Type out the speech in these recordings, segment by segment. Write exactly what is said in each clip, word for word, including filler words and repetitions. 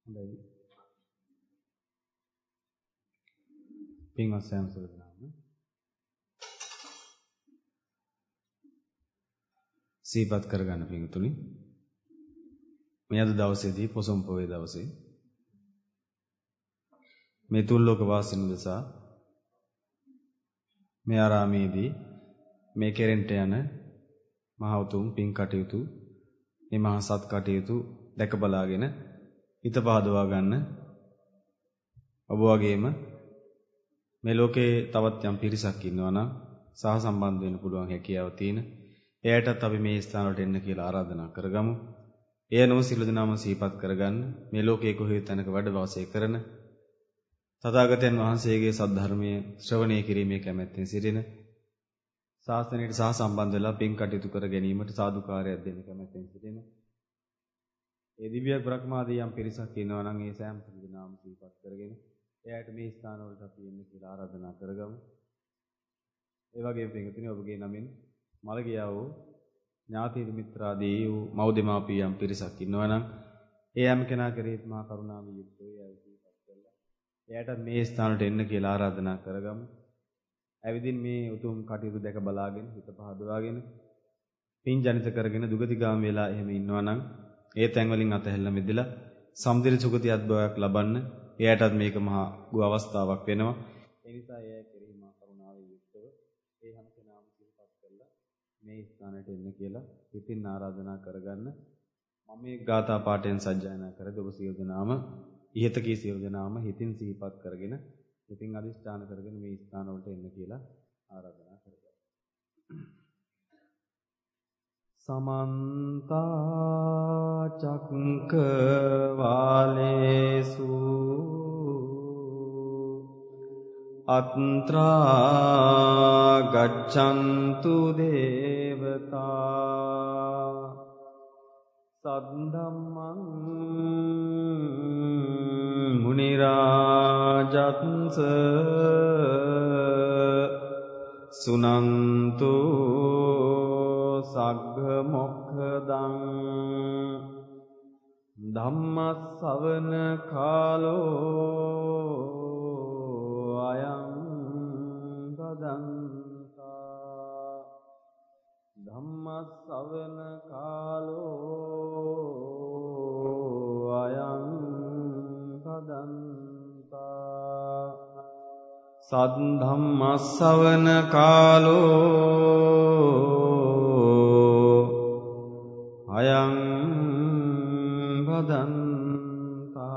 හොඳයි. පින්වත් සෑම සුරදනාම සීපත් කරගන්න පින්තුනි. මේ අද දවසේදී පොසොන් පොහොය දවසේ මේ තුන් ලෝක වාසීන් උදෙසා මේ ආරාමයේදී මේ කෙරෙන්ට යන මහ උතුම් පින් කටයුතු මේ මහා සත් කටයුතු දැක බලාගෙන හිත පහදවා ගන්න ඔබ වගේම මේ ලෝකේ තවත් යම් පිරිසක් ඉන්නවා නම් සහ සම්බන්ධ වෙන්න පුළුවන් හැකියාව තියෙන එයටත් අපි මේ ස්ථාන වලට එන්න කියලා ආරාධනා කරගමු. එය නොව සියලු දෙනාම සිහිපත් කරගන්න මේ ලෝකයේ කොහේ තැනක වැඩ වාසය කරන තථාගතයන් වහන්සේගේ සද්ධර්මයේ ශ්‍රවණය කිරීමේ කැමැත්තෙන් සිටින ශාසනයට සහ සම්බන්ධ වෙලා පින් කටයුතු කර ගැනීමට සාදුකාරයක් දෙන්න කැමැත්තෙන් සිටින ඒ දිව්‍ය බ්‍රහ්මාදී යම් පිරිසක් ඉන්නවා නම් ඒ සෑම දෙනාම සිහිපත් කරගෙන එයාට මේ ස්ථාන වලට අපි එන්න කියලා ආරාධනා කරගමු. ඒ වගේම පින්තුනි ඔබගේ නමින් මළගියා වූ ඥාති මිත්‍රාදී වූ මව්දෙමාපිය යම් පිරිසක් ඉන්නවා නම් ඒ යම් කෙනා කෙරෙහිත් මහා කරුණාවෙන් යුක්තව එයාට සිහිපත් කරලා එයාට මේ ස්ථාන වලට එන්න කියලා ආරාධනා කරගමු. ඇවිදින් මේ උතුම් කටයුතු දැක බලාගෙන හිත පහදවාගෙන පින් ජනිත කරගෙන දුගතිගාම වෙලා එහෙම ඉන්නවා නම් ඒ තැන් වලින් අතහැරලා මිදලා සම්දිරි සුගති අත්භවයක් ලබන්න එයාටත් මේක මහා ගු අවස්ථාවක් වෙනවා. ඒ නිසා එයා කෙරෙහි මහා කරුණාවෙන් යුක්තව ඒ හැම කෙනාම සිහිපත් කරලා මේ ස්ථානයට එන්න කියලා හිතින් ආරාධනා කරගන්න. මම මේ ගාථා පාඨයෙන් සජ්ජායනා කරද ඔබ සියලු දෙනාම ඉහත කී සියලු දෙනාම හිතින් සිහිපත් කරගෙන හිතින් අදිෂ්ඨාන කරගෙන මේ ස්ථාන වලට එන්න කියලා ආරාධනා කරගන්න. සමන්ත චක්කවාලේසු අත්‍රා ගච්ඡන්තු දේවතා සද්ධම්මං මුනි රාජත්ස සුනන්තු සග්ග මොක්ඛදං ධම්ම ශ්‍රවණ කාලෝ අයං බදන්තා ධම්ම ශ්‍රවණ කාලෝ අයං බදන්තා සද්ධම්ම ශ්‍රවණ කාලෝ අයං බදන්තා.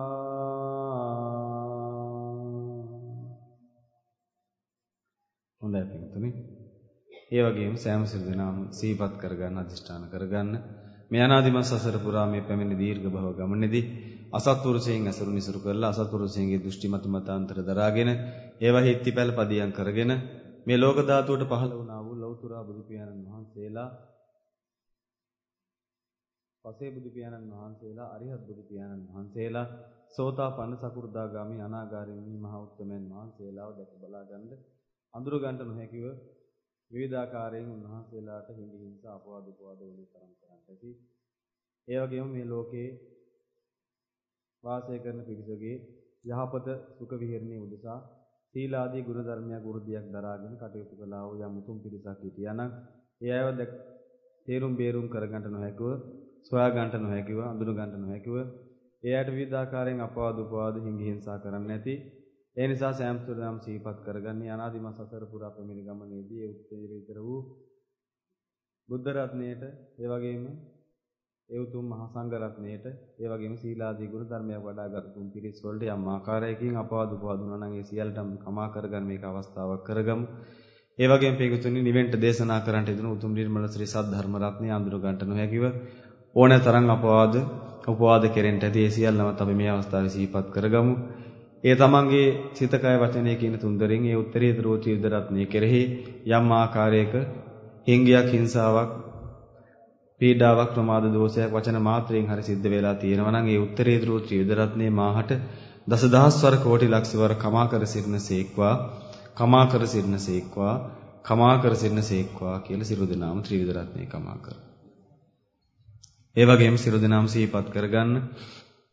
හොඳයි පිටුනේ. ඒ වගේම සෑම සිල් දනාම සීපත් කරගන්න අධිෂ්ඨාන කරගන්න මේ අනාදිමත් සසර පුරා මේ පැමිණි දීර්ඝ භව ගමනේදී අසත්පුරුෂයන් ඇසුරු නිසුරු කරලා අසත්පුරුෂයන්ගේ දෘෂ්ටි මත මතාන්තර දරාගෙන ඒවා හිත්තිපැල පදියම් කරගෙන මේ ලෝක ධාතුවට පහළ වුණා වූ ලෞතර බුදු පියාණන් වහන්සේලා පසේ බුදු පියාණන් වහන්සේලා අරිහත් බුදු පියාණන් වහන්සේලා සෝතාපන්න සකු르දාගාමි අනාගාමී මහ උත්තමයන් වහන්සේලාව දැක බලා ගන්න අඳුර ගන්න නොහැකිව විවිධාකාරයෙන් උන්වහන්සේලාට හිඳි හිංසා අපවාද උපවාද වලින් තරම් කරන්න ඇති. ඒ වගේම මේ ලෝකේ වාසය කරන පිරිසගේ යහපත සුඛ විහරණයේ උදෙසා සීලාදී ගුණ ධර්මයක් වෘද්ධියක් දරාගෙන කටයුතු කළා වූ යම් උතුම් පිරිසක් හිටියානම් ඒ අයව තේරුම් බේරුම් කරගන්න නොහැකිව සොයා ගන්න නොහැකිව අඳුන ගන්න නොහැකිව එයාට විවිධාකාරයෙන් අපවාද උපවාද හිඟි හිංසා කරන්න නැති. ඒ නිසා සෑම සුරදාම් සිහිපත් කරගන්නේ අනාදිමත් සසර පුරා පැමිණි ගමනේදී ඒ උත්තරීතර වූ බුද්ධ රත්නයේට ඒ වගේම ඒ උතුම් මහා සංඝ රත්නයේට ඒ වගේම සීලාදී ගුණ ධර්මයක් වඩාගත් තුන් පිරිස් වලට යම් ආකාරයකින් අපවාද උපවාද වුණා නම් ඒ සියල්ලටම කමා කරගන්න මේක අවස්ථාවක් කරගමු. ඒ වගේම පිටුතුනි නිවෙන්ට දේශනා කරන්නට යෙදුණු උතුම් නිර්මල ශ්‍රී සද්ධර්ම රත්නය අඳුර ගන්නට නොහැකිව ඕනෑ තරම් අපවාද උපවාද කෙරෙන්නට ඇති ඒ සියල්ලමත් අපි මේ අවස්ථාවේ සිහිපත් කරගමු. ඒ තමන්ගේ සිත කය වචනය කියන තුන්දරින් ඒ උත්තරීතර වූ ත්‍රිවිධ රත්නය කෙරෙහි යම් ආකාරයක හිංගියක් හිංසාවක් පීඩාවක් ප්‍රමාද දෝෂයක් වචන මාත්‍රයෙන් හරි සිද්ධ වෙලා තියෙනවා නම් ඒ උත්තරීතර වූ ත්‍රිවිධ රත්නයේ මාහට දසදහස්වර කෝටි ලක්ෂවර කමා කර සිටිනසේක්වා කමා කර සිටිනසේක්වා කමා කර සිටිනසේක්වා කියලා සිරු දනාම ත්‍රිවිධ රත්නයේ කමා කර. ඒ වගේම සිරු දනාම සිහිපත් කරගන්න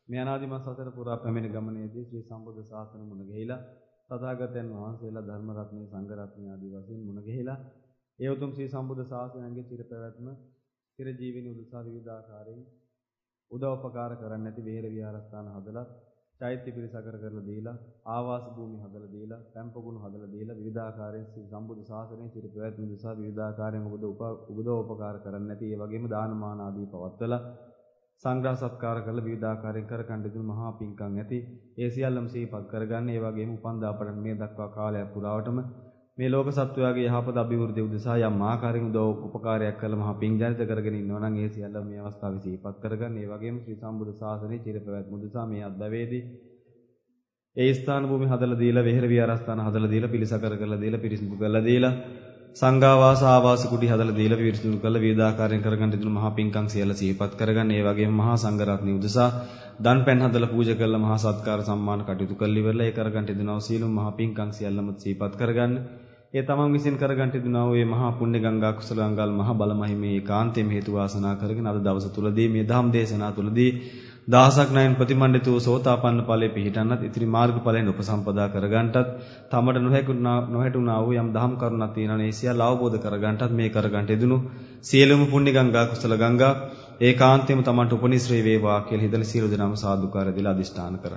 මේ අනාදිමත් සසර පුරා පැමිණ ගමනේදී ශ්‍රී සම්බුද්ධ ශාසන මුණ ගැහිලා තථාගතයන් වහන්සේලා ධර්ම රත්නය සංඝ රත්නය ආදී වශයෙන් මුණ ගැහිලා ඒ උතුම් ශ්‍රී සම්බුද්ධ ශාසනයන්ගේ චිර පැවැත්ම චිර ජීවනයේ උදෙසා විවිධාකාරයෙන් උදව්පකාර කරන්නේ නැති විහෙර විහාරස්ථාන හදලා චෛත්‍ය පිරිසකර කරලා දීලා ආවාස භූමි හදලා දීලා පැම්පගුණ හදලා දීලා විවිධාකාරයෙන් ශ්‍රී සම්බුද්ධ ශාසනයේ චිර පැවැත්ම උදෙසා විවිධාකාරයෙන් ඔබද උදව්පකාර කරන්නේ නැති ඒ වගේම දානමාන ආදී පවත්වලා සංග්‍රහ සත්කාර කරලා විවිධාකාරයෙන් කර කණ්ඩිතුන් මහා පිංකම් ඇති ඒ සියල්ලම සිහිපත් කරගන්න ඒ වගේම උපන්දා අපට මේ දක්වා කාලයක් පුරාවටම මේ ලෝක සත්වයාගේ යහපත අභිවෘද්ධිය උදෙසා යම් ආකාරයෙන් උදව් උපකාරයක් කළ මහා පිං ජනිත කරගෙන ඉන්නවා නම් ඒ සියල්ලම මේ අවස්ථාවේ සිහිපත් කරගන්න ඒ වගේම ශ්‍රී සම්බුද්ධ ශාසනයේ චිර පැවැත්ම උදෙසා මේ අද්දවේදී ඒ ස්ථාන භූමි හදලා දීලා විහෙර විහාරස්ථාන හදලා දීලා පිළිසකර කරලා දීලා පිරිසිදු කරලා දීලා සංඝාවාස ආවාස කුටි හදලා දීලා පිරිසිදු කරලා විවිධාකාරයෙන් කරගන්න දෙන මහා පිංකම් සියල්ල සිහිපත් කරගන්න ඒ වගේම මහා සංඝ රත්නය උදෙසා දන් පැන් හදලා පූජා කරලා මහා සත්කාර සම්මාන කටයුතු කරලා ඉවරලා ඒ කරගන්න දෙනව සීලුම් මහා පිංකම් සියල්ලම සිහිපත් කරගන්න ඒ තමන් විසින් කරගන්න දෙනව මේ මහා පුණ්‍ය ගංගා කුසල ගංගාල් මහා බලමහිමේ කාන්තේම හේතු වාසනා කරගෙන අද දවස තුලදී මේ ධම් දේශනා තුලදී දහසක් නයන් ප්‍රතිමණ්ඩිතව සෝතාපන්න ඵලයේ පිහිටන්නත් ඉතිරි මාර්ග ඵලයෙන් උපසම්පදා කරගන්නටත් තමට නොහැකුණා නොහැටුණා වූ යම් දහම් කරුණක් තියෙනවා නේ සියල්ල අවබෝධ කරගන්නටත් මේ කරගන්න යෙදුණු සියලුම පුණ්‍ය ගංගා කුසල ගංගා ඒකාන්තයෙන්ම තමන්ට උපනිශ්‍රේ වේවා කියලා හිතලා සියලු දෙනාම සාදුකාර දීලා අදිෂ්ඨාන කරා.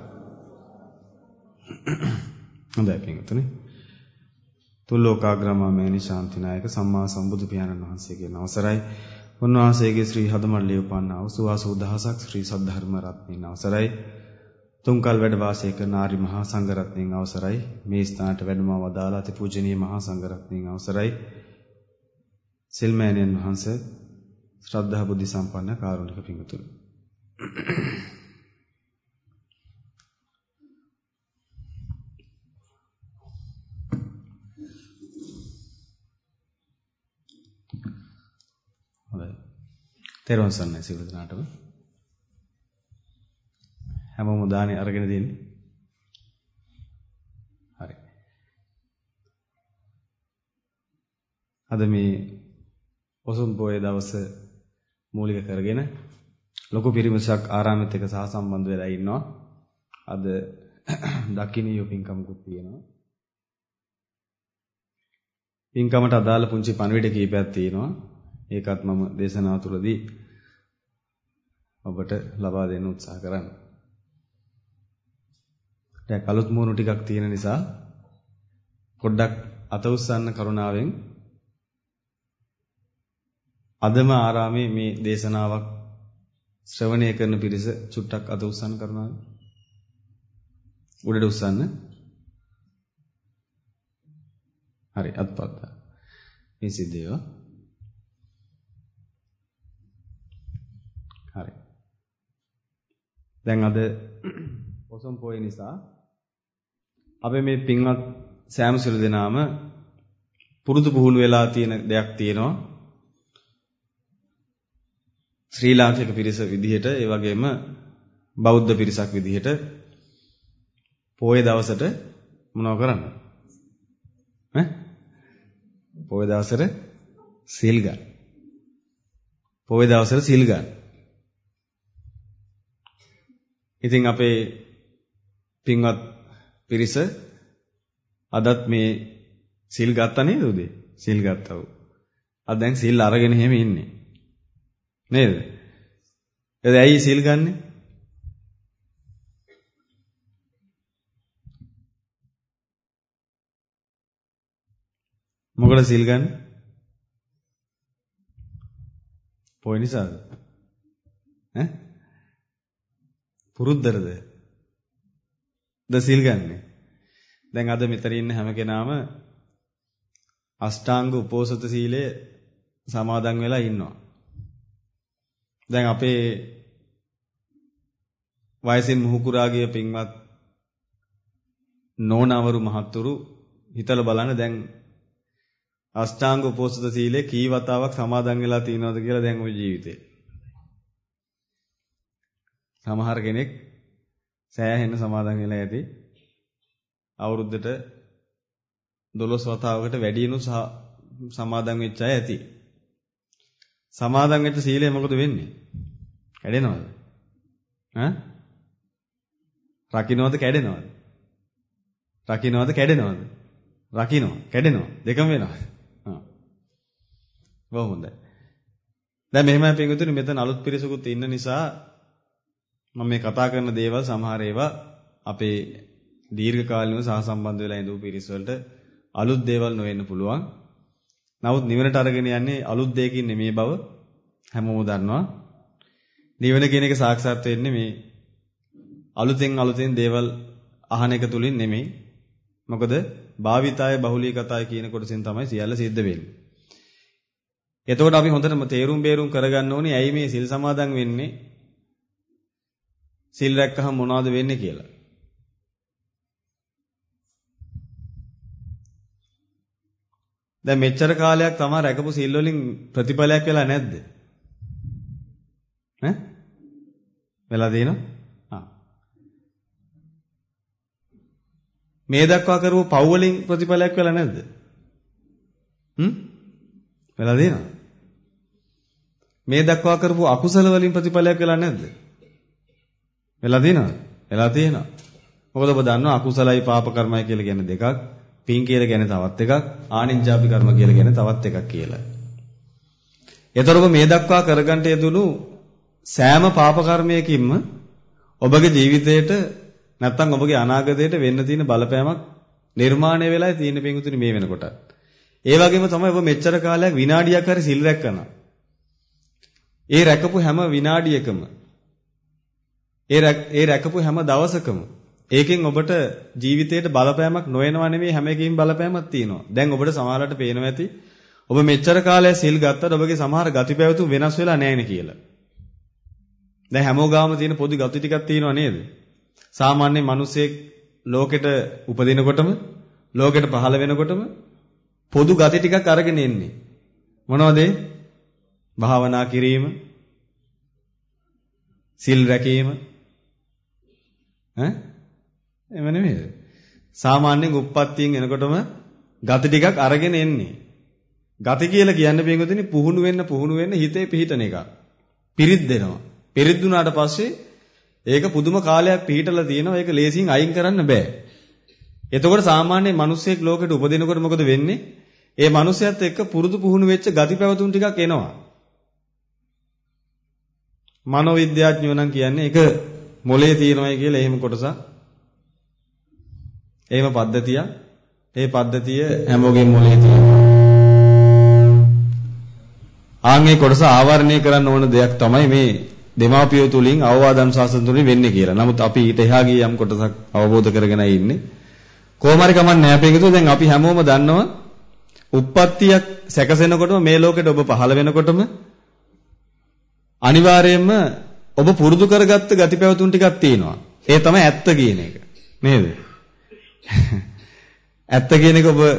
හොඳයි පින්වතුනි. තුල්ලෝකාග්‍රමා මේනි ශාන්තිනායක සම්මා සම්බුදු පියාණන් වහන්සේගේ අවසරයි. උන්වහන්සේගේ ශ්‍රී හදමල්ලේ උපන්නා වූ සුවාසූ දහසක් ශ්‍රී සද්ධර්ම රත්නයන් අවසරයි. තුන්කල් වැඩ වාසය කරන ආරි මහා සංඝ රත්නයන් අවසරයි. මේ ස්ථානට වැඩම වදාලා අති පූජනීය මහා සංඝ රත්නයන් අවසරයි. සිල්මෑණියන් වහන්සේ ශ්‍රද්ධා බුද්ධ සම්පන්න කාරුණික පින්තුනි. තෙරුවන් සරණයි සියලු දෙනාටම. හැමෝම දානේ අරගෙන දෙන්නේ. හරි. අද මේ පොසොන් පොයේ දවස මූලික කරගෙන ලොකු පිරිමසක් ආරාමෙත් එක්ක සහසම්බන්ධ වෙලා ඉන්නවා. අද දකින්න පින්කමකුත් තියෙනවා. පින්කමට අදාළ පුංචි පණිවිඩ කීපයක් තියෙනවා. ඒකත් මම දේශනාව තුළදී ඔබට ලබා දෙන්න උත්සාහ කරන්න. දැන් කලුත් මූණු ටිකක් තියෙන නිසා පොඩ්ඩක් අත උස්සන්න කරුණාවෙන්. අදම ආරාමේ මේ දේශනාවක් ශ්‍රවණය කරන පිරිස චුට්ටක් අත උස්සන්න කරුණාවෙන්. උඩට උස්සන්න. හරි අත්පත්. මේ සිද්ධිය හරි. දැන් අද පොසොන් පොය නිසා අපි මේ පින්වත් සෑම සිළු දෙනාම පුරුදු පුහුණු වෙලා තියෙන දෙයක් තියෙනවා. ශ්‍රී ලාංකික පිරිස විදිහට ඒ වගේම බෞද්ධ පිරිසක් විදිහට පොය දවසට මොනව කරන්නේ? ඈ? පොය දවසට සීල් ගන්න. පොය දවසට සීල් ගන්න. ඉතින් අපේ පින්වත් පිරිස අදත් මේ සීල් ගත්තා නේද උදේ? සීල් ගත්තා වූ. අද දැන් සීල් අරගෙන එහෙම ඉන්නේ. නේද? එද ඇයි සීල් ගන්නෙ? මොකද සීල් ගන්න? පොය නිසාද? ඈ? පුරුද්දරද? ද සීල් ගන්නෙ. දැන් අද මෙතන ඉන්න හැම කෙනාම අෂ්ටාංග උපෝසත සීලය සමාදන් වෙලා ඉන්නවා. දැන් අපේ වයසින් මුහුකුරා ගිය පින්වත් නෝනවරු මහත්තුරු හිතලා බලන්න දැන් අෂ්ටාංග උපෝසත සීලේ කී වතාවක් සමාදන් වෙලා තියෙනවද කියලා දැන් ওই ජීවිතේ. සමහර කෙනෙක් සෑහෙන සමාදන් වෙලා ඇති. අවුරුද්දට දොළොස් වතාවකට වැඩියනු සමාදන් වෙච්ච අය ඇති. සමාදන් වෙච්ච සීලය මොකද වෙන්නේ? කැඩෙනවද? ඈ? රකින්නවද කැඩෙනවද? රකින්නවද කැඩෙනවද? රකින්න කැඩෙනවා දෙකම වෙනවා. හා. බොහොම හොඳයි. දැන් මෙහෙමයි පිටුතුනි මෙතන අලුත් පිරිසකුත් ඉන්න නිසා මම මේ කතා කරන දේවල් සමහර ඒවා අපේ දීර්ඝ කාලිනව සහසම්බන්ධ වෙලා ඉඳපු පිරිස වලට අලුත් දේවල් නොවෙන්න පුළුවන්. නමුත් නිවනට අරගෙන යන්නේ අලුත් දෙයකින් නෙමෙයි බව හැමෝම දන්නවා. නිවන කියන එක සාක්ෂාත් වෙන්නේ මේ අලුතෙන් අලුතෙන් දේවල් අහන එක තුලින් නෙමෙයි. මොකද භාවිතාය බහුලීකතාය කියන කොටසෙන් තමයි සියල්ල සිද්ධ වෙන්නේ. එතකොට අපි හොඳටම තේරුම් බේරුම් කරගන්න ඕනේ ඇයි මේ සිල් සමාදන් වෙන්නේ? සිල් රැක්කහම මොනවද වෙන්නේ කියලා. දැන් මෙච්චර කාලයක් තමයි රැකපු සිල් වලින් ප්‍රතිඵලයක් වෙලා නැද්ද? ඈ? වෙලා තියෙනවා? ආ. මේ දක්වා කරපු පව් වලින් ප්‍රතිඵලයක් වෙලා නැද්ද? හ්ම්? වෙලා තියෙනවා. මේ දක්වා කරපු අකුසල වලින් ප්‍රතිඵලයක් වෙලා නැද්ද? වෙලා තියෙනවද? වෙලා තියෙනවා. මොකද ඔබ දන්නවා අකුසලයි පාප කර්මයි කියලා කියන්නේ දෙකක්. පින් කියලා කියන්නේ තවත් එකක්. ආනිච්ඡාපි කර්ම කියලා කියන්නේ තවත් එකක් කියලා. ඒතර ඔබ මේ දක්වා කරගන්න යෙදුණු සෑම පාප කර්මයකින්ම ඔබගේ ජීවිතයට නැත්තම් ඔබගේ අනාගතයට වෙන්න තියෙන බලපෑමක් නිර්මාණය වෙලා තියෙන පින්කුතුනි මේ වෙනකොට. ඒ වගේම තමයි ඔබ මෙච්චර කාලයක් විනාඩියක් හරි සිල් රැකනවා. ඒ රැකපු හැම විනාඩියකම ඒ ඒ රැකපු හැම දවසකම ඒකෙන් ඔබට ජීවිතේට බලපෑමක් නොවෙනවා නෙමෙයි හැම එකකින් බලපෑමක් තියෙනවා. දැන් ඔබට සමහරකට පේනවා ඇති ඔබ මෙච්චර කාලයක් සිල් ගත්තට ඔබගේ සමහර ගති පැවතුම් වෙනස් වෙලා නැහැ නේ කියලා. දැන් හැමෝගාම තියෙන පොදු ගති ටිකක් තියෙනව නේද? සාමාන්‍ය මිනිස්සෙක් ලෝකෙට උපදිනකොටම ලෝකෙට පහළ වෙනකොටම පොදු ගති ටිකක් අරගෙන එන්නේ. මොනවද ඒ? භාවනා කිරීම, සිල් රැකීම. ඈ? එම නෙමෙයිද? සාමාන්‍යයෙන් උප්පත්තියෙන් එනකොටම ගති ටිකක් අරගෙන එන්නේ. ගති කියලා කියන්නේ පින්වතුනි පුහුණු වෙන්න පුහුණු වෙන්න හිතේ පිහිටන එක. පිරිත් දෙනවා. පිරිත් දුනාට පස්සේ ඒක පුදුම කාලයක් පිහිටලා තියෙනවා. ඒක ලේසියෙන් අයින් කරන්න බෑ. එතකොට සාමාන්‍ය මිනිස්සෙක් ලෝකෙට උපදිනකොට මොකද වෙන්නේ? ඒ මිනිසයාත් එක්ක පුරුදු පුහුණු වෙච්ච ගති පැවතුම් ටිකක් එනවා. මනෝවිද්‍යාඥයෝ නම් කියන්නේ ඒක මොලේ තියෙනවායි කියලා එහෙම කොටසක්. එහෙම පද්ධතියක්. ඒ පද්ධතිය හැමෝගෙම මොලේ තියෙනවා. ආන්ගේ කොටස ආවරණය කරන්න ඕන දෙයක් තමයි මේ දෙමාපියෝ තුලින් අවවාද අනුශාසන තුලින් වෙන්නේ කියලා. නමුත් අපි ඊට එහා ගිය යම් කොටසක් අවබෝධ කරගෙනයි ඉන්නේ. කොහොම හරි කමක් නැහැ අපේකතු. දැන් අපි හැමෝම දන්නවා උප්පත්තියක් සැකසෙනකොටම මේ ලෝකෙට ඔබ පහළ වෙනකොටම අනිවාර්යයෙන්ම ඔබ පුරුදු කරගත්ත ගති පැවතුම් ටිකක් තියෙනවා. ඒ තමයි ඇත්ත කියන එක. නේද? ඇත්ත කියන එක ඔබ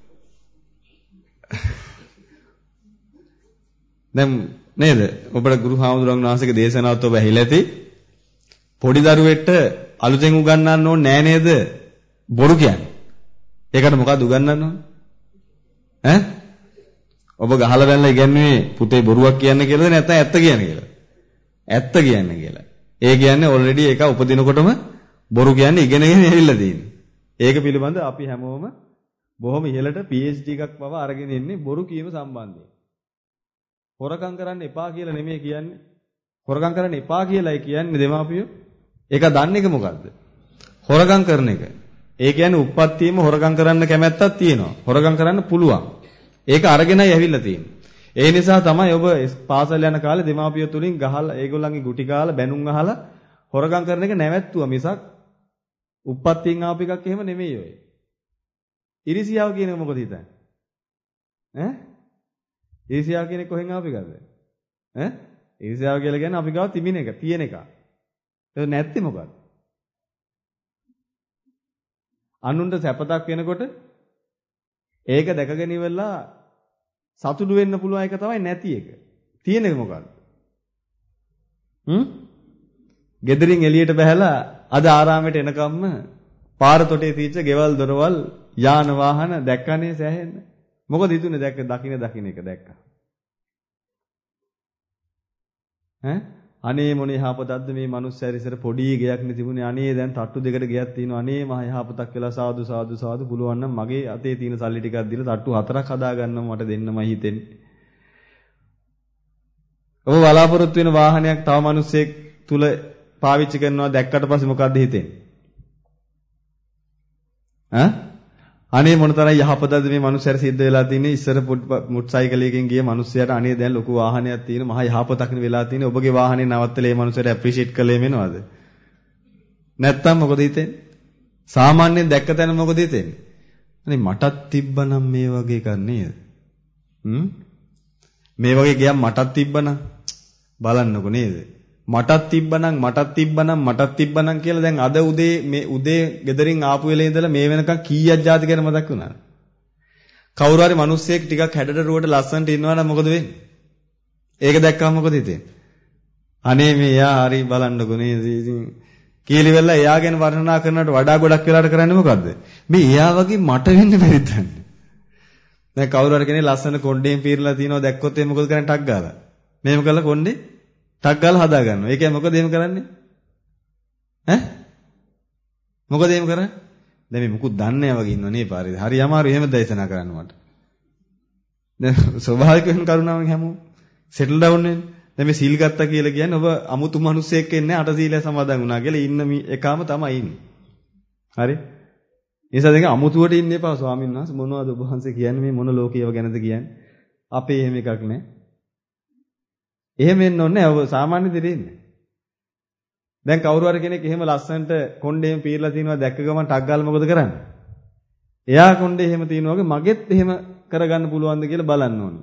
දැන් නේද? ඔබට ගුරු හාමුදුරන් වහන්සේගේ දේශනාවත් ඔබ ඇහිලා ඇති. පොඩි දරුවෙක්ට අලුතෙන් උගන්වන්න ඕනේ නෑ නේද? බොරු කියන්නේ. ඒකට මොකක්ද උගන්වන්න ඕනේ? ඈ? ඔබ ගහලා බැලලා ඉගන්නේ පුතේ බොරුවක් කියන්නේ කියලාද නැත්නම් ඇත්ත කියන්නේ කියලා? ඇත්ත කියන්නේ කියලා. ඒ කියන්නේ ඔල්රෙඩි ඒක උපදිනකොටම බොරු කියන්නේ ඉගෙනගෙන ඇවිල්ලා තියෙන්නේ. ඒක පිළිබඳ අපි හැමෝම බොහොම ඉහළට පී එච් ඩී එකක් පවා අරගෙන ඉන්නේ බොරු කීම සම්බන්ධයෙන්. හොරකම් කරන්න එපා කියලා නෙමෙයි කියන්නේ. හොරකම් කරන්න එපා කියලායි කියන්නේ දෙමාපියෝ. ඒක දන්නේ එක මොකද්ද? හොරකම් කරන එක. ඒ කියන්නේ උප්පත්තියම හොරකම් කරන්න කැමැත්තක් තියෙනවා. හොරකම් කරන්න පුළුවන්. ඒක අරගෙනයි ඇවිල්ලා තියෙන්නේ. ඒ නිසා තමයි ඔබ පාසල් යන කාලේ දෙමාපියෝ තුලින් ගහලා ඒගොල්ලන්ගේ ගුටි කාලා බැනුම් අහලා හොරකම් කරන එක නැවැත්තුවා මිසක් උප්පත්තියෙන් ආපු එකක් එහෙම නෙමෙයි ඔය. ඉරිසියාව කියන එක මොකද හිතන්නේ? ඈ? ඉරිසියාව කියන එක කොහෙන් ආපු එකද? ඈ? ඉරිසියාව කියලා කියන්නේ අපි ගාව තිබින එක, තියෙන එක. ඒක නැත්තේ මොකක්ද? අනුන්ට සැපතක් වෙනකොට ඒක දැකගෙන ඉවරලා සතුටු වෙන්න පුළුවන් එක තමයි නැති එක. තියෙන එක මොකක්ද? හ්ම්? ගෙදරින් එළියට බහැලා අද ආරාමයට එනකම්ම පාර තොටේ තීච්ච ගෙවල් දොරවල් යාන වාහන දැක්කනේ සෑහෙන්න. මොකද හිතුනේ දැක්ක දකින්න දකින්න එක දැක්කා. ඈ? අනේ මොන යහපතක්ද මේ මිනිස්සයා ඉස්සර පොඩි ගයක් නේ තිබුණේ. අනේ දැන් තට්ටු දෙකට ගයක් තියෙනවා. අනේ මහ යහපතක් කියලා සාදු සාදු සාදු පුළුවන් නම් මගේ අතේ තියෙන සල්ලි ටිකක් දීලා තට්ටු හතරක් හදා ගන්නව මට දෙන්නමයි හිතෙන්නේ. ඔබ බලාපොරොත්තු වෙන වාහනයක් තව මිනිස්සෙක් තුල පාවිච්චි කරනවා දැක්කට පස්සේ මොකද්ද හිතෙන්නේ? ඈ? අනේ මොනතරම් යහපතක්ද මේ මිනිස්සයාට සිද්ධ වෙලා තියෙන්නේ. ඉස්සර මුට් සයිකලයකින් ගිය මිනිස්සයාට අනේ දැන් ලොකු වාහනයක් තියෙන මහා යහපතක් නේ වෙලා තියෙන්නේ. ඔබගේ වාහනේ නවත්තලා මේ මිනිස්සයාට ඇප්‍රීෂিয়েට් කළේ මෙනවද? නැත්තම් මොකද හිතෙන්නේ? සාමාන්‍යයෙන් දැක්ක තැන මොකද හිතෙන්නේ? අනේ මටත් තිබ්බනම් මේ වගේ එකක් නේද? හ්ම්? මේ වගේ ගියක් මටත් තිබ්බනම් බලන්නකො නේද? මටත් තිබ්බනම් මටත් තිබ්බනම් මටත් තිබ්බනම් කියලා දැන් අද උදේ මේ උදේ ගෙදරින් ආපු වෙලේ ඉඳලා මේ වෙනකන් කීයක් જાති ගැන මතක් වුණාද? කවුරු හරි මිනිස්සෙක් ටිකක් හැඩට රුවට ලස්සනට ඉන්නවා නම් මොකද වෙන්නේ? ඒක දැක්කම මොකද හිතෙන්නේ? අනේ මේ යා හරි බලන්නකො නේද? ඉතින් කීලි වෙලා එයා ගැන වර්ණනා කරනවට වඩා ගොඩක් වෙලාට කරන්නේ මොකද්ද? මේ එයා වගේ මට වෙන්න බැරිද? දැන් කවුරු හරි කෙනෙක් ලස්සන කොණ්ඩේන් පීරලා තියනවා දැක්කොත් ඒ මොකද කරන්නේ? ටක් ගාලා. මේව කළා කොණ්ඩේ ටක් ගාලා හදා ගන්නවා. ඒ කියන්නේ මොකද එහෙම කරන්නේ? ඈ? මොකද එහෙම කරන්නේ? දැන් මේ මුකුත් දන්නේ නැහැ වගේ ඉන්නව නේ පාරේ. හරි අමාරු එහෙම දේශනා කරන්න මට. දැන් ස්වභාවික වෙන කරුණාවෙන් හැමෝම සෙටල් ඩවුන් වෙන්නේ. දැන් මේ සීල් ගත්තා කියලා කියන්නේ ඔබ අමුතු මිනිස්සෙක් එන්නේ අට සීලය සමාදන් වුණා කියලා ඉන්න මේ එකාම තමයි ඉන්නේ. හරි? ඒ නිසා දෙක අමුතුවට ඉන්න එපා ස්වාමීන් වහන්සේ මොනවද ඔබ වහන්සේ කියන්නේ මේ මොන ලෝකේව ගැනද කියන්නේ? අපේ එහෙම එකක් නැහැ. එහෙම වෙන්න ඕනේ නැහැ. ඔබ සාමාන්‍ය දෙයක් ඉන්නේ. දැන් කවුරු හරි කෙනෙක් එහෙම ලස්සනට කොණ්ඩේම පීරලා තිනවා දැක්ක ගමන් ටක් ගාලා මොකද කරන්නේ? එයා කොණ්ඩේ එහෙම තිනවා වගේ මගෙත් එහෙම කරගන්න පුළුවන්ද කියලා බලන්න ඕනේ.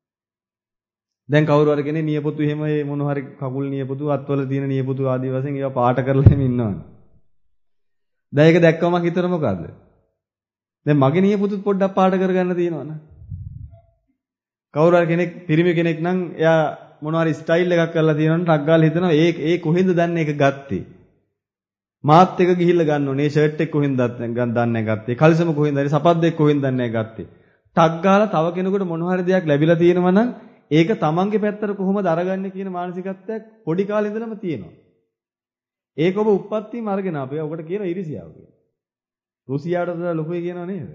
දැන් කවුරු හරි කෙනෙක් නියපොතු එහෙම මේ මොන හරි කකුල් නියපොතු අත්වල තියෙන නියපොතු ආදී වශයෙන් ඒවා පාට කරලා එහෙම ඉන්නවනේ. දැන් ඒක දැක්කම හිතර මොකද්ද? දැන් මගේ නියපොතුත් පොඩ්ඩක් පාට කරගන්න තියෙනවනේ. කවුරු හරි කෙනෙක් පිරිමි කෙනෙක් නම් එයා මොනවා හරි ස්ටයිල් එකක් කරලා තියෙනවනේ ටක් ගාලා හිතනවා ඒ ඒ කොහෙන්ද දන්නේ ඒක ගත්තේ? මාත් එක ගිහිල්ලා ගන්න ඕනේ. මේ ෂර්ට් එක කොහෙන්ද දන්නේ ගත්තේ? කලිසම කොහෙන්ද හරි සපද්දෙක් කොහෙන්ද දන්නේ ගත්තේ? ටක් ගාලා තව කෙනෙකුට මොනවා හරි දෙයක් ලැබිලා තියෙනවා නම් ඒක තමන්ගේ පැත්තට කොහොමද අරගන්නේ කියන මානසිකත්වයක් පොඩි කාලේ ඉඳලම තියෙනවා. ඒක ඔබ උප්පත්තියම අරගෙන ආපේ. ඔකට කියන ඉරිසියාව කියලා. රුසියාවට වඩා ලොකුයි කියනව නේද?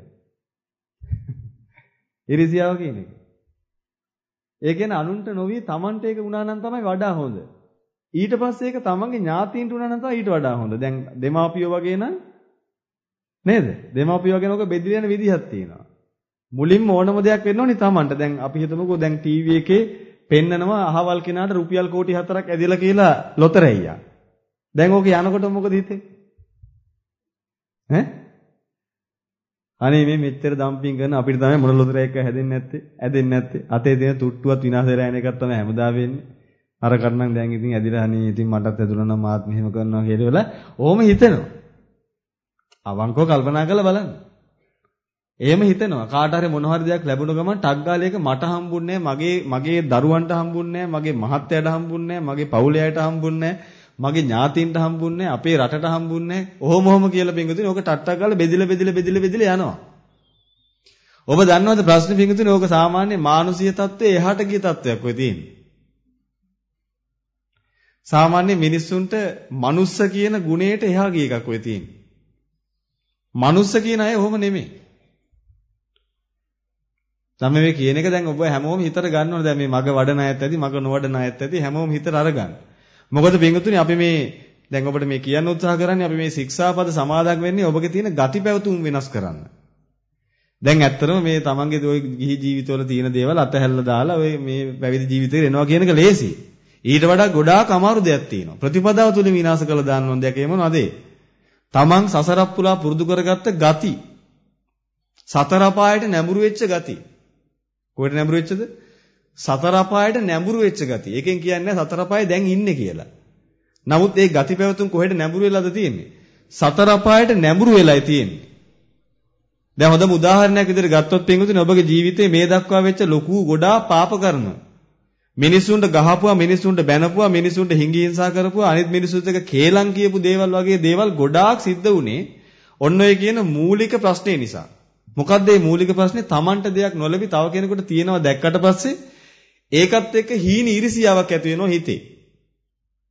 ඉරිසියාව කියන එක. ඒ කියන්නේ අනුන්ට නොවි තමන්ට ඒක වුණා නම් තමයි වඩා හොඳ. ඊට පස්සේ ඒක තමන්ගේ ඥාතීන්ට වුණා නම් තමයි ඊට වඩා හොඳ. දැන් දෙමාපියෝ වගේ නම් නේද? දෙමාපියෝ වගේ නෝක බෙදලා යන විදිහක් තියෙනවා. මුලින්ම ඕනම දෙයක් වෙන්න ඕනි තමන්ට. දැන් අපි හිතමුකෝ දැන් ටීවී එකේ පෙන්නනවා අහවල් කෙනාට රුපියල් කෝටි හතරක් ඇදලා කියලා ලොතරැයියා. දැන් ඕක යනකොට මොකද හිතෙන්නේ? ඈ? අනේ මේ මෙච්චර ඩම්පින් කරන අපිට තමයි මොන ලොතරැයියක් හැදෙන්නේ නැත්තේ, ඇදෙන්නේ නැත්තේ. අතේ තියෙන තුට්ටුවත් විනාශ වෙලා යන එකක් තමයි හැමදා වෙන්නේ. අර කරනම් දැන් ඉතින් ඇදිලා අනේ ඉතින් මටත් ඇදුණා නම් මාත් මෙහෙම කරනවා කියලා වල ඕම හිතෙනවා. අවංකව කල්පනා කරලා බලන්න. එහෙම හිතෙනවා. කාට හරි මොන හරි දෙයක් ලැබුණ ගමන් ටක් ගාලා ඒක මට හම්බුන්නේ මගේ මගේ දරුවන්ට හම්බුන්නේ මගේ මහත්තයාට හම්බුන්නේ මගේ පවුලේ අයට හම්බුන්නේ මගේ ඥාතීන්ට හම්බුන්නේ අපේ රටට හම්බුන්නේ ඔහොම ඔහොම කියලා පිංගුතුනි ඕක ටට්ටක් ගාලා බෙදිලා බෙදිලා බෙදිලා බෙදිලා යනවා. ඔබ දන්නවද ප්‍රශ්නේ පිංගුතුනි ඕක සාමාන්‍ය මානසික තත්ත්වයේ එහාට ගිය තත්ත්වයක් ඔය තියෙන්නේ. සාමාන්‍ය මිනිස්සුන්ට මනුස්ස කියන ගුණයට එහා ගිය එකක් ඔය තියෙන්නේ. මනුස්ස කියන අය ඔහොම නෙමෙයි. තමයි මේ කියන එක දැන් ඔබ හැමෝම හිතට ගන්න ඕනේ. දැන් මේ මග වඩන අයත් ඇති මග නොවඩන අයත් ඇති හැමෝම හිතට අරගන්න. මොකද පින්වතුනි අපි මේ දැන් ඔබට මේ කියන්න උත්සාහ කරන්නේ අපි මේ ශික්ෂාපද සමාදන් වෙන්නේ ඔබගේ තියෙන ගති පැවතුම් වෙනස් කරන්න. දැන් ඇත්තටම මේ තමන්ගේ ඔය ගිහි ජීවිතවල තියෙන දේවල් අතහැරලා දාලා ඔය මේ පැවිදි ජීවිතේට එනවා කියන එක ලේසි. ඊට වඩා ගොඩාක් අමාරු දෙයක් තියෙනවා. ප්‍රතිපදාව තුල විනාශ කළා දාන්න ඕන දෙයක් ඒ මොනවද? තමන් සසරක් පුරා පුරුදු කරගත්ත ගති. සතර අපායට නැඹුරු වෙච්ච ගති. කොහෙට නැඹුරු වෙච්චද? සතර අපායට නැඹුරු වෙච්ච ගතිය. ඒකෙන් කියන්නේ සතර අපායේ දැන් ඉන්නේ කියලා. නමුත් ඒ ගති පැවතුම් කොහෙට නැඹුරු වෙලාද තියෙන්නේ? සතර අපායට නැඹුරු වෙලායි තියෙන්නේ. දැන් හොඳම උදාහරණයක් විදිහට ගත්තොත් පින්වතුනි ඔබගේ ජීවිතේ මේ දක්වා වෙච්ච ලොකු ගොඩාක් පාප කර්ම. මිනිසුන්ට ගහපුවා, මිනිසුන්ට බැනපුවා, මිනිසුන්ට හිඟි හිංසා කරපුවා, අනිත් මිනිසුත් එක්ක කේලම් කියපු දේවල් වගේ දේවල් ගොඩාක් සිද්ධ වුණේ ඔන්න ඔය කියන මූලික ප්‍රශ්නේ නිසා. මොකද්ද මේ මූලික ප්‍රශ්නේ? Tamanට දෙයක් නොලැබි තව කෙනෙකුට තියෙනවා දැක්කට පස්සේ ඒකත් එක්ක හීන ඊර්ෂියාවක් ඇති වෙනවා හිතේ.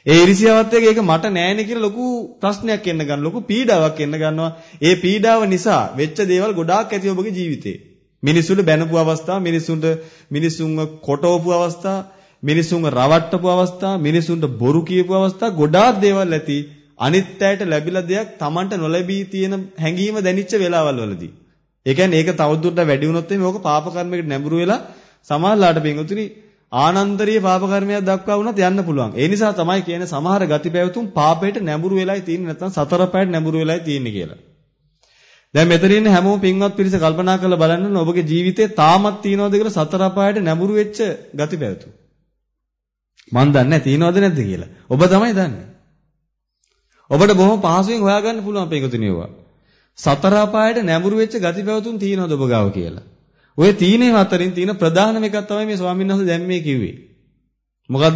ඒ ඉරිසියාවත් එක්ක ඒක මට නෑනේ කියලා ලොකු ප්‍රශ්නයක් එන්න ගන්නවා. ලොකු පීඩාවක් එන්න ගන්නවා. ඒ පීඩාව නිසා වෙච්ච දේවල් ගොඩාක් ඇති ඔබගේ ජීවිතේ. මිනිස්සුන්ට බැනපු අවස්ථා, මිනිස්සුන්ට මිනිස්සුන්ව කොටවපු අවස්ථා, මිනිස්සුන්ව රවට්ටපු අවස්ථා, මිනිස්සුන්ට බොරු කියපු අවස්ථා ගොඩාක් දේවල් ඇති. අනිත් අයට ලැබිලා දෙයක් Tamanට නොලැබී තියෙන හැඟීම දැනිච්ච වෙලාවල් වලදී. ඒ කියන්නේ ඒක තවදුරටත් වැඩි වුණොත් එimhe ඕක පාප කර්මයකට නැඹුරු වෙලා සමාජලාට පින්වතුනි ආනන්තරීය පාප කර්මයක් දක්වා වුණත් යන්න පුළුවන්. ඒ නිසා තමයි කියන්නේ සමහර ගති පැවතුම් පාපයට නැඹුරු වෙලායි තියෙන්නේ නැත්නම් සතර පායට නැඹුරු වෙලායි තියෙන්නේ කියලා. දැන් මෙතන ඉන්න හැමෝම පින්වත් පිරිස කල්පනා කරලා බලන්න ඔබගේ ජීවිතේ තාමත් තියනවද කියලා සතර පායට නැඹුරු වෙච්ච ගති පැවතුම්. මන් දන්නේ නැහැ තියනවද නැද්ද කියලා. ඔබ තමයි දන්නේ. ඔබට බොහොම පහසුවෙන් හොයාගන්න පුළුවන් පින්වතුනි ඒවා. සතර පායට නැඹුරු වෙච්ච ගති පැවතුම් තියනවද ඔබ ගාව කියලා. ඔය තීනේ අතරින් තියෙන ප්‍රධානම එකක් තමයි මේ ස්වාමීන් වහන්සේ දැන් මේ කිව්වේ. මොකද්ද?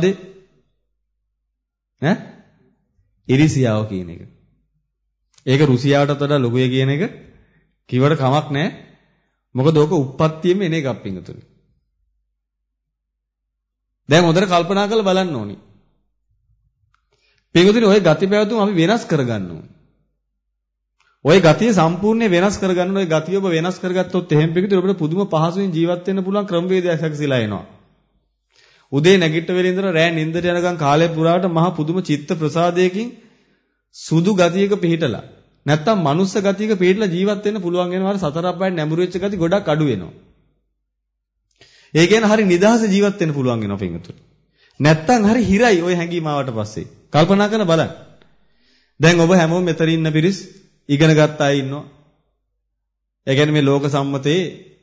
ඈ? ඉරිසියාව කියන එක. ඒක රුසියාවටත් වඩා ලොකුය කියන එක කිව්වට කමක් නැහැ. මොකද ඕක උප්පත්තියෙම එන එකක් පිංගුතුනි. දැන් හොඳට කල්පනා කරලා බලන්න ඕනි. පිංගුතුනි ඔය ගති පැවතුම් අපි වෙනස් කරගන්න ඕනේ. ওই ගතිය සම්පූර්ණයෙන් වෙනස් කරගන්න ওই ගතිය ඔබ වෙනස් කරගත්තොත් එහෙම පිටින් ඔබට පුදුම පහසුවෙන් ජීවත් වෙන්න පුළුවන් ක්‍රමවේදයක් හැකසිලා එනවා. උදේ නැගිට වෙලේ ඉඳලා රෑ නිින්දට යනකම් කාලය පුරාවට මහ පුදුම චිත්ත ප්‍රසාදයකින් සුදු ගතියක පිහිටලා නැත්තම් මනුස්ස ගතියක පිහිටලා ජීවත් වෙන්න පුළුවන් වෙනවා. සතර අපායට නැඹුරු වෙච්ච ගති ගොඩක් අඩු වෙනවා. ඒ කියන්නේ හරි නිදහස ජීවත් වෙන්න පුළුවන් වෙනවා පිටුතුට. නැත්තම් හරි හිරයි ওই හැඟීම ආවට පස්සේ. කල්පනා කරලා බලන්න. දැන් ඔබ හැමෝම මෙතන ඉන්න පිරිස් ඉගෙන ගත්ත අය ඉන්නවා. ඒ කියන්නේ මේ ලෝක සම්මතයේ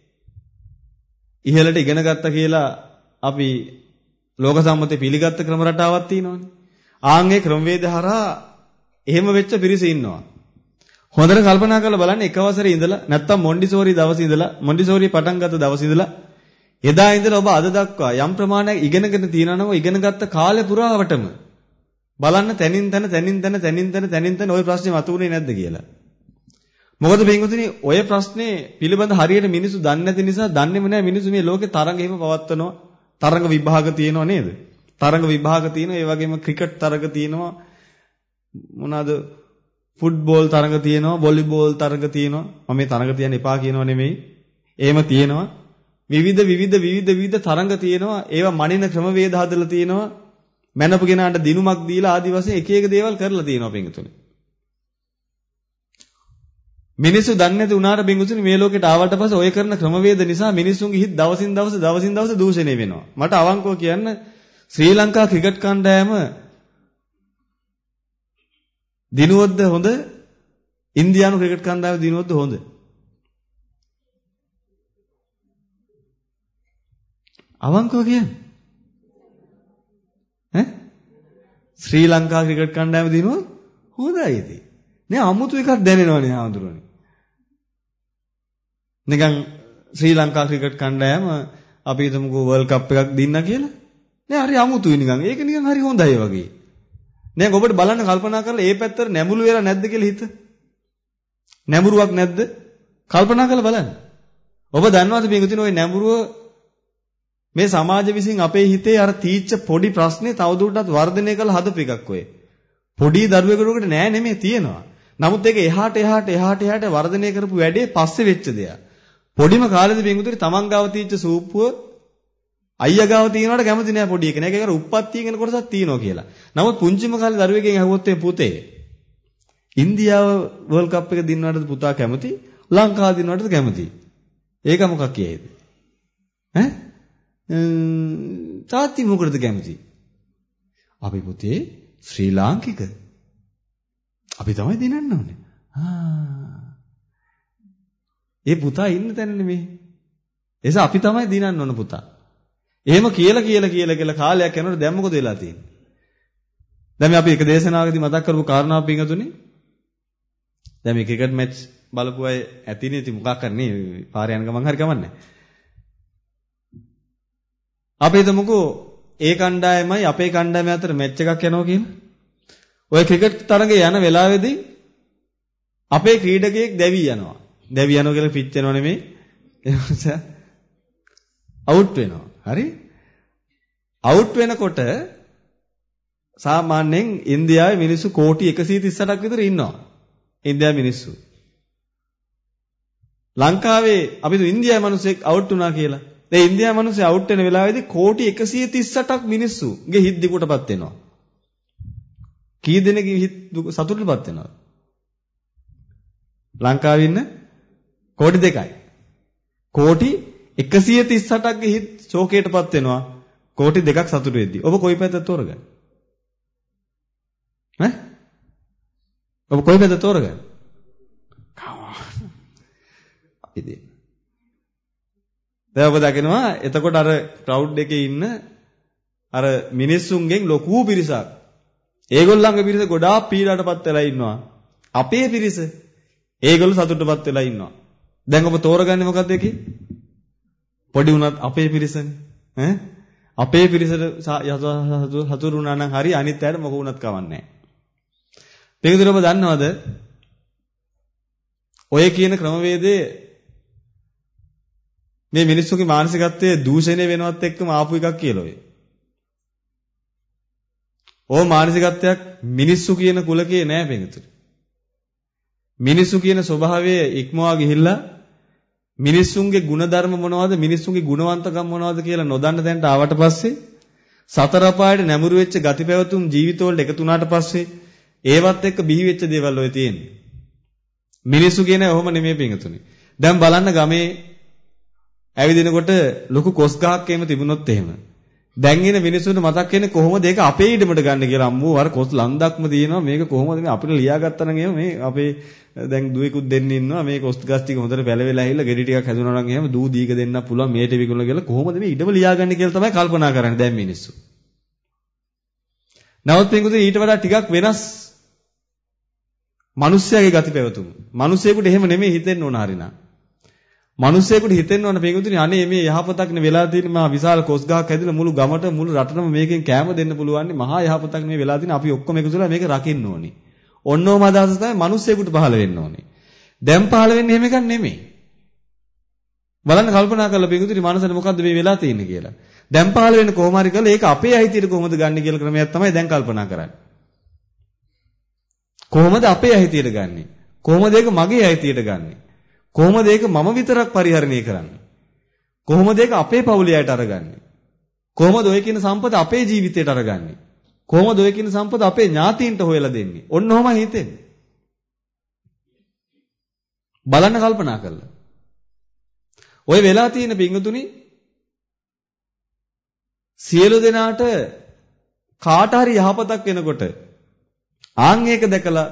ඉහළට ඉගෙන ගත්ත කියලා අපි ලෝක සම්මතේ පිළිගත්ත ක්‍රම රටාවක් තියෙනවානේ. ආන්ගේ ක්‍රමවේද හරහා එහෙම වෙච්ච පිරිස ඉන්නවා. හොඳට කල්පනා කරලා බලන්න එක වසරේ ඉඳලා නැත්තම් මොන්ඩිසෝරි දවසේ ඉඳලා මොන්ඩිසෝරි පටන් ගත්ත දවසේ ඉඳලා එදා ඉඳලා ඔබ අද දක්වා යම් ප්‍රමාණයක් ඉගෙනගෙන තියෙනවා නම් ඉගෙන ගත්ත කාලේ පුරාවටම බලන්න තනින් තන තනින් තන තනින් තන තනින් තන ওই ප්‍රශ්නේ මතුවුනේ නැද්ද කියලා. මොකද පින්වතුනි ඔය ප්‍රශ්නේ පිළිබඳ හරියට මිනිස්සු දන්නේ නැති නිසා දන්නේම නැහැ මිනිස්සු මේ ලෝකේ තරඟ එහෙම පවත්වනවා. තරඟ විභාග තියෙනවා නේද? තරඟ විභාග තියෙනවා. ඒ වගේම ක්‍රිකට් තරඟ තියෙනවා. මොනවාද? ෆුට්බෝල් තරඟ තියෙනවා. වොලිබෝල් තරඟ තියෙනවා. මම මේ තරඟ තියන්න එපා කියනව නෙමෙයි. එහෙම තියෙනවා. විවිධ විවිධ විවිධ විවිධ තරඟ තියෙනවා. ඒවා මනින ක්‍රමවේද හදලා තියෙනවා. මැනපු කෙනාට දිනුමක් දීලා ආදි වශයෙන් එක එක දේවල් කරලා තියෙනවා පින්තුනි. මිනිස්සු දන්නේ නැති උනාට පින්තුනි මේ ලෝකෙට ආවට පස්සේ ඔය කරන ක්‍රමවේද නිසා මිනිස්සුන්ගේ හිත දවසින් දවස දවසින් දවස දූෂණය වෙනවා. මට අවංකව කියන්න ශ්‍රී ලංකා ක්‍රිකට් කණ්ඩායම දිනුවොත්ද හොඳ? ඉන්දියානු ක්‍රිකට් කණ්ඩායම දිනුවොත්ද හොඳ? අවංකව කියන්න. ඈ ශ්‍රී ලංකා ක්‍රිකට් කණ්ඩායම දිනුවොත් හොඳයි ඉතින්. නේ අමුතු එකක් දැනෙනවනේ ආඳුරනේ. නිකන් ශ්‍රී ලංකා ක්‍රිකට් කණ්ඩායම අපි හිතමුකෝ වර්ල්ඩ් කප් එකක් දින්නා කියලා. නේ හරි අමුතුයි නිකන්. ඒක නිකන් හරි හොඳයි වගේ. දැන් ඔබට බලන්න කල්පනා කරලා මේ පැත්තට නැඹුරු වෙලා නැද්ද කියලා හිත. නැඹුරුවක් නැද්ද? කල්පනා කරලා බලන්න. ඔබ දන්නවද මේකකින් ওই නැඹුරුව මේ සමාජ විසින් අපේ හිතේ අර තීච්ච පොඩි ප්‍රශ්නේ තවදුරටත් වර්ධනය කරලා හදපු එකක් ඔය. පොඩි දරුවෙකුට නෑ නෙමෙයි තියෙනවා. නමුත් ඒක එහාට එහාට එහාට එහාට වර්ධනය කරපු වැඩේ පස්සේ වෙච්ච දෙයක්. පොඩිම කාලේදී බින්දුතරි තමන් ගාව තීච්ච සූප්පුව අයියා ගාව තියනවට කැමති නෑ පොඩි එකනේ. ඒක අර උප්පත්තිය කියන කොටසක් තියෙනවා කියලා. නමුත් පුංචිම කාලේ දරුවෙක්ගෙන් අහුවොත් මේ පුතේ ඉන්දියාව වර්ල්ඩ් කප් එක දිනනවටද පුතා කැමති? ලංකාව දිනනවටද කැමති? ඒක මොකක් කියයිද? ඈ තාත්ති මොකටද කැමති? අපි පුතේ ශ්‍රී ලාංකික. අපි තමයි දිනන්න ඕනේ. ආ. ඒ පුතා ඉන්න තැන නෙමෙයි. එස අපි තමයි දිනන්න ඕන පුතා. එහෙම කියලා කියලා කියලා කියලා කාලයක් යනකොට දැන් මොකද වෙලා තියෙන්නේ? දැන් මේ අපි එක දේශනාවකදී මතක් කරපු කාරණාව පිටුතුනේ. දැන් මේ ක්‍රිකට් මැච් බලපු අය ඇතිනේ ඉතින් මොකක් කරන්නේ පාරේ යන ගමන් හරි කමන්නේ. අපි හිතමුකෝ ඒ කණ්ඩායමයි අපේ කණ්ඩායම අතර මැච් එකක් යනවා කියලා. ඔය ක්‍රිකට් තරඟේ යන වෙලාවේදී අපේ ක්‍රීඩකයෙක් දැවි යනවා. දැවි යනවා කියලා පිච් යනවා නෙමෙයි. එහෙමස අවුට් වෙනවා. හරි? අවුට් වෙනකොට සාමාන්‍යයෙන් ඉන්දියාවේ මිනිස්සු කෝටි එකසිය තිස් අටක් විතර ඉන්නවා. ඉන්දියාවේ මිනිස්සු. ලංකාවේ අපි දු ඉන්දියාවේ මිනිස්සෙක් අවුට් වුණා කියලා. දැන් ඉන්දියාවේ මිනිස්සු අවුට් වෙන වෙලාවේදී කෝටි එකසිය තිස් අටක් මිනිස්සුගේ හිත් දිගටපත් වෙනවා. කී දෙනෙක්ගේ හිත් සතුටටපත් වෙනවද? ලංකාවේ ඉන්න කෝටි දෙකයි. කෝටි එකසිය තිස් අටක්ගේ හිත් ශෝකයටපත් වෙනවා. කෝටි දෙකක් සතුටු වෙද්දී. ඔබ කොයි පැත්තද තෝරගන්නේ? ඈ? ඔබ කොයි පැත්තද තෝරගන්නේ? ඉතින් දැන් ඔබ දකිනවා එතකොට අර ක්‍රවුඩ් එකේ ඉන්න අර මිනිස්සුන්ගෙන් ලොකු පිරිසක් ඒගොල්ලන්ගේ පිරිස ගොඩාක් පීඩාටපත් වෙලා ඉන්නවා. අපේ පිරිස ඒගොල්ලෝ සතුටටපත් වෙලා ඉන්නවා. දැන් ඔබ තෝරගන්නේ මොකද්ද එකේ? පොඩි උනත් අපේ පිරිසනේ. ඈ? අපේ පිරිසට සතුරු වුණා නම් හරි අනිත් අයට මොක වුණත් කවන්නේ නැහැ. මේකද ඔබ දන්නවද? ඔය කියන ක්‍රමවේදයේ මේ මිනිස්සුගේ මානසිකත්වයේ දූෂණය වෙනවත් එක්කම ආපු එකක් කියලා ඔය. ඕ මානසිකත්වයක් මිනිස්සු කියන කුලකේ නෑ මේකට. මිනිස්සු කියන ස්වභාවය ඉක්මවා ගිහිල්ලා මිනිස්සුන්ගේ ಗುಣධර්ම මොනවද මිනිස්සුන්ගේ ගුණවන්තකම් මොනවද කියලා නොදන්න තැනට ආවට පස්සේ සතර අපායට නැමුරු වෙච්ච ගති පැවතුම් ජීවිතවලට එකතු වුණාට පස්සේ ඒවත් එක්ක බිහි වෙච්ච දේවල් ඔය තියෙන්නේ. මිනිස්සු කියන ඔහොම නෙමෙයි පිංගුතුනි. දැන් බලන්න ගමේ ඇවිදිනකොට ලොකු කොස් ගහක් එහෙම තිබුණොත් එහෙම. දැන් ඉන්න මිනිස්සුන්ට මතක් වෙන්නේ කොහොමද ඒක අපේ ඊටමට ගන්න කියලා. අම්මෝ අර කොස් ලන්දක්ම තියෙනවා මේක කොහොමද මේ අපිට ලියාගත්තා නම් එහෙම මේ අපේ දැන් දුවෙකුත් දෙන්න ඉන්නවා මේ කොස් ගස් ටික හොඳට පැලවෙලා ඇහිලා ගෙඩි ටිකක් හැදුනා නම් එහෙම දූ දීක දෙන්න පුළුවන් මේට විකුණලා කියලා කොහොමද මේ ඊටම ලියාගන්නේ කියලා තමයි කල්පනා කරන්නේ දැන් මිනිස්සු. නමුත් මේකද ඊට වඩා ටිකක් වෙනස් මිනිස්යාගේ ගති පැවතුම. මිනිසෙකුට එහෙම නෙමෙයි හිතෙන්න ඕන හරිනා. මිනිසෙකුට හිතෙන්න ඕන මේකුතුනේ අනේ මේ යහපතක් නේ වෙලා තියෙන්නේ මහා විශාල කොස් ගහක් හැදිලා මුළු ගමට මුළු රටටම මේකෙන් කෑම දෙන්න පුළුවන් නේ මහා යහපතක් නේ වෙලා තියෙන්නේ අපි ඔක්කොම එකතුලා මේක රකින්න ඕනේ. ඔන්නෝම අදහස තමයි මිනිසෙකුට පහළ වෙන්න ඕනේ. දැන් පහළ වෙන්නේ එහෙම එකක් නෙමෙයි. බලන්න කල්පනා කරලා මේකුතුනේ මනසට මොකද්ද මේ වෙලා තියෙන්නේ කියලා. දැන් පහළ වෙන්නේ කොහොම හරි කරලා ඒක අපේ අයිතියට කොහොමද ගන්න කියලා ක්‍රමයක් තමයි දැන් කල්පනා කරන්නේ. කොහොමද අපේ අයිතියට ගන්නෙ? කොහොමද ඒක මගේ අයිතියට ගන්නෙ? කොහොමද ඒක මම විතරක් පරිහරණය කරන්නේ? කොහොමද ඒක අපේ පවුලේ අයට අරගන්නේ? කොහොමද ඔය කියන සම්පත අපේ ජීවිතයට අරගන්නේ? කොහොමද ඔය කියන සම්පත අපේ ඥාතීන්ට හොයලා දෙන්නේ? ඔන්න ඔහොමයි හිතෙන්නේ. බලන්න කල්පනා කරලා. ඔය වෙලා තියෙන පිංගුතුනි සියලු දෙනාට කාට හරි යහපතක් වෙනකොට ආන් ඒක දැකලා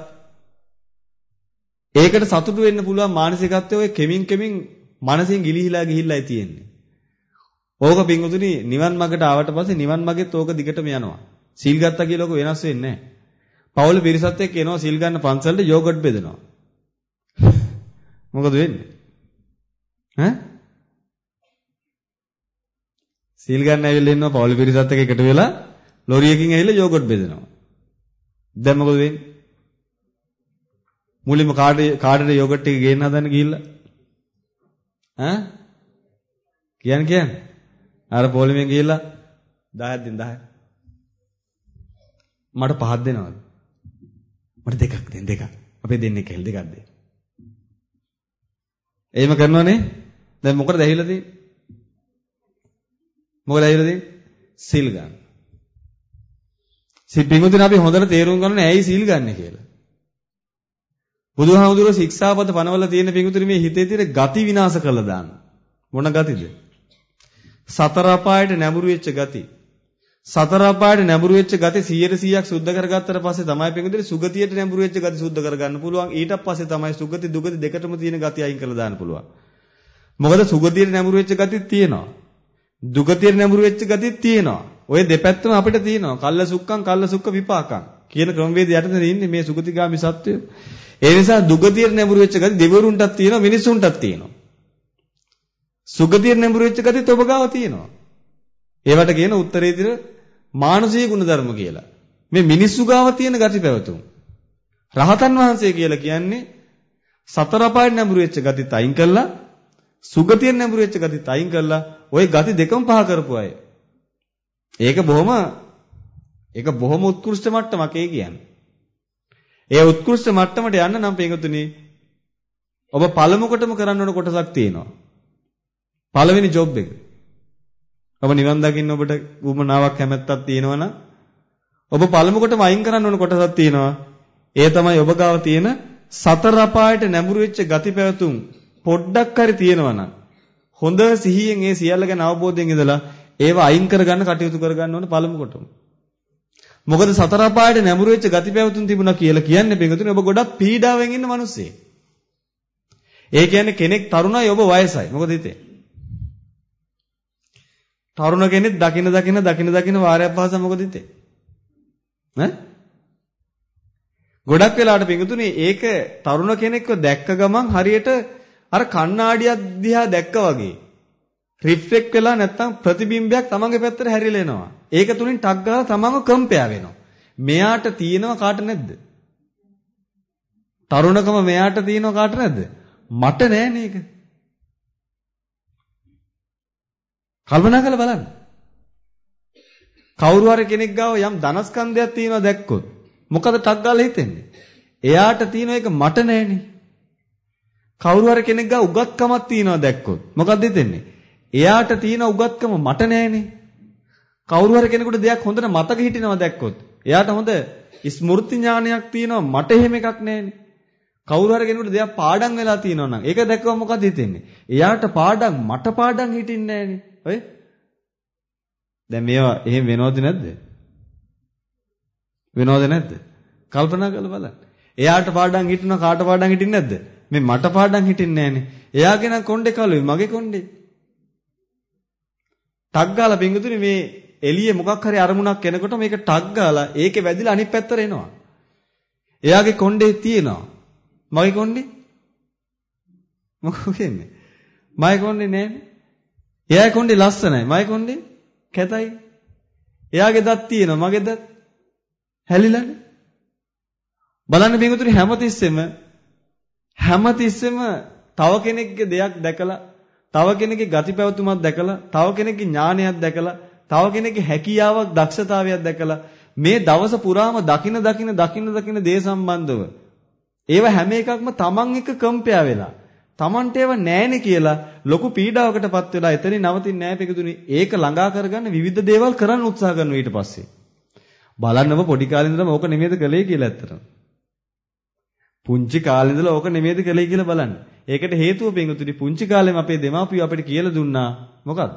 ඒකට සතුටු වෙන්න පුළුවන් මානසිකත්වය ඔය කෙමින් කෙමින් මනසින් ගිලිහිලා ගිහිල්ලායි තියෙන්නේ. ඕක පිංගුතුනි නිවන් මාර්ගට ආවට පස්සේ නිවන් මාර්ගෙත් ඕක දිගටම යනවා. සීල් ගත්තා කියලා ඕක වෙනස් වෙන්නේ නැහැ. පවුල පිරිසත් එක්ක එනවා සීල් ගන්න පන්සලට යෝගට් බෙදනවා. මොකද වෙන්නේ? ඈ? සීල් ගන්න ඇවිල්ලා ඉන්නවා පවුල පිරිසත් එක්ක එකට වෙලා ලොරියකින් ඇවිල්ලා යෝගට් බෙදනවා. දැන් මොකද වෙන්නේ? මුලින්ම කාඩ කාඩට යෝගට් එක ගේන්න හදන්න ගිහිල්ලා ඈ කියන්නේ කියන්නේ අර පොලිමෙන් ගිහිල්ලා දහයක් දෙන්න දහයක් මට පහක් දෙනවද මට දෙකක් දෙන්න දෙකක් අපේ දෙන්නේ කෙල් දෙකක් දෙන්න එහෙම කරනවනේ දැන් මොකටද ඇහිලා තියෙන්නේ මොකද ඇහිලා තියෙන්නේ සීල් ගන්න සිල් පිටුදින අපි හොඳට තේරුම් ගන්න ඕනේ ඇයි සීල් ගන්න කියලා බුදුහාමුදුරුවෝ ශික්ෂාපද පනවල තියෙන පිටුදින මේ හිතේ තියෙන ගති විනාශ කළා දාන්න මොන ගතිද සතර අපායට නැඹුරු වෙච්ච ගති සතර අපායට නැඹුරු වෙච්ච ගති සීයට සීයක් සුද්ධ කරගත්තට පස්සේ තමයි පිටුදින සුගතියට නැඹුරු වෙච්ච ගති සුද්ධ කරගන්න පුළුවන් ඊට පස්සේ තමයි සුගති දුගති දෙකටම තියෙන ගති අයින් කරලා දාන්න පුළුවන් මොකද සුගතියට නැඹුරු වෙච්ච ගතිත් තියෙනවා දුගතියට නැඹුරු වෙච්ච ගතිත් තියෙනවා ඔය දෙපැත්තම අපිට තියෙනවා කල්ල සුක්කම් කල්ල සුක්ක විපාකම් කියන ක්‍රමවේදය යටතේ ඉන්නේ මේ සුගතිගාමි සත්වය ඒ නිසා දුගතියට නැඹුරු වෙච්ච ගති දෙවිවරුන්ටත් තියෙනවා මිනිසුන්ටත් තියෙනවා සුගතියට නැඹුරු වෙච්ච ගතිත් ඔබ ගාව තියෙනවා ඒවට කියන උත්තරීතර මානසික ගුණ ධර්ම කියලා මේ මිනිස්සු ගාව තියෙන ගති පැවතුම් රහතන් වහන්සේ කියලා කියන්නේ සතර අපායට නැඹුරු වෙච්ච ගතිත් අයින් කළා සුගතියට නැඹුරු වෙච්ච ගතිත් අයින් කළා ওই ගති දෙකම පහ කරපු අය ඒක බොහොම ඒක බොහොම උත්කෘෂ්ඨ මට්ටමක් ඒ කියන්නේ. ඒ උත්කෘෂ්ඨ මට්ටමට යන්න නම් පින්වතුනි ඔබ පළමුකොටම කරන්න ඕන කොටසක් තියෙනවා. පළවෙනි ජොබ් එක. ඔබ නිවන් දකින්න ඔබට උමනාවක් කැමැත්තක් තියෙනවා නම් ඔබ පළමුකොටම අයින් කරන්න ඕන කොටසක් තියෙනවා. ඒ තමයි ඔබ ගාව තියෙන සතර අපායට නැඹුරු වෙච්ච ගති පැවතුම් පොඩ්ඩක් හරි තියෙනවා නම් හොඳ සිහියෙන් ඒ සියල්ල ගැන අවබෝධයෙන් ඉඳලා ඒව අයින් කරගන්න කටයුතු කරගන්න ඕන පළමුකොටම. මොකද සතර අපායට නැඹුරු වෙච්ච ගති පැවතුම් තිබුණා කියලා කියන්නේ පිටුතුනේ ඔබ ගොඩක් පීඩාවෙන් ඉන්න මිනිස්සෙක්. ඒ කියන්නේ කෙනෙක් තරුණයි ඔබ වයසයි. මොකද හිතේ? තරුණ කෙනෙක් දකින දකින දකින දකින වාරයක් පාසා මොකද හිතේ? ඈ? ගොඩක් වෙලාවට පිටුතුනේ ඒක තරුණ කෙනෙක්ව දැක්ක ගමන් හරියට අර කණ්ණාඩියක් දිහා දැක්කා වගේ රිෆ්ලෙක්ට් වෙලා නැත්තම් ප්‍රතිබිම්බයක් තමන්ගේ පැත්තට හැරිලා එනවා. ඒක තුලින් ටක් ගාලා තමන්ව කම්පයා වෙනවා. මෙයාට තියෙනව කාට නැද්ද? තරුණකම මෙයාට තියෙනව කාට නැද්ද? මට නෑනේ ඒක. කල්පනා කරලා බලන්න. කවුරු හරි කෙනෙක් ගාව යම් ධනස්කන්ධයක් තියෙනවා දැක්කොත් මොකද ටක් ගාලා හිතෙන්නේ? එයාට තියෙන එක මට නෑනේ. කවුරු හරි කෙනෙක් ගාව උගත්කමක් තියෙනවා දැක්කොත් මොකක්ද හිතෙන්නේ? එයාට තියෙන උගත්කම මට නෑනේ. කවුරු හරි කෙනෙකුට දෙයක් හොඳට මතක හිටිනවා දැක්කොත් එයාට හොඳ ස්මෘති ඥානයක් තියෙනවා මට එහෙම එකක් නෑනේ. කවුරු හරි කෙනෙකුට දෙයක් පාඩම් වෙලා තියෙනවා නම් ඒක දැක්කම මොකද හිතෙන්නේ? එයාට පාඩම් මට පාඩම් හිටින්නේ නෑනේ. ඔය දැන් මේවා එහෙම වෙනවද නැද්ද? වෙනවද නැද්ද? කල්පනා කරලා බලන්න. එයාට පාඩම් හිටිනවා කාට පාඩම් හිටින්නේ නැද්ද? මේ මට පාඩම් හිටින්නේ නෑනේ. එයාගේ නම් කොණ්ඩේ කළුයි මගේ කොණ්ඩේ. ටක් ගාලා පිංගුතුනි මේ එළියේ මොකක් හරි අරමුණක් එනකොට මේක ටක් ගාලා ඒකේ වැදිලා අනිත් පැත්තට එනවා. එයාගේ කොණ්ඩේ තියෙනවා. මගේ කොණ්ඩේ මොකද වෙන්නේ? මගේ කොණ්ඩේ නෑනේ. එයාගේ කොණ්ඩේ ලස්සනයි. මගේ කොණ්ඩේ කැතයි. එයාගේ දත් තියෙනවා. මගේ දත් හැලිලානේ. බලන්න පිංගුතුනි හැමතිස්සෙම හැමතිස්සෙම තව කෙනෙක්ගේ දෙයක් දැකලා තව කෙනෙක්ගේ ගති පැවතුමක් දැකලා තව කෙනෙක්ගේ ඥානයක් දැකලා තව කෙනෙක්ගේ හැකියාවක් දක්ෂතාවයක් දැකලා මේ දවස පුරාම දකින දකින දකින දකින දේ සම්බන්ධව ඒව හැම එකක්ම තමන් එක කම්පයා වෙලා තමන්ට ඒව නැහැනේ කියලා ලොකු පීඩාවකටපත් වෙලා එතනින් නවතින්නේ නැහැ පිටුතුනි. ඒක ළඟා කරගන්න විවිධ දේවල් කරන්න උත්සාහ කරනවා ඊට පස්සේ. බලන්නව පොඩි කාලේ ඉඳලම ඕක නෙමෙයිද කළේ කියලා ඇත්තටම. පුංචි කාලේ ඉඳලා ඕක නෙමෙයිද කළේ කියලා බලන්න. ඒකට හේතුව පිටුතුනි පුංචි කාලේම අපේ දෙමාපියෝ අපිට කියලා දුන්නා මොකද්ද?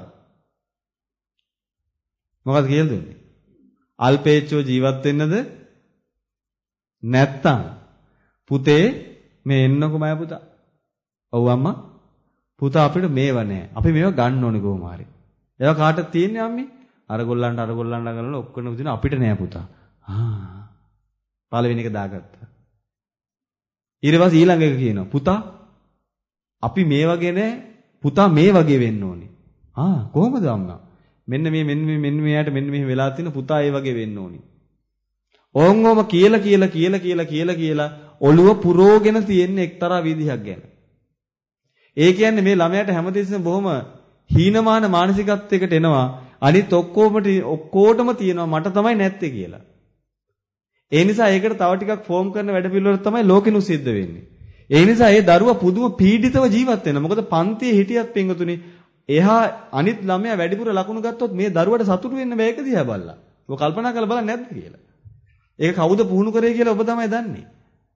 මොකද්ද කියලා දුන්නේ? අල්පේච්චෝ ජීවත් වෙන්නද නැත්තම් පුතේ මේ එන්නකො මය පුතා. ඔව් අම්මා. පුතා අපිට මේව නෑ. අපි මේව ගන්න ඕනේ කොහොම හරි. ඒවා කාටද තියෙන්නේ අම්මේ? අර ගොල්ලන්ට අර ගොල්ලන්ට ගන්නලා ඔක්කොම තියෙන අපිට නෑ පුතා. ආ. පළවෙනි එක දාගත්තා. ඊට පස්සේ ඊළඟ එක කියනවා පුතා අපි මේ වගේ නෑ. පුතා මේ වගේ වෙන්න ඕනේ. ආ කොහොමද අම්මා? මෙන්න මේ මෙන්න මේ මෙන්න මෙයාට මෙන්න මෙහෙම වෙලා තියෙන පුතා ඒ වගේ වෙන්න ඕනේ. ඕංගොම කියලා කියලා කියලා කියලා කියලා කියලා ඔළුව පුරෝගෙන තියෙන එක්තරා විදිහක් ගැන. ඒ කියන්නේ මේ ළමයාට හැමතිස්සෙම බොහොම හීනමාන මානසිකත්වයකට එනවා. අනිත් ඔක්කොමට ඔක්කොටම තියෙනවා මට තමයි නැත්තේ කියලා. ඒ නිසා ඒකට තව ටිකක් ෆෝම් කරන වැඩ පිළිවෙල තමයි ලෝකෙනු සිද්ධ වෙන්නේ. ඒ නිසා ඒ දරුවා පුදුම පීඩිතව ජීවත් වෙනවා. මොකද පන්තියේ හිටියත් පින්වතුනි එහා අනිත් ළමයා වැඩිපුර ලකුණු ගත්තොත් මේ දරුවට සතුටු වෙන්න බෑ ඒක දිහා බලලා. ඔබ කල්පනා කරලා බලන්න නැද්ද කියලා. ඒක කවුද පුහුණු කරේ කියලා ඔබ තමයි දන්නේ.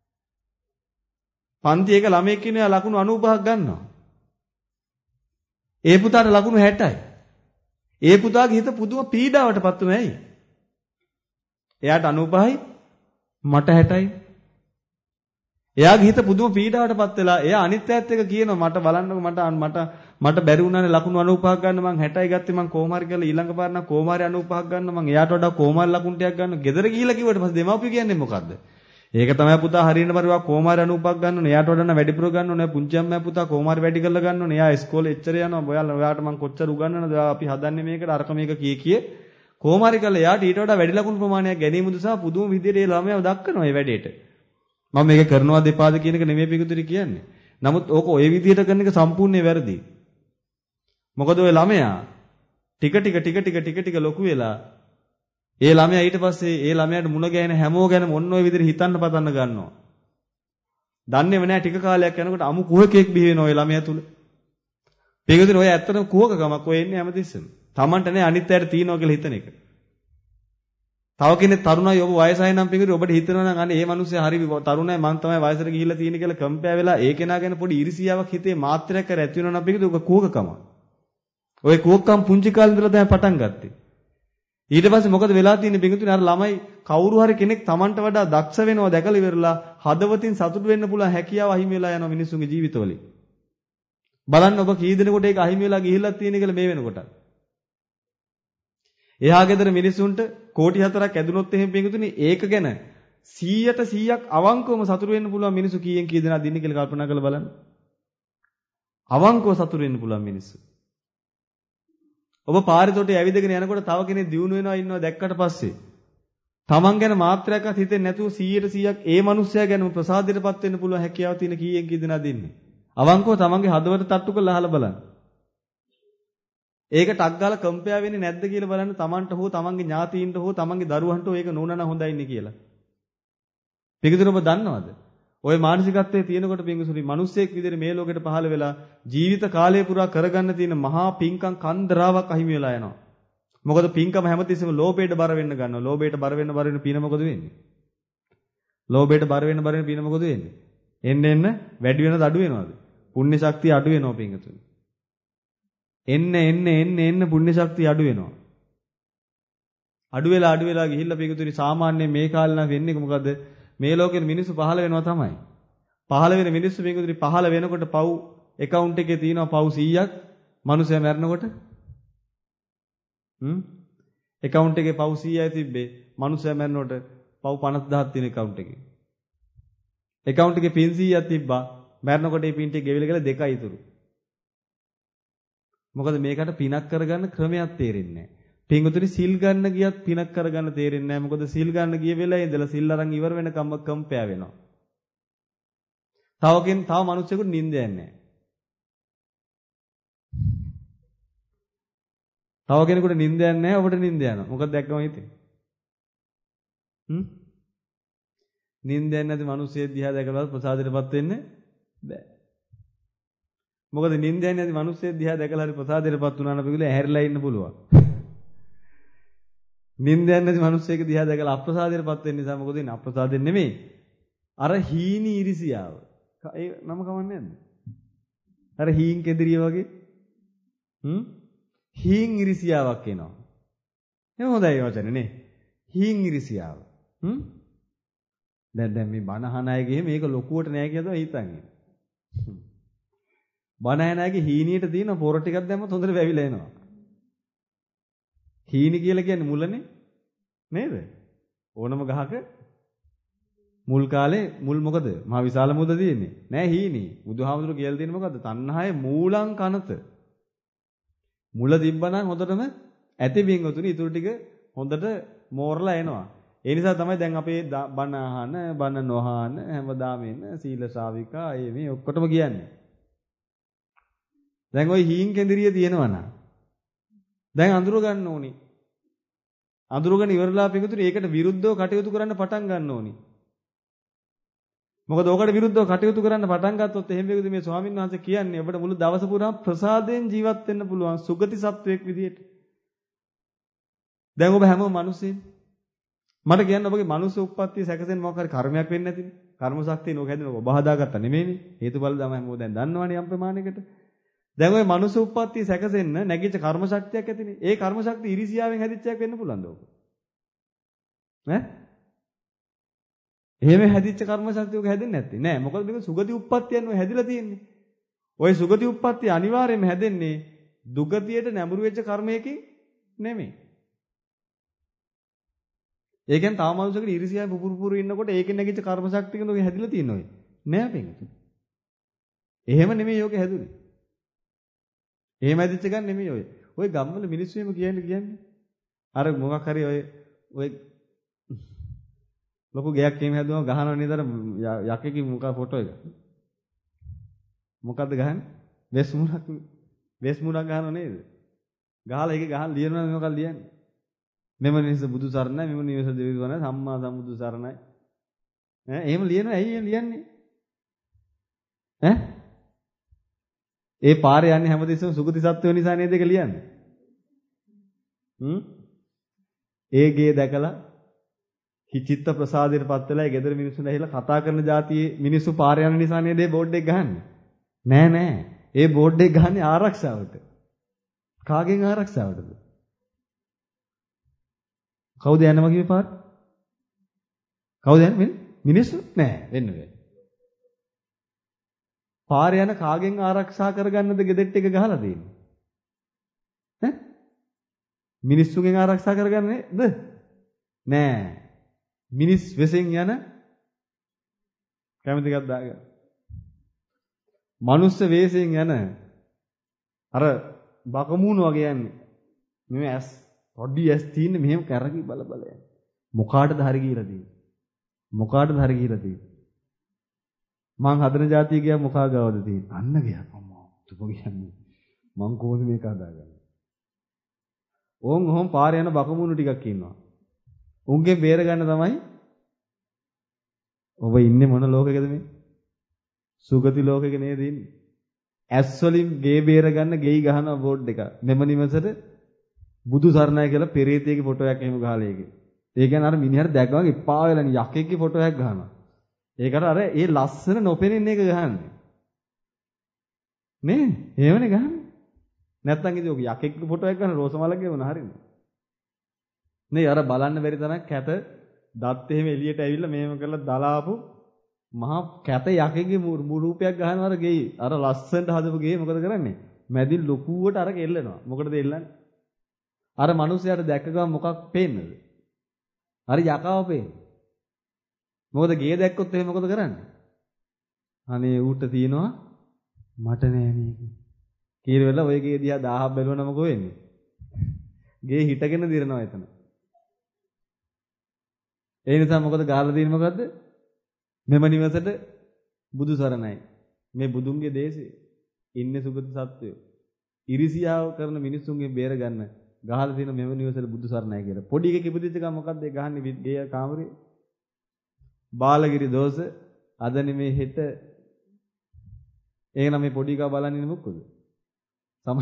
පන්ති එක ළමයෙක් ඉන්නවා ලකුණු අනූපහක් ගන්නවා. ඒ පුතාට ලකුණු හැටයි. ඒ පුතාගේ හිත පුදුම පීඩාවටපත් වෙනවා ඇයි? එයාට අනූපහයි මට හැටයි. එයාගේ හිත පුදුම පීඩාවටපත් වෙලා එයා අනිත් ඈත් එක කියනවා මට බලන්නකො මට මට මට බැරි වුණානේ ලකුණු අනූපහක් ගන්න මං හැටයි ගත්තේ මං කොහොම හරි කරලා ඊළඟ පාර නම් කොහොම හරි අනූපහක් ගන්න මං එයාට වඩා කොහොම හරි ලකුණු ටිකක් ගන්න. ගෙදර ගිහිල්ලා කිව්වට පස්සේ දෙමාපියෝ කියන්නේ මොකද්ද? ඒක තමයි පුතා හරියන පරිවා කොහොම හරි අනූපහක් ගන්න ඕනේ. එයාට වඩා වැඩිපුර ගන්න ඕනේ. පුංචි අම්මයා පුතා කොහොම හරි වැඩි කරලා ගන්න ඕනේ. එයා ඉස්කෝලේ එච්චර යනවා. ඔයාලා ඔයාට මං කොච්චර උගන්වනවද? අපි හදන්නේ මේකට අරක මේක කී කී කොහොම හරි කරලා එයාට ඊට වඩා වැඩි ලකුණු ප්‍රමාණයක් ගැනීම උදෙසා පුදුම විදිහට ඒ ළමයාව දක්වනවා මේ වැඩේට. මම මේක කරනවා දෙපාද කියන එක නෙමෙයි පිටුතුරි කියන්නේ. නමුත් ඕක ওই විදිහට කරන එක සම්පූර්ණයෙන් වැරදි. මොකද ওই ළමයා ටික ටික ටික ටික ටික ටික ලොකු වෙලා ඒ ළමයා ඊට පස්සේ ඒ ළමයාට මුණ ගැහෙන හැමෝ ගැන මොන ඔය විදිහට හිතන්න පටන් ගන්නවා. දන්නේම නැහැ ටික කාලයක් යනකොට අමු කුහකෙක් බිහි වෙනවා ඔය ළමයා තුල. පිටුදින ඔය ඇත්තටම කුහකකමක් ඔය එන්නේ හැමතිස්සෙම. Tamanට නෑ අනිත් අයට තියනවා කියලා හිතන එක. තව කෙනෙක් තරුණයි ඔබ වයසයි නම් පිටුදින ඔබට හිතනවා නම් අනේ මේ මිනිස්සයා හරි තරුණයි මං තමයි වයසට ගිහිල්ලා තියෙන්නේ කියලා කම්පෑ වෙලා ඒ කෙනා ගැන පොඩි ඉරිසියාවක් හිතේ මාත්‍රයක් කර ඇති වෙනවා නම් පිටුදින ඔක කුහකකම. ඔය කුහකකම් පුංචි කාලේ ඉඳලා තමයි පටන් ගත්තේ. ඊට පස්සේ මොකද වෙලා තියෙන්නේ පිටුදින අර ළමයි කවුරු හරි කෙනෙක් Tamanට වඩා දක්ෂ වෙනවා දැකලා ඉවරලා හදවතින් සතුටු වෙන්න පුළුවන් හැකියාව අහිමි වෙලා යනවා මිනිස්සුන්ගේ ජීවිතවලින්. බලන්න ඔබ කී දෙනෙකුට ඒක අහිමි වෙලා ගිහිල්ලා තියෙන කියලා මේ වෙනකොට. එහා ගෙදර මිනිස්සුන්ට කෝටි හතරක් ඇදුනොත් එහෙම පිටුතුනේ ඒක ගැන සීයට සීයක් අවංකවම සතුටු වෙන්න පුළුවන් මිනිස්සු කීයෙන් කී දෙනාද ඉන්නේ කියලා කල්පනා කරලා බලන්න. අවංකව සතුටු වෙන්න පුළුවන් මිනිස්සු. ඔබ පාරේ තොටේ ඇවිදගෙන යනකොට තව කෙනෙක් දිනු වෙනවා ඉන්නවා දැක්කට පස්සේ Taman ගැන මාත්‍රයක්වත් හිතෙන්නේ නැතුව සීයට සීයක් ඒ මනුස්සයා ගැනම ප්‍රසාදයටපත් වෙන්න පුළුවන් හැකියාව තියෙන කීයෙන් කී දෙනාද ඉන්නේ. අවංකව තමන්ගේ හදවත තට්ටු කරලා අහලා බලන්න. ඒක ටක් ගාලා කම්පයා වෙන්නේ නැද්ද කියලා බලන්න තමන්ට හෝ තමන්ගේ ඥාතීන්ට හෝ තමන්ගේ දරුවන්ට හෝ ඒක නෝනන හොඳයින්නේ කියලා. පිටිදුර ඔබ දන්නවද? ওই මානසිකත්වයේ තියෙනකොට පිංගුසුරි මිනිස්සෙක් විදිහට මේ ලෝකෙට පහළ වෙලා ජීවිත කාලය පුරා කරගන්න තියෙන මහා පිංකම් කන්දරාවක් අහිමි වෙලා යනවා. මොකද පිංකම හැමතිස්සෙම ලෝභයට බර වෙන්න ගන්නවා. ලෝභයට බර වෙන්න බර වෙන්න පින මොකද වෙන්නේ? ලෝභයට බර වෙන්න බර වෙන්න පින මොකද වෙන්නේ? එන්න එන්න වැඩි වෙනද අඩු වෙනවද? පුණ්‍ය ශක්තිය අඩු වෙනවා පිංගුතුනි. එන්න එන්න එන්න එන්න පුණ්‍ය ශක්තිය අඩු වෙනවා. අඩු වෙලා අඩු වෙලා ගිහිල්ලා පිංගුතුනි සාමාන්‍ය මේ කාලේ නම් වෙන්නේ මොකද? මේ ලෝකෙ මිනිස්සු පහළ වෙනවා තමයි. පහළ වෙන මිනිස්සු පිංගුතුනි පහළ වෙනකොට පව් account එකේ තියෙනවා පව් සීයක්. මිනිස්සයා මැරෙනකොට හ්ම් account එකේ පව් සීයයි තිබ්බේ. මිනිස්සයා මැරෙනකොට පව් පනස් දහසක් තියෙන account එකේ. account එකේ පින් සීයක් තිබ්බා. මැරෙනකොට මේ පින් ටික ගෙවිලා ගිහලා දෙකයි ඉතුරු. මොකද මේකට පිනක් කරගන්න ක්‍රමයක් තේරෙන්නේ නැහැ. පින්වතුනි සිල් ගන්න ගියත් පිනක් කරගන්න තේරෙන්නේ නැහැ. මොකද සිල් ගන්න ගිය වෙලාවේ ඉඳලා සිල් අරන් ඉවර වෙනකම් කම්පෑ වෙනවා. තවකින් තව මිනිස්සුෙකුට නිින්ද යන්නේ නැහැ. තව කෙනෙකුට නිින්ද යන්නේ නැහැ. ඔබට නිින්ද යනවා. මොකද දැක්කම හිතේ. හ්ම්? නිින්ද යන්නේ නැති මිනිස්සෙක් දිහා දැකලා ප්‍රසාදයටපත් වෙන්නේ බෑ. මොකද නිින්ද යන්නේ නැති මිනිස්සෙක් දිහා දැකලා හරි ප්‍රසාදයටපත් වුණා නම් පිළිගල ඇහැරිලා ඉන්න පුළුවන්. නිින්ද යන්නේ නැති මිනිස්සෙක් දිහා දැකලා අප්‍රසාදයටපත් වෙන්න නිසා මොකද වෙන්නේ? අප්‍රසාදෙන් නෙමෙයි. අර හීනි ඉරිසියාව. ඒ නම කවන්නේ නැද්ද? අර හීන් කෙදිරිය වගේ. හ්ම්? හීන් ඉරිසියාවක් එනවා. එහෙම හොඳයි වචනේ නේ. හීන් ඉරිසියාව. හ්ම්? දැන් දැන් මේ බණ අහන අයගේ මේක ලොකුවට නෑ කියලා හිතන්නේ. බණ අහන අයගේ හීනියට තියෙන පොර ටිකක් දැම්මත් හොඳට වැවිලා එනවා. හීනි කියලා කියන්නේ මුලනේ නේද? ඕනම ගහක මුල් කාලේ මුල් මොකද? මහා විශාල මුද තියෙන්නේ. නෑ හීනි. බුදුහාමුදුරු කියලා තියෙන්නේ මොකද්ද? තණ්හාවේ මූලං කනත. මුල තිබ්බනම් හොඳටම ඇති බින්ගතුනි ඊටු ටික හොඳට මෝරලා එනවා. ඒ නිසා තමයි දැන් අපේ බණ අහන, බණ නොහන හැමදාම එන සීල ශ්‍රාවිකා ඒ මේ ඔක්කොටම කියන්නේ. දැන් ওই හීන් කෙන්දිරිය තියෙනවා නා. දැන් අඳුර ගන්න ඕනි. අඳුරගෙන ඉවරලා පිටුතුනි ඒකට විරුද්ධව කටයුතු කරන්න පටන් ගන්න ඕනි. මොකද ඕකට විරුද්ධව කටයුතු කරන්න පටන් ගත්තොත් එහෙම වේගද මේ ස්වාමීන් වහන්සේ කියන්නේ ඔබට මුළු දවස පුරාම ප්‍රසාදයෙන් ජීවත් වෙන්න පුළුවන් සුගති සත්වයක් විදියට. දැන් ඔබ හැමෝම මිනිස්සෙන් මට කියන්න ඔබගේ මනුස්ස උප්පත්තිය සැකසෙන් මොකක් හරි කර්මයක් වෙන්නේ නැතිනේ. කර්ම ශක්තිය නෝක හැදෙන ඔබ හදාගත්තා නෙමෙයිනේ. හේතුඵල තමයි හැමෝම දැන් දන්නවනේ යම් ප්‍රමාණයකට. දැන් ওই මනුස්ස උප්පත්තිය සැකසෙන්න නැගිච්ච කර්ම ශක්තියක් ඇතිනේ. ඒ කර්ම ශක්තිය ඉරිසියාවෙන් හැදිච්ච එකක් වෙන්න පුළුවන්ද ඔබ? ඈ? එහෙම හැදිච්ච කර්ම ශක්තිය ඔක හැදෙන්නේ නැත්තේ. නෑ. මොකද මේක සුගති උප්පත්තියන් ඔය හැදිලා තියෙන්නේ. ওই සුගති උප්පත්තිය අනිවාර්යයෙන්ම හැදෙන්නේ දුගතියට නැඹුරු වෙච්ච කර්මයකින් නෙමෙයි. ඒ කියන්නේ තව මනුස්සයෙකුට ඉරිසියාවෙන් පුපුරු පුපුරු ඉන්නකොට ඒකෙන් නැගිච්ච කර්ම ශක්තියකින් ඔක හැදිලා තියෙන ඔය. නෑ පින්තුනි. එහෙම නෙමෙයි ඔක හැදුනේ. එහෙම ඇදිච්ච ගන්න නෙමෙයි ඔය. ඔය ගම්වල මිනිස්සු එහෙම කියන්නේ කියන්නේ. අර මොකක් හරි ඔය ඔය ලොකු ගයක් එහෙම හැදුවම ගහනව නේද අර යකෙක්ගේ මුඛ ෆොටෝ එක. මොකද්ද ගහන්නේ? වෙස් මුණක් වෙස් මුණක් ගහනව නේද? ගහලා ඒක ගහලා ලියනවා මොකක්ද ලියන්නේ? මෙම නිවස බුදු සරණයි, මෙම නිවස දෙවිවන සම්මා සම්බුදු සරණයි. ඈ එහෙම ලියනවා. ඇයි එහෙම ලියන්නේ? ඈ ඒ පාරේ යන්නේ හැමදෙස්සම සුගති සත්වෝ නිසා නේද ඒක ලියන්නේ? හ්ම් ඒ ගේ දැකලා චිත්ත ප්‍රසාදයටපත් වෙලා ඒ ගෙදර මිනිස්සුන් ඇහිලා කතා කරන જાතියේ මිනිස්සු පාරේ යන නිසා නේද මේ බෝඩ් එක ගහන්නේ? නෑ නෑ. ඒ බෝඩ් එක ගහන්නේ ආරක්ෂාවට. කාගෙන් ආරක්ෂාවටද? කවුද යන්නේ මගේ පාර? කවුද යන්නේ? මිනිස්සු නෑ වෙන්න බෑ. පාරේ යන කාගෙන් ආරක්ෂා කරගන්නද ගෙදෙට්ට එක ගහලා තියෙන්නේ? ඈ? මිනිස්සුගෙන් ආරක්ෂා කරගන්නේද? නෑ. මිනිස් වෙසෙන් යන කැමති එකක් දාගන්න. මනුස්ස වෙසෙන් යන අර බකමූණු වගේ යන්නේ. මේ ඇස් පොඩි ඇස් තියෙන්නේ මෙහෙම කරකි බල බල යන්නේ. මොකාටද හරි කියලා තියෙන්නේ? මොකාටද හරි කියලා තියෙන්නේ? මං හදන જાතිය ගියා මොකා ගාවද තියෙන්නේ? අන්න ගියා අම්මා. තුප කියන්නේ. මං කොහොමද මේක හදාගන්නේ? ඕන් ඔහොම පාරේ යන බකමූණු ටිකක් ඉන්නවා. උන්ගේ බේර ගන්න තමයි ඔබ ඉන්නේ මොන ලෝකෙකද මේ? සුගති ලෝකෙක නේද ඉන්නේ? ඇස් වලින් ගේ බේර ගන්න ගෙයි ගහන බෝඩ් එක. මෙම නිවසට බුදු සරණයි කියලා පෙරේතයෙක්ගේ ෆොටෝ එකක් එහෙම ගහලා ඒකේ. ඒ කියන්නේ අර මිනිහට දැක්කම එපා වෙලානේ යකෙක්ගේ ෆොටෝ එකක් ගහනවා. ඒකට අර ඒ ලස්සන නොපෙනෙන එක ගහන්නේ. නේ? එහෙමනේ ගහන්නේ. නැත්තම් ඉතින් ඔක යකෙක්ගේ ෆොටෝ එකක් ගන්න රෝසමලගේ වුණා හරිනේ. නේ අර බලන්න බැරි තරම් කැත දත් එහෙම එළියට ඇවිල්ලා මෙහෙම කරලා දලාපු මහා කැත යකෙක්ගේ රූපයක් ගහනවා අර ගෙයි. අර ලස්සනට හදපු ගෙයි මොකද කරන්නේ? මැදින් ලොකුවට අර එල්ලනවා. මොකටද එල්ලන්නේ? අර මිනිහයාට දැක්ක ගමන් මොකක් පේන්නද? අර යකාව පේන්නේ. මොකද ගේ දැක්කොත් එහෙම මොකද කරන්නේ? අනේ ඌට තියනවා මට නෑ මේක. කීර වෙලා ඔය ගේ දිහා දහයක් බැලුවම මොකෝ වෙන්නේ? ගේ හිටගෙන දිරනවා එතන. ඒ නිසා මොකද ගහලා තියෙන්නේ මොකද්ද? මෙම නිවසට බුදු සරණයි. මේ බුදුන්ගේ දේශේ ඉන්නේ සුගති සත්වයෝ. ඉරිසියාව කරන මිනිස්සුන්ගේ බේර ගන්න ගහලා තියෙන මෙම නිවසට බුදු සරණයි කියලා. පොඩි එකෙක් ඉපදිච්ච ගමන් මොකද්ද ඒ ගහන්නේ ගේ කාමරේ? බාලගිරි දෝෂ අද නෙමේ හෙට. එහෙනම් මේ පොඩි එකා බලන්නේ මොකද? සමහර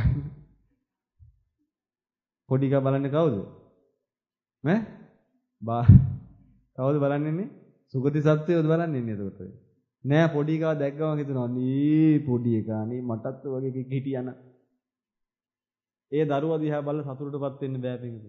පොඩි එකා බලන්නේ කවුද? ඈ? බා කවුද බලන්නේ ඉන්නේ? සුගති සත්වයෝද බලන්නේ ඉන්නේ එතකොට? නෑ පොඩි එකා දැක්කම හිතනවා නී පොඩි එකා නේ මටත් වගේ කෙනෙක් හිටියන. ඒ දරුවා දිහා බලලා සතුටටපත් වෙන්න බෑ පිටින්.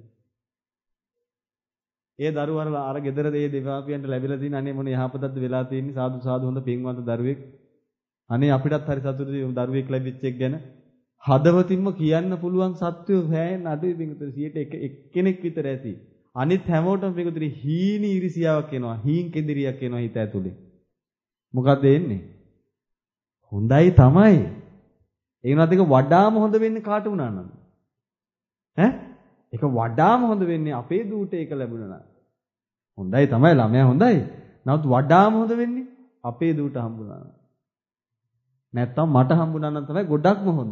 ඒ දරුවා අර ගෙදර දේ දෙමාපියන්ට ලැබිලා තියෙන අනේ මොන යහපතක්ද වෙලා තියෙන්නේ සාදු සාදු හොඳ පින්වන්ත දරුවෙක්. අනේ අපිටත් හරි සතුටුයි දරුවෙක් ලැබිච්ච එක ගැන. හදවතින්ම කියන්න පුළුවන් සත්‍යය හැයෙන් අඩුයි පිටුතර සියයට එක්කෙනෙක් විතර ඇති. අනිත් හැමෝටම පිටුතර හීනි ඉරිසියාවක් එනවා. හීන් කෙදිරියක් එනවා හිත ඇතුලේ. මොකද්ද එන්නේ? හොඳයි තමයි. ඒ වුණාත් ඒක වඩාම හොඳ වෙන්නේ කාට වුණා නේද? ඈ? ඒක වඩාම හොඳ වෙන්නේ අපේ දූට ඒක ලැබුණා නම්. හොඳයි තමයි ළමයා හොඳයි. නමුත් වඩාම හොඳ වෙන්නේ අපේ දූට හම්බුණා නම්. නැත්තම් මට හම්බුණා නම් තමයි ගොඩක්ම හොඳ.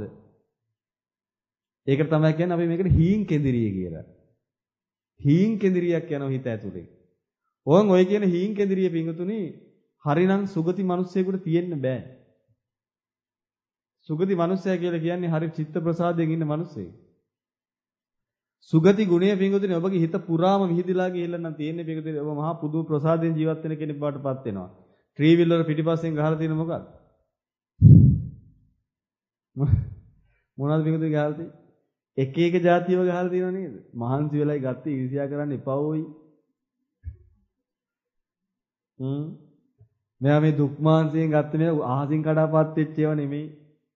ඒකට තමයි කියන්නේ අපි මේකට හීන් කෙඳිරිය කියලා. හීන් කෙඳිරියක් යනවා හිත ඇතුලේ. ඕන් ඔය කියන හීන් කෙඳිරිය පිඟුතුනි හරිනම් සුගති මිනිස්සෙකුට තියෙන්න බෑ. සුගති මිනිස්සයා කියලා කියන්නේ හරි චිත්ත ප්‍රසාදයෙන් ඉන්න මිනිස්සෙක්. සුගති ගුණය පිඟුතුනි ඔබගේ හිත පුරාම විහිදලා ගිහිල්ලා නම් තියෙන්නේ පිඟුතුනි ඔබ මහා පුදුම ප්‍රසාදයෙන් ජීවත් වෙන කෙනෙක් බවට පත් වෙනවා. ට්‍රී වීල් වල පිටිපස්සෙන් ගහලා තියෙන මොකක්ද? මොනවද පිඟුතුනි ගහලා තියෙන්නේ? එක එක જાතියව ගහලා තියෙනව නේද? මහන්සි වෙලයි ගත්තේ ඊර්ෂ්‍යා කරන්න එපා ඕයි. හ්ම්. මෙයා මේ දුක් මාංශයෙන් ගත්ත මේ අහසින් කඩාපත් වෙච්ච ඒවා නෙමෙයි.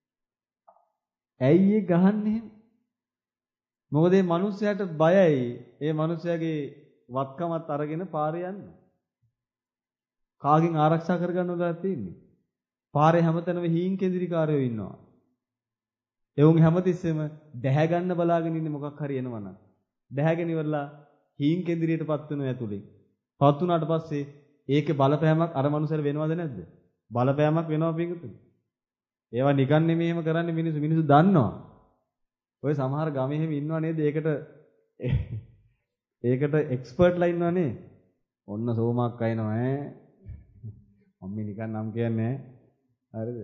ඇයි ඒ ගහන්නේ? මොකද මේ මිනිස්යාට බයයි. ඒ මිනිස්යාගේ වත්කමත් අරගෙන පාරේ යන්න. කාගෙන් ආරක්ෂා කරගන්න උදා තියෙන්නේ? පාරේ හැමතැනම හීන් කෙඳිරිකාරයෝ ඉන්නවා. ඒ වුන් හැමතිස්සෙම දැහැ ගන්න බලාගෙන ඉන්නේ මොකක් හරි එනවනම්. දැහැගෙන ඉවරලා හීන් කෙඳිරියටපත් වෙනවා ඇතුලේ. පත් වුණාට පස්සේ ඒකේ බලපෑමක් අර මනුස්සයර වෙනවද නැද්ද? බලපෑමක් වෙනවා පිටුතුනි. ඒවා නිකන් නෙමෙයි එහෙම කරන්නේ මිනිස්සු මිනිස්සු දන්නවා. ඔය සමහර ගමේ එහෙම ඉන්නව නේද? ඒකට ඒකට එක්ස්පර්ට්ලා ඉන්නවනේ. ඔන්න සෝමක් අයනවා ඈ. මම නිකන් නම් කියන්නේ ඈ. හරිද?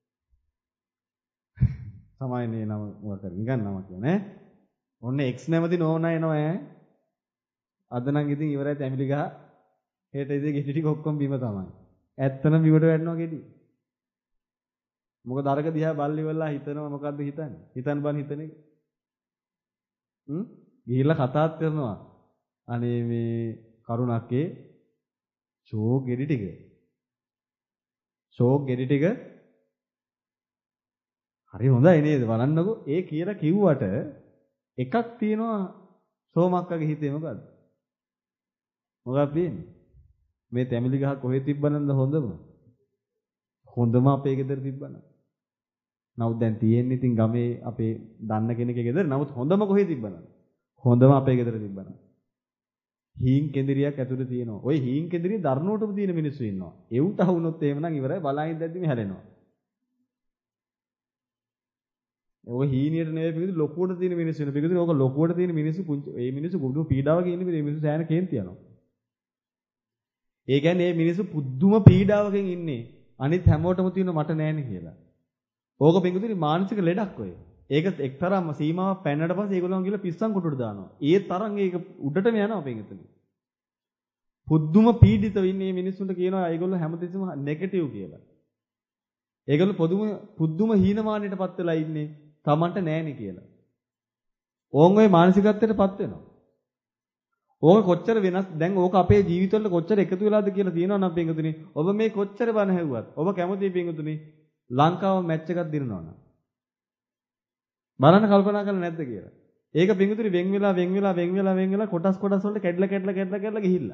සමායනේ නම මොකක්ද නිකන් නම කියන්නේ ඈ. ඔන්න X නැමැති නෝනා එනවා ඈ. අද නම් ඉතින් ඉවරයි තැඹිලි ගහ. හෙට ඉතින් ගෙඩි ටික ඔක්කොම බිම තමයි. ඇත්තම බිමට වැටෙනවා ගෙඩි. මොකද අරක දිහා බල්ලි වෙලා හිතනවා මොකද්ද හිතන්නේ? හිතන්න බන් හිතන එක. හ්ම්? ගිහිල්ලා කතාත් කරනවා. අනේ මේ කරුණක්ගේ ෂෝක් ගෙඩි ටික. ෂෝක් ගෙඩි ටික හරි හොඳයි නේද? බලන්නකෝ. ඒ කියලා කිව්වට එකක් තියෙනවා සෝමක්කගේ හිතේ මොකද්ද? මොකක්ද තියෙන්නේ? මේ තැඹිලි ගහ කොහෙද තිබ්බනන්ද හොඳම? හොඳම අපේ ගෙදර තිබ්බනම්. නමුත් දැන් තියෙන්නේ ඉතින් ගමේ අපේ දන්න කෙනෙක්ගේ ගෙදර. නමුත් හොඳම කොහෙද තිබ්බනන්ද? හොඳම අපේ ගෙදර තිබ්බනම්. හීන් කෙඳිරියක් ඇතුලේ තියෙනවා. ওই හීන් කෙඳිරිය දරණුවටම තියෙන මිනිස්සු ඉන්නවා. එවුන්ට අහුනොත් එහෙමනම් ඉවරයි. බලයින් දැද්දිම හැලෙනවා. ඔය හීනියට නෙවෙයි පිටු ලොකුවට තියෙන මිනිස්සු ඉන්න. පිටු ඕක ලොකුවට තියෙන මිනිස්සු පුංචි ඒ මිනිස්සු ගුඩු පීඩාවක ඉන්නේ මේ මිනිස්සු සෑහෙන කේන්ති යනවා. ඒ කියන්නේ මේ මිනිස්සු පුදුම පීඩාවකින් ඉන්නේ. අනිත් හැමෝටම තියෙන මට නෑනේ කියලා. ඕක පිටුතුනි මානසික ලෙඩක් ඔය. ඒක එක්තරාම සීමාවක් පැනනට පස්සේ ඒගොල්ලෝ ගිහලා පිස්සන් කොටුට දානවා. ඒ තරම් ඒක උඩටම යනවා පිටුතුනි. පුදුම පීඩිතව ඉන්නේ මේ මිනිස්සුන්ට කියනවා ඒගොල්ලෝ හැමතිස්සෙම නෙගටිව් කියලා. ඒගොල්ලෝ පොදුම පුදුම හීනමානයටපත් වෙලා ඉන්නේ. තමන්ට නෑනේ කියලා. ඕන් ඔය මානසිකත්වයටපත් වෙනවා. ඕක කොච්චර වෙනස් දැන් ඕක අපේ ජීවිතවල කොච්චර එකතු වෙලාද කියලා තියෙනවා නම් පින්තුනි ඔබ මේ කොච්චර බණ හැව්වත් ඔබ කැමති පින්තුනි ලංකාව මැච් එකක් දිනනවා නම් බලන්න කල්පනා කරලා නැද්ද කියලා. ඒක පින්තුනි වෙන් වෙලා වෙන් වෙලා වෙන් වෙලා වෙන් වෙලා කොටස් කොටස් වලට කැඩලා කැඩලා කැඩලා කැඩලා ගිහිල්ලා.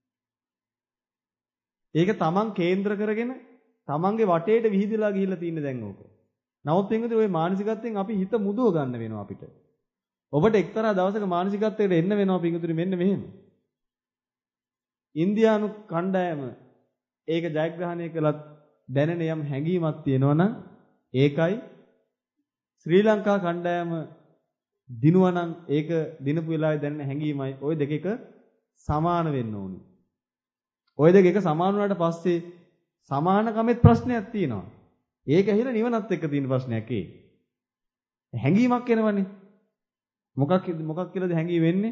ඒක තමන් කේන්ද්‍ර කරගෙන තමන්ගේ වටේට විහිදලා ගිහිල්ලා තියෙන දැන් ඕක. නමුත් පින්තුනි ওই මානසිකත්වයෙන් අපි හිත මුදව ගන්න වෙනවා අපිට. ඔබට එක්තරා දවසක මානසිකත්වයට එන්න වෙනවා පිටුතුනි මෙන්න මෙහෙම. ඉන්දියානු කණ්ඩායම ඒක ජයග්‍රහණය කළත් දැනෙන යම් හැඟීමක් තියෙනවා නම් ඒකයි ශ්‍රී ලංකා කණ්ඩායම දිනුවා නම් ඒක දිනපු වෙලාවේ දැනෙන හැඟීමයි ওই දෙක එක සමාන වෙන්න ඕනි. ওই දෙක එක සමාන වුණාට පස්සේ සමානකමෙත් ප්‍රශ්නයක් තියෙනවා. ඒක ඇහිලා නිවනත් එක්ක තියෙන ප්‍රශ්නයක් ඒ. හැඟීමක් එනවනේ. මොකක් මොකක් කියලාද හැංගී වෙන්නේ?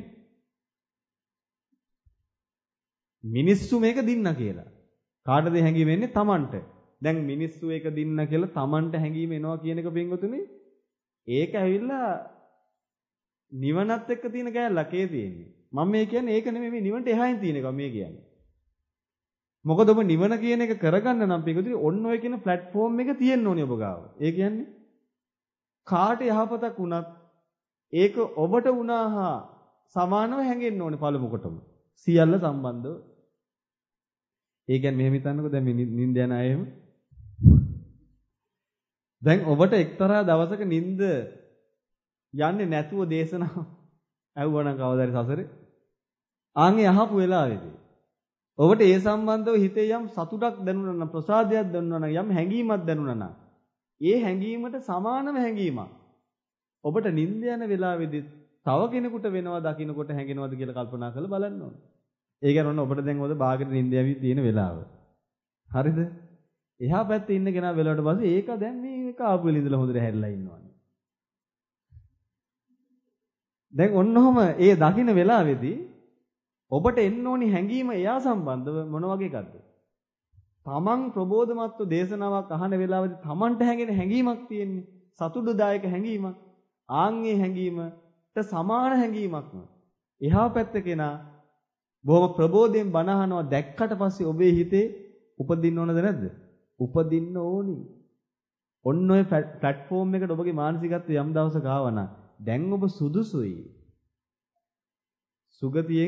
මිනිස්සු මේක දින්න කියලා. කාටද හැංගී වෙන්නේ? Tamanට. දැන් මිනිස්සු ඒක දින්න කියලා Tamanට හැංගීම එනවා කියන එක පින්වතුනි ඒක ඇවිල්ලා නිවනත් එක්ක තියෙන කැලලකේ තියෙන්නේ. මම මේ කියන්නේ ඒක නෙමෙයි මේ නිවනට එහායින් තියෙන එක මේ කියන්නේ. මොකද ඔබ නිවන කියන එක කරගන්න නම් පින්වතුනි ඔන්න ඔය කියන platform එක තියෙන්න ඕනේ ඔබ ගාව. ඒ කියන්නේ කාට යහපතක් වුණත් ඒක ඔබට වුණා හා සමානව හැංගෙන්න ඕනේ පළමු කොටම. සියල්ල සම්බන්ධව. ඒ කියන්නේ මෙහෙම හිතන්නකෝ දැන් මේ නිින්ද යන අය එහෙම. දැන් ඔබට එක්තරා දවසක නිින්ද යන්නේ නැතුව දේශනාව ඇහුවනම් කවදාද සසරේ? ආන්ගේ අහපු වෙලාවේදී ඔබට ඒ සම්බන්ධව හිතේ යම් සතුටක් දැනුණා නම් ප්‍රසාදයක් දැනුණා නම් යම් හැඟීමක් දැනුණා නම් ඒ හැඟීමට සමානව හැඟීමක් ඔබට නිින්ද යන වෙලාවේදී තව කෙනෙකුට වෙනවා දකින්නකොට හැඟෙනවද කියලා කල්පනා කරලා බලන්න ඕනේ. ඒ කියන්නේ ඔන්න ඔබට දැන් ඔද බාගෙට නිින්ද යවි තියෙන වෙලාව. හරිද? එහා පැත්තේ ඉන්න කෙනා වෙලාවට පස්සේ ඒක දැන් මේක ආපු වෙලේ ඉඳලා හොඳට හැරිලා ඉන්නවනේ. දැන් ඔන්නෝම ඒ දකින්න වෙලාවේදී ඔබට එන්න ඕනි හැඟීම එයා සම්බන්ධව මොන වගේ එකක්ද? තමන් ප්‍රබෝධමත්ව දේශනාවක් අහන වෙලාවේදී තමන්ට හැඟෙන හැඟීමක් තියෙන්නේ. සතුටුදායක හැඟීමක්. ආන්ගේ හැඟීමට සමාන හැඟීමක්ම එහා පැත්ත කෙනා බොහොම ප්‍රබෝධයෙන් බණ අහනවා දැක්කට පස්සේ ඔබේ හිතේ උපදින්න ඕනද නැද්ද? උපදින්න ඕනි. ඔන්න ඔය platform එකට ඔබගේ මානසිකත්වය යම් දවසක ආවනම් දැන් ඔබ සුදුසුයි. සුගතියෙන්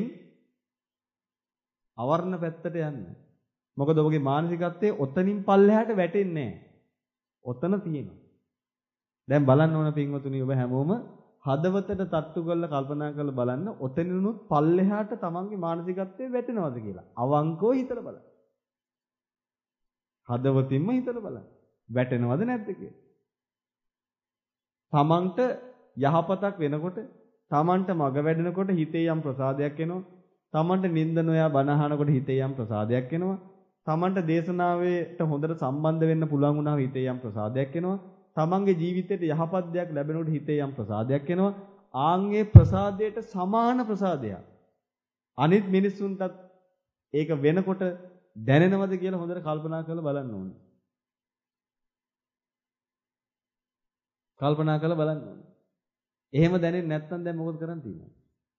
අවර්ණ පැත්තට යන්න. මොකද ඔබගේ මානසිකත්වයේ ඔතනින් පල්ලෙහාට වැටෙන්නේ නැහැ. ඔතන තියෙනවා. දැන් බලන්න ඕන පින්වතුනි ඔබ හැමෝම හදවතට තට්ටු කරලා කල්පනා කරලා බලන්න ඔතනිනුත් පල්ලෙහාට තමන්ගේ මානසිකත්වයේ වැටෙනවද කියලා. අවංකව හිතලා බලන්න. හදවතින්ම හිතලා බලන්න. වැටෙනවද නැද්ද කියලා. තමන්ට යහපතක් වෙනකොට තමන්ට මග වැඩෙනකොට හිතේ යම් ප්‍රසාදයක් එනවා. තමන්ට නිින්ද නොයා බණ අහනකොට හිතේ යම් ප්‍රසාදයක් එනවා. තමන්ට දේශනාවට හොඳට සම්බන්ධ වෙන්න පුළුවන් වුණාම හිතේ යම් ප්‍රසාදයක් එනවා. තමන්ගේ ජීවිතේට යහපත් දෙයක් ලැබෙනකොට හිතේ යම් ප්‍රසාදයක් එනවා. ආන්ගේ ප්‍රසාදයට සමාන ප්‍රසාදයක් අනිත් මිනිස්සුන්ටත් ඒක වෙනකොට දැනෙනවද කියලා හොඳට කල්පනා කරලා බලන්න ඕනේ. කල්පනා කරලා බලන්න ඕනේ. එහෙම දැනෙන්නේ නැත්නම් දැන් මොකද කරන්න තියෙන්නේ?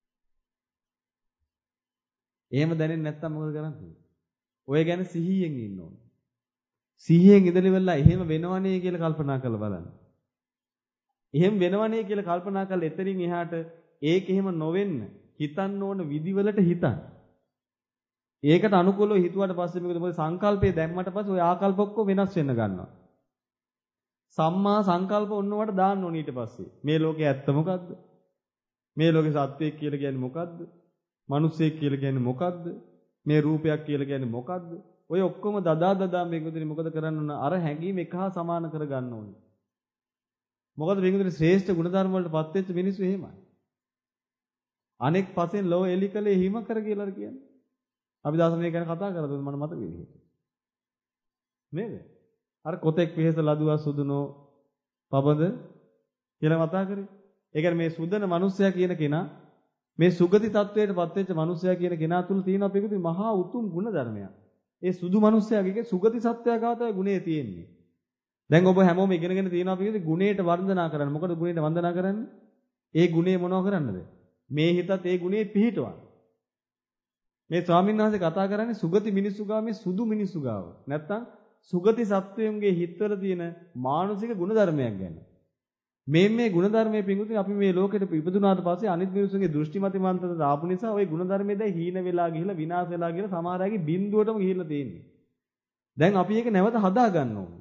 එහෙම දැනෙන්නේ නැත්නම් මොකද කරන්න තියෙන්නේ? ඔය ගැන සිහියෙන් ඉන්න ඕනේ. සිහියෙන් ඉඳලා ඉවරලා එහෙම වෙනවනේ කියලා කල්පනා කරලා බලන්න. එහෙම වෙනවනේ කියලා කල්පනා කරලා එතනින් එහාට ඒක එහෙම නොවෙන්න හිතන්න ඕන විදිවලට හිතන්න. ඒකට අනුකූලව හිතුවට පස්සේ මොකද මොකද සංකල්පය දැම්මට පස්සේ ওই ආකල්ප ඔක්කොම වෙනස් වෙන්න ගන්නවා. සම්මා සංකල්ප ඔන්නවට දාන්න ඕන ඊට පස්සේ. මේ ලෝකේ ඇත්ත මොකද්ද? මේ ලෝකේ සත්‍යයක් කියලා කියන්නේ මොකද්ද? මිනිස්සෙක් කියලා කියන්නේ මොකද්ද? මේ රූපයක් කියලා කියන්නේ මොකද්ද? ඔය ඔක්කොම දදා දදා මේකෙදින මොකද කරන්න ඕන? අර හැඟීම එක හා සමාන කර ගන්න ඕනේ. මොකද මේකෙදින ශ්‍රේෂ්ඨ ගුණධර්ම වලට පත් වෙච්ච මිනිස්සු එහෙමයි. අනෙක් පසෙන් ලෝ එලිකලේ හිම කර කියලා කියන්නේ. අපි දාසනේ ගැන කතා කරද්දී මට මතක විදිහට. නේද? අර කොතෙක් වෙහෙස ලදුවා සුදුනෝ පබද කියලා මතක කරේ. ඒ කියන්නේ මේ සුදන මිනිසයා කියන කෙනා මේ සුගති තත්වයට පත් වෙච්ච මිනිසයා කියන කෙනා තුල තියෙන අපේකදී මහා උතුම් ගුණ ධර්මයක්. ඒ සුදු මිනිසයාගේ සුගති සත්වයා ගාව තමයි ගුණේ තියෙන්නේ. දැන් ඔබ හැමෝම ඉගෙනගෙන තියෙනවා අපේකදී ගුණයට වන්දනා කරන්න. මොකද ගුණයට වන්දනා කරන්නේ? ඒ ගුණේ මොනව කරන්නද? මේ හිතත් ඒ ගුණේ පිහිටවන්න. මේ ස්වාමීන් වහන්සේ කතා කරන්නේ සුගති මිනිස්සු ගාව මේ සුදු මිනිස්සු ගාව. නැත්තම් සුගති සත්වයන්ගේ හිතවල තියෙන මානසික ගුණ ධර්මයක් ගැන. මේ මේ ගුණ ධර්මයේ පිඟුතුනි අපි මේ ලෝකෙට ඉපදුනාට පස්සේ අනිත් මිනිස්සුන්ගේ දෘෂ්ටි මතිමන්තට ආපු නිසා ওই ගුණ ධර්මයේ දැන් හීන වෙලා ගිහිලා විනාශ වෙලා ගිහිලා සමහර අයගේ බිඳුවටම ගිහිල්ලා තියෙන්නේ. දැන් අපි ඒක නැවත හදා ගන්න ඕනේ.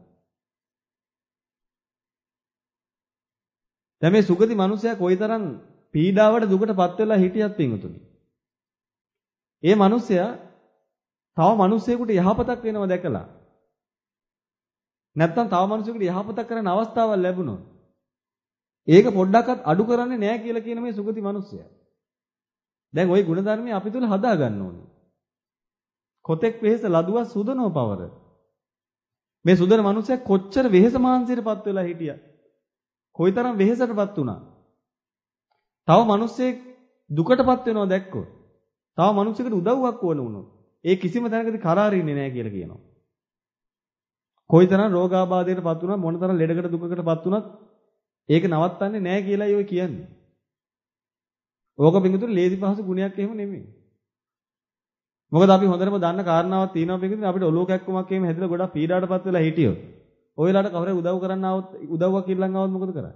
දැන් මේ සුගති මිනිසයා කොයිතරම් පීඩාවට දුකටපත් වෙලා හිටියත් පිඟුතුනි. ඒ මිනිසයා තව මිනිසෙකුට යහපතක් වෙනව දැකලා නැත්තම් තව මිනිසෙකුට යහපතක් කරන්න අවස්ථාවක් ලැබුණොත් ඒක පොඩ්ඩක්වත් අඩු කරන්නේ නැහැ කියලා කියන මේ සුගති මිනිසයා. දැන් ওই ගුණධර්මය අපි තුල හදා ගන්න ඕනේ. කොතෙක් වෙහෙස ලදුවා සුදනෝ පවර. මේ සුදන මිනිසයා කොච්චර වෙහෙස මානසිකටපත් වෙලා හිටියා. කොයිතරම් වෙහෙසටපත් වුණා. තව මිනිස්සෙක් දුකටපත් වෙනව දැක්කොත් තව මිනිසෙකුට උදව්වක් ඕන වුණොත් ඒ කිසිම තැනකදී කරාරින්නේ නැහැ කියලා කියනවා. කොයිතරම් රෝගාබාධයකටපත් වුණා මොනතරම් ලෙඩකට දුකකටපත් වුණත් ඒක නවත්තන්නේ නැහැ කියලායි ඔය කියන්නේ. ඕක පිටුතුරු ලේසි පහසු ගුණයක් එහෙම නෙමෙයි. මොකද අපි හොඳටම දන්න කාරණාවක් තියෙනවා පිටුතුරු අපිට ඔලුව කැක්කමක් එහෙම හැදිලා ගොඩක් පීඩාවටපත් වෙලා හිටියොත් ඔය වෙලාවට කවුරු උදව් කරන්න ආවොත් උදව්වක් ඉල්ලන් ආවොත් මොකද කරන්නේ?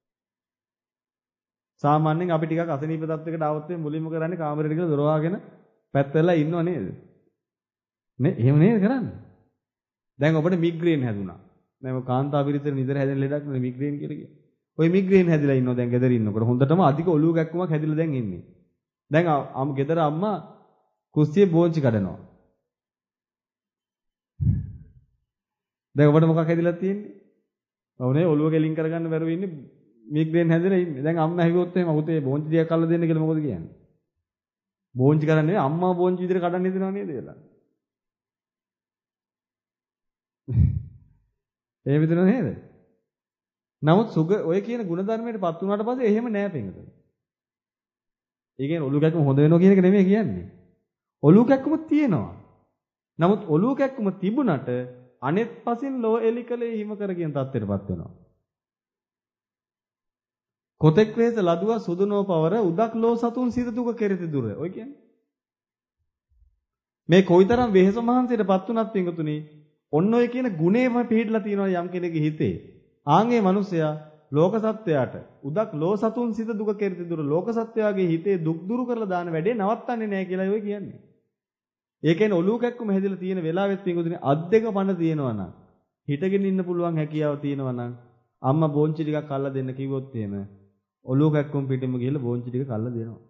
සාමාන්‍යයෙන් අපි ටිකක් අසනීප තත්යකට ආවොත් මුලින්ම කරන්නේ කාමරේට ගිහලා දොර වහගෙන පැත්ත වෙලා ඉන්නව නේද? නේ එහෙම නේද කරන්නේ? දැන් ඔබට මිග්‍රේන් හැදුනා. දැන් කාන්තා පිරිතේ නිතර හැදෙන ලෙඩක් නේ මිග්‍රේන් කියලා කියන්නේ. ඔය මිග්‍රේන් හැදිලා ඉන්නවා දැන් ගෙදර ඉන්නකොට හොඳටම අධික ඔලුව කැක්කමක් හැදිලා දැන් ඉන්නේ. දැන් අම් ගෙදර අම්මා කුස්සියේ බෝංචි කඩනවා. දැන් ඔබට මොකක් හැදිලා තියෙන්නේ? ඔව්නේ ඔලුව කෙලින් කරගන්න බැරුව ඉන්නේ මිග්‍රේන් හැදිලා ඉන්නේ. දැන් අම්මා හිව්වොත් එහෙම පුතේ බෝංචි ටිකක් කල්ලා දෙන්න කියලා මොකද කියන්නේ? බෝංචි කරන්නේ අම්මා බෝංචි විදිහට කඩන්න හිතනවා නේද කියලා. ඒ විදිහට නේද? නමුත් සුග ඔය කියන ಗುಣධර්මයටපත් වුණාට පස්සේ එහෙම නෑ පිටුතුන. ඒ කියන්නේ ඔලු කැක්කම හොඳ වෙනවා කියන එක නෙමෙයි කියන්නේ. ඔලු කැක්කම තියෙනවා. නමුත් ඔලු කැක්කම තිබුණට අනෙත් පසින් ලෝ එලිකලේ හිම කර කියන තත්ත්වයටපත් වෙනවා. කොතෙක් වේස ලදුවා සුදුනෝ පවර උදක් ලෝ සතුන් සිත දුක කෙරෙති දුර. ඔය කියන්නේ. මේ කොයිතරම් වෙහෙස මහන්සියටපත් වුණත් පිටුතුනි ඔන්න ඔය කියන ගුණේම පිළිහිట్లా තියෙනවා යම් කෙනෙකුගේ හිතේ. ආන්ගේ මිනිසයා ලෝක සත්වයාට උදක් ලෝ සතුන් සිත දුක කෙරෙති දුර ලෝක සත්වයාගේ හිතේ දුක් දුරු කරලා දාන වැඩේ නවත්තන්නේ නැහැ කියලා ඔය කියන්නේ. ඒ කියන්නේ ඔලුව කැක්කම හැදිලා තියෙන වෙලාවෙත් පිටුතුනි අත් දෙක පණ තියෙනවා නම් හිටගෙන ඉන්න පුළුවන් හැකියාව තියෙනවා නම් අම්මා බෝංචි ටිකක් කල්ලා දෙන්න කිව්වොත් එහෙම ඔලුව කැක්කම පිටින්ම ගිහලා බෝංචි ටික කල්ලා දෙනවා.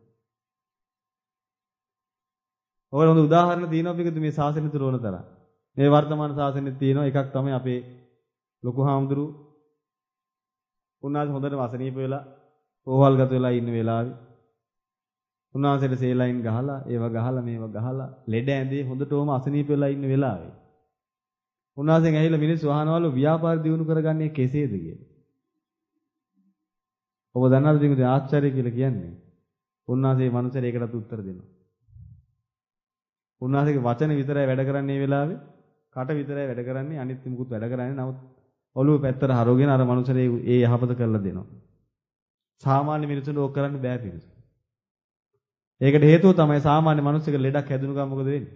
ඔය හොඳ උදාහරණ තියෙනවා පිටුතුනි මේ ශාසනය තුල ඕන තරම්. මේ වර්තමාන ශාසනයේ තියෙනවා එකක් තමයි අපේ ලොකු හාමුදුරු උන්වහන්සේ හොඳට වසනීප වෙලා පොහවල්ගත වෙලා ඉන්න වෙලාවේ උන්වහන්සේට සේලයින් ගහලා, ඒව ගහලා, මේව ගහලා, ලෙඩ ඇඳේ හොඳටම අසනීප වෙලා ඉන්න වෙලාවේ. උන්වහන්සේගෙන් ඇහිලා මිනිස්සු අහනවලු ව්‍යාපාර දියුණු කරගන්නේ කෙසේද කියලා. ඔබ දන්නවද මේක ආශ්චර්ය කියලා කියන්නේ? උන්වහන්සේ මනුස්සයෙක් ඒකටත් උත්තර දෙනවා. උන්වහන්සේගේ වචන විතරයි වැඩ කරන්නේ මේ වෙලාවේ. කට විතරයි වැඩ කරන්නේ, අනිත් මුකුත් වැඩ කරන්නේ. නමුත් ඔළුව පැත්තට හරවගෙන අර මනුස්සරේ ඒ යහපත කරලා දෙනවා. සාමාන්‍ය මිනිසුන්ට ඕක කරන්න බෑ පිළිස. ඒකට හේතුව තමයි සාමාන්‍ය මිනිස්සුක ලෙඩක් හැදුණු ගමන් මොකද වෙන්නේ?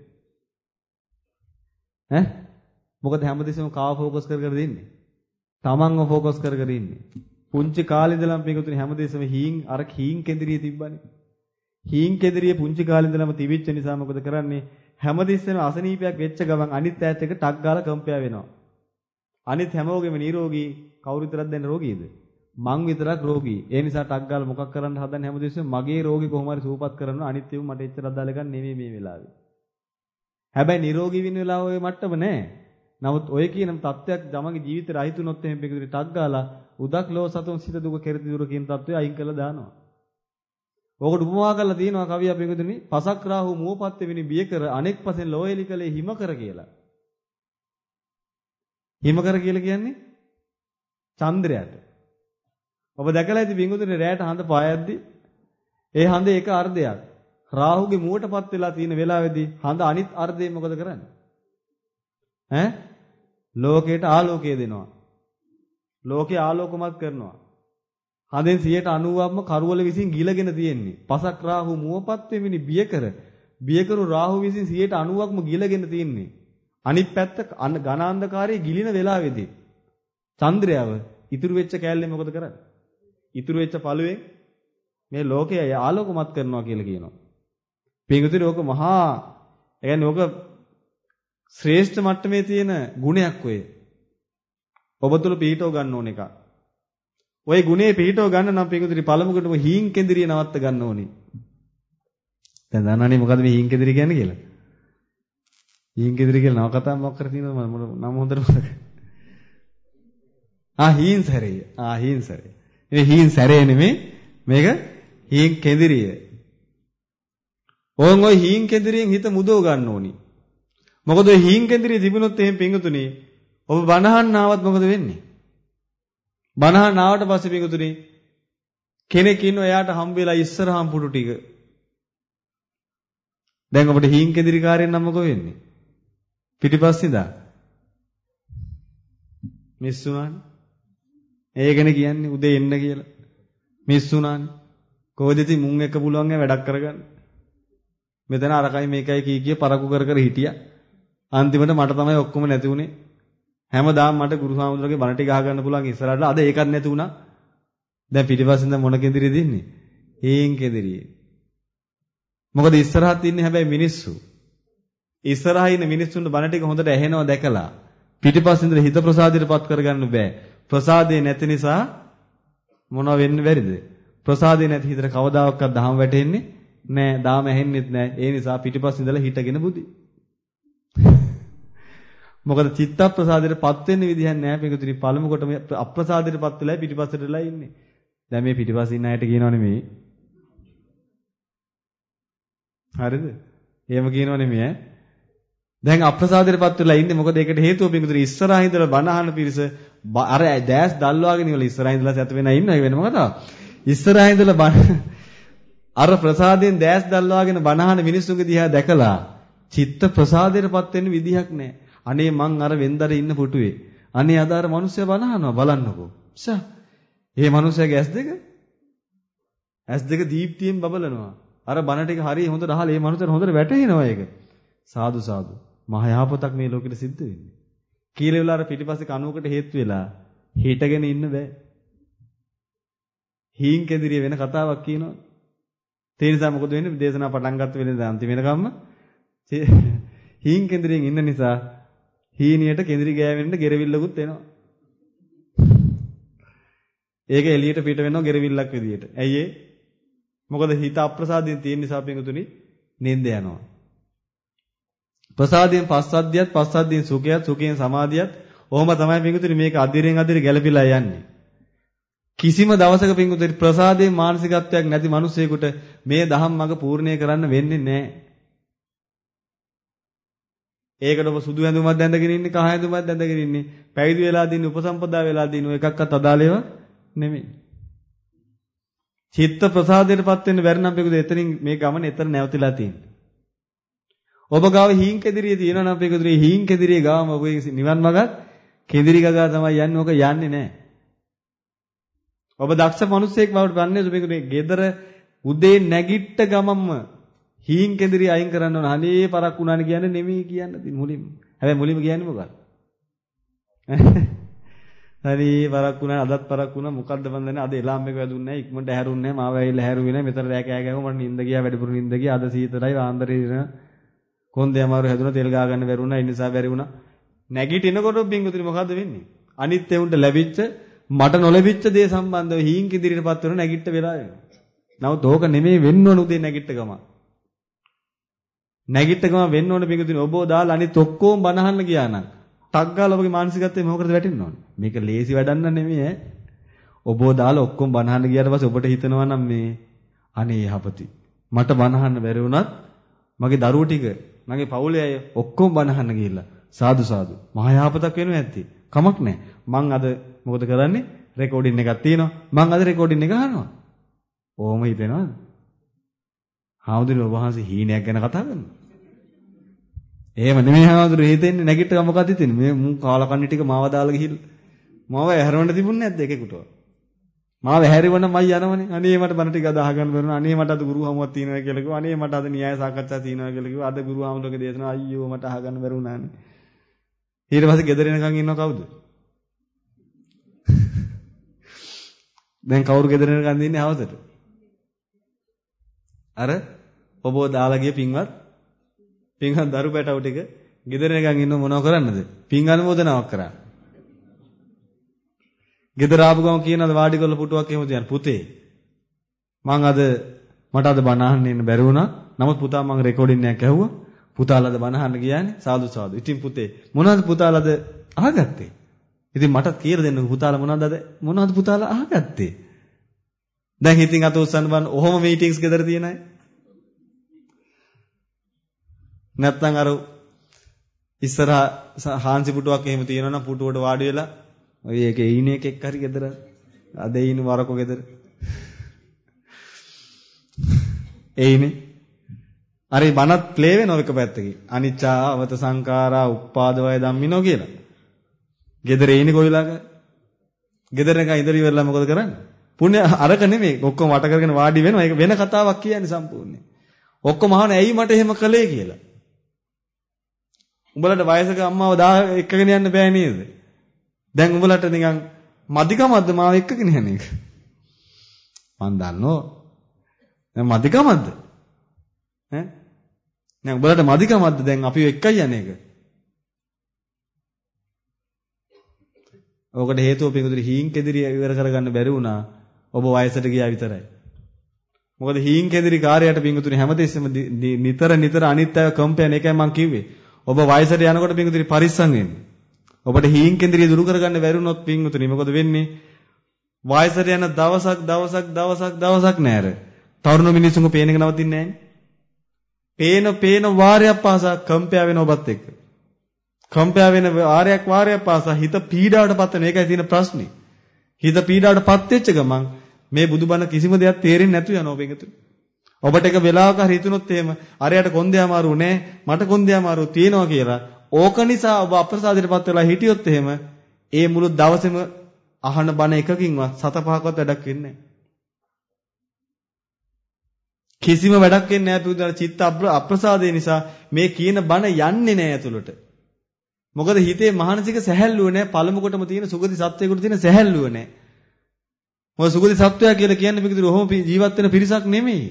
ඈ? මොකද හැමදෙස්සම කාව ફોකස් කර කර දෙන්නේ? තමන්ව ફોකස් කර කර ඉන්නේ. පුංචි කාලේ ඉඳලම මේකතුනේ හැමදෙස්සම හීන් අර හීන් කෙඳිරිය තිබ්බනේ. හීන් කෙඳිරිය පුංචි කාලේ ඉඳලම තිබිච්ච නිසා මොකද කරන්නේ? හැමදෙස්සම අසනීපයක් වෙච්ච ගමන් අනිත් ඈත් එක ටක් ගාලා කම්පයා වෙනවා. අනිත් හැමෝගෙම නිරෝගී. කවුරු විතරක් දැන් රෝගීද? මං විතරක් රෝගී. ඒ නිසා ටක් ගාලා මොකක් කරන්න හදන්නේ හැමදෙස්සම මගේ රෝගේ කොහොම හරි සුවපත් කරනවා. අනිත් ඒවා මට එච්චර අදාළ ගන්න නෙමෙයි මේ වෙලාවේ. හැබැයි නිරෝගී වෙන වෙලාව ඔය මට්ටම නෑ. නමුත් ඔය කියන තත්ත්වයක් තමගේ ජීවිතේ රහිතුනොත් එහෙම පිටුදේ ටක් ගාලා උදක් ලෝ සතුන් සිත දුක කෙරෙති දුර කියන තත්ත්වය අයින් කරලා දානවා. ඕකට උපමා කරලා තියෙනවා කවිය අපේ පිටුදේ පසක් රාහු මුවපත් වෙමිනි බිය කර අනෙක් පසෙන් ලෝයලි කලේ හිම කර කියලා. හිම කර කියලා කියන්නේ චන්ද්‍රයාට. ඔබ දැකලා ඇති පිටුදේ රැයට හඳ පායද්දි ඒ හඳ එක අර්ධයක්. රාහුගේ මුවටපත් වෙලා තියෙන වෙලාවේදී හඳ අනිත් අර්ධයෙන් මොකද කරන්නේ? ඈ ලෝකයට ආලෝකය දෙනවා. ලෝකේ ආලෝකමත් කරනවා. හඳෙන් සියයට අනූවක්ම කරවල විසින් ගිලගෙන තියෙන්නේ. පසක් රාහු මුවපත් වෙමිනි බිය කර. බියකරු රාහු විසින් සියයට අනූවක්ම ගිලගෙන තියෙන්නේ. අනිත් පැත්ත ඝනාන්ධකාරයේ ගිලින වෙලාවේදී චන්ද්‍රයව ඉතුරු වෙච්ච කෑල්ලේ මොකද කරන්නේ? ඉතුරු වෙච්ච පළුවෙන් මේ ලෝකය ආලෝකමත් කරනවා කියලා කියනවා. පින්විතේ ඕක මහා ඒ කියන්නේ ඕක ශ්‍රේෂ්ඨ මට්ටමේ තියෙන ගුණයක් ඔය. ඔබ තුල පිහිටව ගන්න ඕන එක. ඔය ගුණේ පිහිටව ගන්න නම් පිටුදිරි පළමුකටම හීන් කෙඳිරිය නවත්ත ගන්න ඕනේ. දැන් දන්නවනේ මොකද්ද මේ හීන් කෙඳිරිය කියන්නේ කියලා? හීන් කෙඳිරිය කියලා නව කතාවක් මොකක් කර තියෙනවද මම නම් හොඳට මතක. ආ හීන් සැරේ. ආ හීන් සැරේ. මේ හීන් සැරේ නෙමෙයි මේක හීන් කෙඳිරිය. ඕන් ඔය හීන් කෙඳිරියෙන් හිත මුදව ගන්න ඕනි. මොකද ඔය හීන් කෙඳිරිය තිබුණොත් එහෙම පිංගුතුනි ඔබ බණහන් ආවත් මොකද වෙන්නේ? බණහන් ආවට පස්සේ පිංගුතුනි කෙනෙක් ඉන්නවා එයාට හම්බ වෙලා ඉස්සරහම් පුටු ටික. දැන් ඔබට හීන් කෙඳිරි කාර්යයෙන් නම් මොකද වෙන්නේ? පිටිපස්සින්දා මිස් වුණානේ. ඒකනේ කියන්නේ උදේ එන්න කියලා. මිස් වුණානේ. කොහෙද ඉතින් මුන් එක්ක පුළුවන් ඈ වැඩක් කරගන්න. මෙතන අරකයි මේකයි කී කිය පරකු කර කර හිටියා. අන්තිමට මට තමයි ඔක්කොම නැති උනේ. හැමදාම මට ගුරු සාමුද්‍රගේ බණ ටික අහගන්න පුළුවන් ඉස්සරහට අද ඒකත් නැති වුණා. දැන් පිටිපස්සෙන් දැන් මොන කෙඳිරිය දෙන්නේ? හීන් කෙඳිරිය. මොකද ඉස්සරහත් ඉන්නේ හැබැයි මිනිස්සු. ඉස්සරහා ඉන්න මිනිස්සුන්ට බණ ටික හොඳට ඇහෙනවා දැකලා පිටිපස්සෙන් ඉඳලා හිත ප්‍රසාදයටපත් කරගන්න බෑ. ප්‍රසාදේ නැති නිසා මොනව වෙන්න බැරිද? ප්‍රසාදේ නැති හිතට කවදාකවත් දහම වැටෙන්නේ නෑ. දාම ඇහෙන්නෙත් නෑ. ඒ නිසා පිටිපස්සෙන් ඉඳලා හිටගෙන බුදි. මොකද චිත්ත ප්‍රසාදයටපත් වෙන්න විදිහක් නැහැ. පිටුතුනි පළමු කොටම අප්‍රසාදයටපත් වෙලා පිටිපස්සටලා ඉන්නේ. දැන් මේ පිටිපස්සේ ඉන්න අයට කියනව නෙමෙයි. හරිද? එහෙම කියනව නෙමෙයි ඈ. දැන් අප්‍රසාදයටපත් වෙලා ඉන්නේ. මොකද ඒකට හේතුව පිටුතුනි ඉස්සරහා ඉඳලා බණ අහන පිරිස අර දැස් දල්වාගෙන ඉවල ඉස්සරහා ඉඳලා සැත වෙනා ඉන්න වෙන මොකද? ඉස්සරහා ඉඳලා බණ අර ප්‍රසාදයෙන් දැස් දල්වාගෙන බණ අහන මිනිස්සුන්ගේ දිහා දැකලා චිත්ත ප්‍රසාදයටපත් වෙන්න විදිහක් නැහැ. අනේ මං අර වෙන්දර ඉන්න පුටුවේ. අනේ අද අර මිනිස්සයා බලහනවා බලන්නකෝ. ෂා. මේ මිනිස්සයාගේ ඇස් දෙක ඇස් දෙක දීප්තියෙන් බබලනවා. අර බණ ටික හරිය හොඳට අහලා මේ මිනිස්සට හොඳට වැටහෙනවා ඒක. සාදු සාදු. මහ යහපතක් මේ ලෝකෙට සිද්ධ වෙන්නේ. කීල වෙලා අර පිටිපස්සේ කණුවකට හේතු වෙලා හිටගෙන ඉන්න බෑ. හීන් කෙදිරිය වෙන කතාවක් කියනවා. ඒ නිසා මොකද වෙන්නේ? දේශනා පටන් ගත්ත වෙලේ අන්තිම වෙනකම්ම හීන් කෙදිරියෙන් ඉන්න නිසා හීනියට කෙඳිරි ගෑවෙන්න ගෙරවිල්ලකුත් එනවා. ඒක එළියට පිට වෙනවා ගෙරවිල්ලක් විදියට. ඇයි ඒ? මොකද හිත අප්‍රසාදයෙන් තියෙන නිසා පිටුතුනි නින්ද යනවා. ප්‍රසාදයෙන් පස්සද්ධියත් පස්සද්ධියෙන් සුඛයත් සුඛයෙන් සමාධියත් ඔහොම තමයි පිටුතුනි මේක අදිරෙන් අදිර ගැලපිලා යන්නේ. කිසිම දවසක පින්වතුනි ප්‍රසාදේ මානසිකත්වයක් නැති මිනිසෙකුට මේ දහම් මඟ පූර්ණේ කරන්න වෙන්නේ නැහැ. ඒකට ඔබ සුදු ඇඳුමක් දැඳගෙන ඉන්නේ, කහ ඇඳුමක් දැඳගෙන ඉන්නේ, පැවිදි වෙලා දින උපසම්පදා වෙලා දින ඔය එකක්වත් අදාළ ඒවා නෙමෙයි. චිත්ත ප්‍රසාදයටපත් වෙන්න බැරි නම් පිටුද එතනින් මේ ගමන එතන නැවතිලා තියෙන්නේ. ඔබ ගාව හීන් කෙදිරිය තියෙනවා නම් පිටුද හීන් කෙදිරිය ගාවම ඔබ නිවන් මාර්ගත් කෙදිරි ගගා තමයි යන්නේ. ඔක යන්නේ නැහැ. ඔබ දක්ෂ මිනිසෙක් බවට පන්නේ පිටුද ගෙදර උදේ නැගිට ගමම්ම හීන් කෙදිරිය අයින් කරන්න ඕන. අනේ පරක් වුණානේ කියන්නේ නෙමෙයි කියන්නේ මුලින්ම. හැබැයි මුලින්ම කියන්නේ මොකක්ද? හරි පරක් වුණා අදත් පරක් වුණා මොකද්ද මන් දන්නේ අද එලාම් එක වැදුන්නේ නැහැ ඉක්මනට හැරුන්නේ නැහැ මාව ඇවිල්ලා හැරුවේ නැහැ මෙතන රෑ කෑ ගැහුවා මට නිින්ද ගියා වැඩිපුර නිින්ද ගියා අද සීතලයි ආන්දරේ දින කොන්දේ අමාරු හැදුණා තෙල් ගා ගන්න බැරි වුණා ඒ නිසා බැරි වුණා නැගිටිනකොට බින්දුතුනි මොකද්ද වෙන්නේ අනිත් එවුන්ට ලැබිච්ච මට නොලැබිච්ච දේ සම්බන්ධව හීන් කිදිරියටපත් වෙන නැගිට වෙලා වෙනවා නමුත් ඕක නෙමෙයි වෙන්න ඕන උදේ නැගිට ගම නැගිට ගම වෙන්න ඕන බින්දුතුනි ඔබව දාලා අනිත් ඔක්කොම බනහන්න ගියා නම් ටක් ගාලා ඔබගේ මානසිකත්වය මොකටද වැටෙන්න ඕනේ? මේක ලේසි වැඩක් නෙමෙයි ඈ. ඔබව දාලා ඔක්කොම බනහන්න ගියාට පස්සේ ඔබට හිතෙනවා නම් මේ අනේ යහපති. මට බනහන්න බැරි වුණත් මගේ දරුවෝ ටික, මගේ පවුලේ අය ඔක්කොම බනහන්න ගිහිල්ලා සාදු සාදු. මහා යහපතක් වෙනවා ඇත්තේ. කමක් නැහැ. මං අද මොකද කරන්නේ? රෙකෝඩින් එකක් තියෙනවා. මං අද රෙකෝඩින් එක අහනවා. ඕම හිතෙනවද? හාමුදුරුවෝ වහන්සේ හීනයක් ගැන කතා කරනවා. එහෙම නෙමෙයි හාමුදුරුවෝ හිතෙන්නේ නැගිට්ට මොකක්ද හිතෙන්නේ මේ මුන් කාලා කන්නේ ටික මාව දාලා ගිහිල්ලා මාව ඇහැරවන්න තිබුණේ නැද්ද එකෙකුටවත් මාව ඇහැරෙවන්න මයි යනවනේ අනේ මට බණ ටික අද අහගන්න බැරුණා අනේ මට අද ගුරු හමුවක් තියෙනවා කියලා කිව්වා අනේ මට අද න්‍යාය සාකච්ඡා තියෙනවා කියලා කිව්වා අද ගුරු හමුවක දේශනා අයියෝ මට අහගන්න බැරුණානේ ඊට පස්සේ ගෙදර එනකන් ඉන්නව කවුද දැන් කවුරු ගෙදර එනකන් ඉන්නේ හවසට අර ඔබව දාලා ගිය පින්වත් පින්වත් දරු පැටව ටික ගෙදර නිකන් ඉන්න මොනව කරන්නද? පින් අනුමෝදනාවක් කරා. ගෙදර ආපු ගම කියනවාද වාඩි කරලා පුටුවක් එහෙම තියන්න පුතේ. මං අද මට අද බණ අහන්න ඉන්න බැරි වුණා. නමුත් පුතා මං රෙකෝඩින් එකක් ඇහුවා. පුතාලාද බණ අහන්න ගියානේ. සාදු සාදු. ඉතින් පුතේ මොනවද පුතාලාද අහගත්තේ? ඉතින් මටත් කියලා දෙන්න පුතාලා මොනවද අද මොනවද පුතාලා අහගත්තේ? දැන් ඉතින් අත උස්සන්න බලන්න ඔහොම මීටින්ග්ස් ගෙදර තියෙන අය. නැත්නම් අර ඉස්සරහා හාන්සි පුටුවක් එහෙම තියෙනවා නම් පුටුවට වාඩි වෙලා ඔය එකේ ඉන එකෙක් හරි ගෙදර අද ඉන වරකෝ ගෙදර එයිනේ අර බණත් ප්ලේ වෙනවා එක පැත්තකින් අනිච්චා අවත සංඛාරා උප්පාදවය ධම්මිනෝ කියලා ගෙදර ඉන්නේ කොයිලාක ගෙදර එක ඉදරි වෙලා මොකද කරන්නේ පුණ්‍ය අරක නෙමෙයි ඔක්කොම වට කරගෙන වාඩි වෙනවා ඒක වෙන කතාවක් කියන්නේ සම්පූර්ණයෙන් ඔක්කොම අහන්නේ ඇයි මට එහෙම කළේ කියලා උඹලට වයසක අම්මාව දා එක්කගෙන යන්න බෑ නේද? දැන් උඹලට නිකන් මදිකමක්ද මාව එක්කගෙන යන එක? මන් දන්නෝ. දැන් මදිකමක්ද? ඈ? දැන් උඹලට මදිකමක්ද දැන් අපි එක්කයි යන එක? ඔකට හේතුව පිටුදුරි හීන් කෙදිරිය ඉවර කරගන්න බැරි වුණා. ඔබ වයසට ගියා විතරයි. මොකද හීන් කෙදිරි කාර්යයට පිටුදුරි හැමතිස්සෙම නිතර නිතර අනිත් අය කම්පැනි එකයි මං කිව්වේ. ඔබ වයසට යනකොට පින්වතුනි පරිස්සම් වෙන්න. ඔබට හීන් කෙන්ද්‍රිය දුරු කරගන්න බැරි වුණොත් පින්වතුනි මොකද වෙන්නේ? වයසට යන දවසක් දවසක් දවසක් දවසක් නෑර. තරුණ මිනිස්සුන්ගේ පේන එක නවතින්නේ නෑනේ. පේන පේන වාරයක් පාසා කම්පයා වෙන ඔබත් එක්ක. කම්පයා වෙන වාරයක් වාරයක් පාසා හිත පීඩාවටපත් වෙන එකයි තියෙන ප්‍රශ්නේ. හිත පීඩාවටපත් වෙච්ච ගමන් මේ බුදුබණ කිසිම දෙයක් තේරෙන්නේ නැතු යනවා පින්වතුනි. ඔබට එක වෙලාවක හරි හිතුනොත් එහෙම අරයට කොන්දේ අමාරු නෑ මට කොන්දේ අමාරු තියෙනවා කියලා ඕක නිසා ඔබ අප්‍රසාදයටපත් වෙලා හිටියොත් එහෙම ඒ මුළු දවසේම අහන බණ එකකින්වත් සත පහකවත් වැඩක් වෙන්නේ නෑ කිසිම වැඩක් වෙන්නේ නෑ පුදුන චිත්ත අප්‍රසාදය නිසා මේ කියන බණ යන්නේ නෑ ඇතුළට මොකද හිතේ මානසික සැහැල්ලුව නෑ පළමු කොටම තියෙන සුගති සත්වයකට තියෙන සැහැල්ලුව නෑ මොකද සුගති සත්වයා කියලා කියන්නේ පිටින් ඔහොම ජීවත් වෙන පිරිසක් නෙමෙයි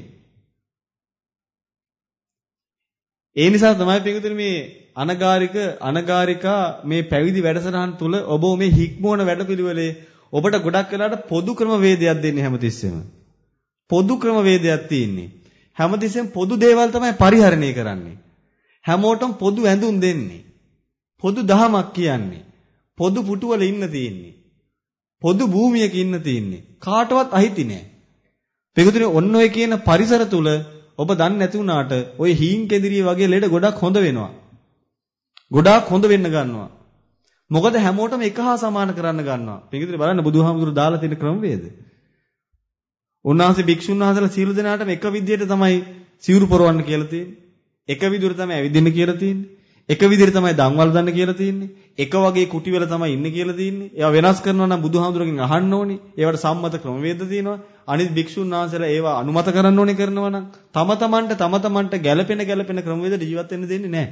ඒ නිසා තමයි පිටුතුනි මේ අනගාരിക අනගාരികා මේ පැවිදි වැඩසටහන් තුල ඔබ මේ හික්මවන වැඩපිළිවෙලේ ඔබට ගොඩක් වෙලාවට පොදු ක්‍රම වේදයක් දෙන්නේ හැමතිස්සෙම. පොදු ක්‍රම වේදයක් තියෙන්නේ. හැමතිස්සෙම පොදු දේවල් තමයි පරිහරණය කරන්නේ. හැමෝටම පොදු ඇඳුම් දෙන්නේ. පොදු දහමක් කියන්නේ. පොදු පුටුවල ඉන්න තියෙන්නේ. පොදු භූමියක ඉන්න තියෙන්නේ. කාටවත් අහිති නෑ. පිටුතුනේ ඔන්න ඔය කියන පරිසර තුල ඔබ දන්නේ නැති වුණාට ඔය හීන් කෙඳිරිය වගේ ලෙඩ ගොඩක් හොඳ වෙනවා. ගොඩාක් හොඳ වෙන්න ගන්නවා. මොකද හැමෝටම එක හා සමාන කරන්න ගන්නවා. පිටුතුනේ බලන්න බුදුහාමුදුරු දාලා තියෙන ක්‍රමවේද. උන්වහන්සේ භික්ෂුන් වහන්සේලා සීල දෙනාටම එක විදියට තමයි සිවුරු පොරවන්න කියලා තියෙන්නේ. එක විදියට තමයි ඇවිදින්න කියලා තියෙන්නේ. එක විදියට තමයි දන්වල් දාන්න කියලා තියෙන්නේ. එක වගේ කුටි වල තමයි ඉන්න කියලා තියෙන්නේ. ඒවා වෙනස් කරනවා නම් බුදුහාමුදුරගෙන් අහන්න ඕනේ. ඒවට සම්මත ක්‍රමවේද තියෙනවා. අනිත් භික්ෂුන් වහන්සේලා ඒවා අනුමත කරන්න ඕනේ කරනවා නම් තම තමන්ට තම තමන්ට ගැළපෙන ගැළපෙන ක්‍රමවේද ජීවත් වෙන්න දෙන්නේ නැහැ.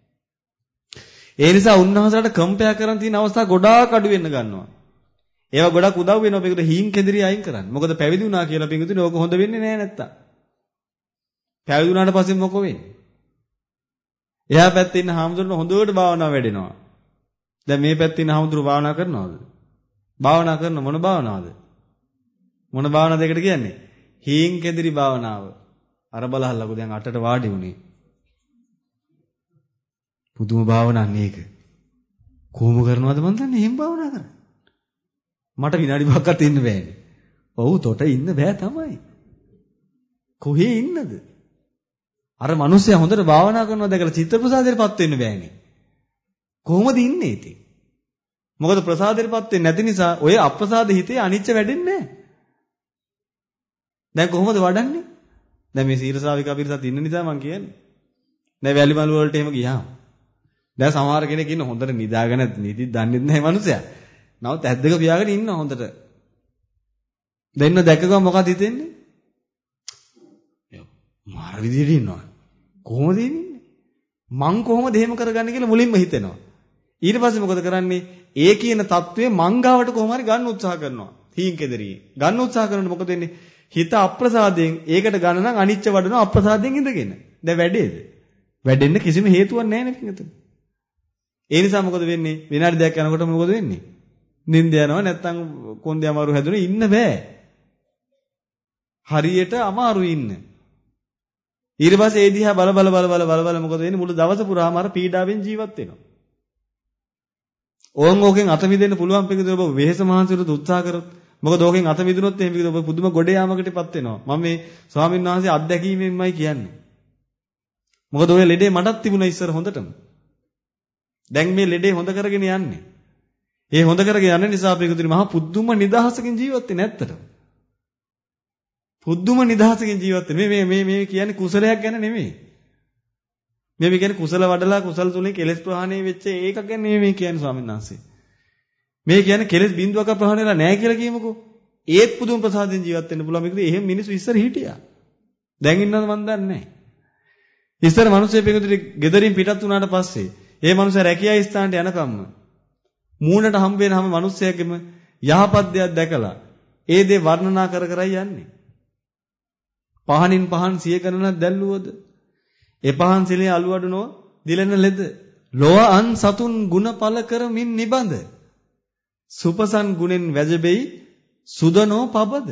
ඒ නිසා උන්වහන්සේලාට කම්පයා කරන් තියෙන අවස්ථා ගොඩාක් අඩු වෙන්න ගන්නවා. ඒවා ගොඩක් උදව් වෙනවා මේකට හීන් කෙඳිරිය අයින් කරන්න. මොකද පැවිදි වුණා කියලා පිටුතුනේ ඕක හොඳ වෙන්නේ නැහැ නැත්තම්. පැවිදි වුණාට පස්සේ මොකෝ වෙන්නේ? එහා පැත්තේ ඉන්න හාමුදුරන හොඳට භාවනාව වැඩෙනවා. දැන් මේ පැත්තේ ඉන්න හාමුදුරු භාවනා කරනවද? භාවනා කරන මොන භාවනාවද? මොන භාවනාවද කියන්නේ? හීන් කෙඳිරි භාවනාව. අර බලහල්ලකෝ දැන් අටට වාඩි වුණේ. පුදුම භාවනාවක් මේක. කොහොම කරනවද මන් දන්නේ එහෙම භාවනා කරන්නේ. මට විනාඩි පහක්වත් ඉන්න බෑනේ. ඔව් තොට ඉන්න බෑ තමයි. කොහේ ඉන්නද? අර මිනිස්සයා හොඳට භාවනා කරනවා දැකලා චිත්ත ප්‍රසාදයටපත් වෙන්න බෑනේ. කොහොමද ඉන්නේ ඉතින්? මොකද ප්‍රසාදයටපත් වෙන්නේ නැති නිසා ඔය අප්‍රසාද හිතේ අනිච්ච වැඩෙන්නේ නැහැ. දැන් කොහොමද වඩන්නේ? දැන් මේ සීරසාවිකා පිරිසත් ඉන්න නිසා මම කියන්නේ. දැන් වැලිමලු වලට එහෙම ගියාම. දැන් සමහර කෙනෙක් ඉන්න හොඳට නිදාගෙන නිදි දන්නේ නැහැ මිනිස්සයා. නමුත් ඇස් දෙක පියාගෙන ඉන්න හොඳට. දෙන්න දැකගම මොකද හිතෙන්නේ? මාර විදියට ඉන්නවා. කොහොමද ඉන්නේ? මං කොහොමද එහෙම කරගන්නේ කියලා මුලින්ම හිතෙනවා. ඊට පස්සේ මොකද කරන්නේ? ඒ කියන தત્ත්වය මං ගාවට කොහොම හරි ගන්න උත්සාහ කරනවා. හීන් කෙදරියේ. ගන්න උත්සාහ කරනකොට මොකද වෙන්නේ? හිත අප්‍රසාදයෙන් ඒකට ගන්න නම් අනිච්ච වඩනවා අප්‍රසාදයෙන් ඉඳගෙන. දැන් වැඩේද? වැඩෙන්න කිසිම හේතුවක් නැහැ නේ පිටුතුනේ. ඒ නිසා මොකද වෙන්නේ? විනාඩි දෙකක් යනකොට මොකද වෙන්නේ? නිින්ද යනවා නැත්තම් කොන්දේ අමාරු හැදුනේ ඉන්න බෑ. හරියට අමාරු ඉන්න. ඊට පස්සේ ඒ දිහා බල බල බල බල බල බල මොකද වෙන්නේ? මුළු දවස පුරාම අර පීඩාවෙන් ජීවත් වෙනවා. ඕන් ඕකෙන් අත මිදෙන්න පුළුවන් පිළිතුර ඔබ වෙහෙස මහන්සියට උත්සාහ කරොත් මොකද ඕකෙන් අත මිදුනොත් එහෙම පිළිතුර ඔබ පුදුම ගොඩ යාමකටපත් වෙනවා. මම මේ ස්වාමීන් වහන්සේ අත්දැකීමෙන්මයි කියන්නේ. මොකද ඔය ලෙඩේ මටත් තිබුණා ඉස්සර හොඳටම. දැන් මේ ලෙඩේ හොඳ කරගෙන යන්නේ. ඒ හොඳ කරගෙන යන නිසා පිළිතුර මහා පුදුම නිදහසකින් ජීවත් වෙන්නේ නැත්තට. පුදුම නිදහසකින් ජීවත් වෙන්නේ. මේ මේ මේ කියන්නේ කුසලයක් ගැන නෙමෙයි. මේ කියන්නේ කුසල වඩලා කුසල තුලින් කෙලෙස් ප්‍රහාණය වෙච්ච ඒකක් ගැන නෙමෙයි මේ කියන්නේ ස්වාමීන් වහන්සේ. මේ කියන්නේ කෙලෙස් බිඳුවක ප්‍රහාණය වෙලා නැහැ කියලා කියමුකෝ. ඒත් පුදුම ප්‍රසාදයෙන් ජීවත් වෙන්න පුළුවන්. මේකද එහෙම මිනිස්සු ඉස්සර හිටියා. දැන් ඉන්නවද මන් දන්නේ නැහැ. ඉස්සර මිනිස්සු පිටුට ගෙදරින් පිටත් වුණාට පස්සේ ඒ මිනිසා රැකියා ස්ථානට යනකම්ම මූණට හම්බ වෙන හැම මිනිස්සයෙක්ගෙම යහපත් දෙයක් දැකලා ඒ දේ වර්ණනා කර කර යන්නේ. පහනින් පහන් සිය ගණනක් දැල්ලුවද? ඒ පහන් සිලේ අලු අඩුනෝ දිලෙන ලෙද. ලොව අන් සතුන් ගුණ පල කරමින් නිබඳ. සුපසන් ගුණෙන් වැජබෙයි සුදනෝ පබද.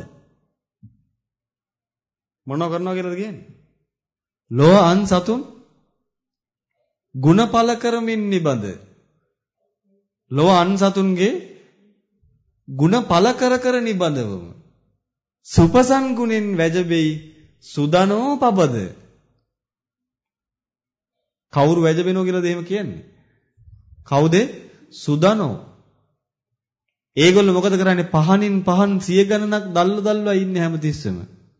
මොනව කරනවා කියලාද කියන්නේ? ලොව අන් සතුන් ගුණ පල කරමින් නිබඳ. ලොව අන් සතුන්ගේ ගුණ පල කර කර නිබඳවම. සුපසන් ගුණෙන් වැජබෙයි සුදනෝ පබද. කවුරු වැජබෙනෝ කියලාද එහෙම කියන්නේ? කවුද? සුදනෝ. ඒගොල්ලෝ මොකද කරන්නේ? පහනින් පහන් සිය ගණනක් දල්ල දල්වා ඉන්නේ හැමතිස්සෙම.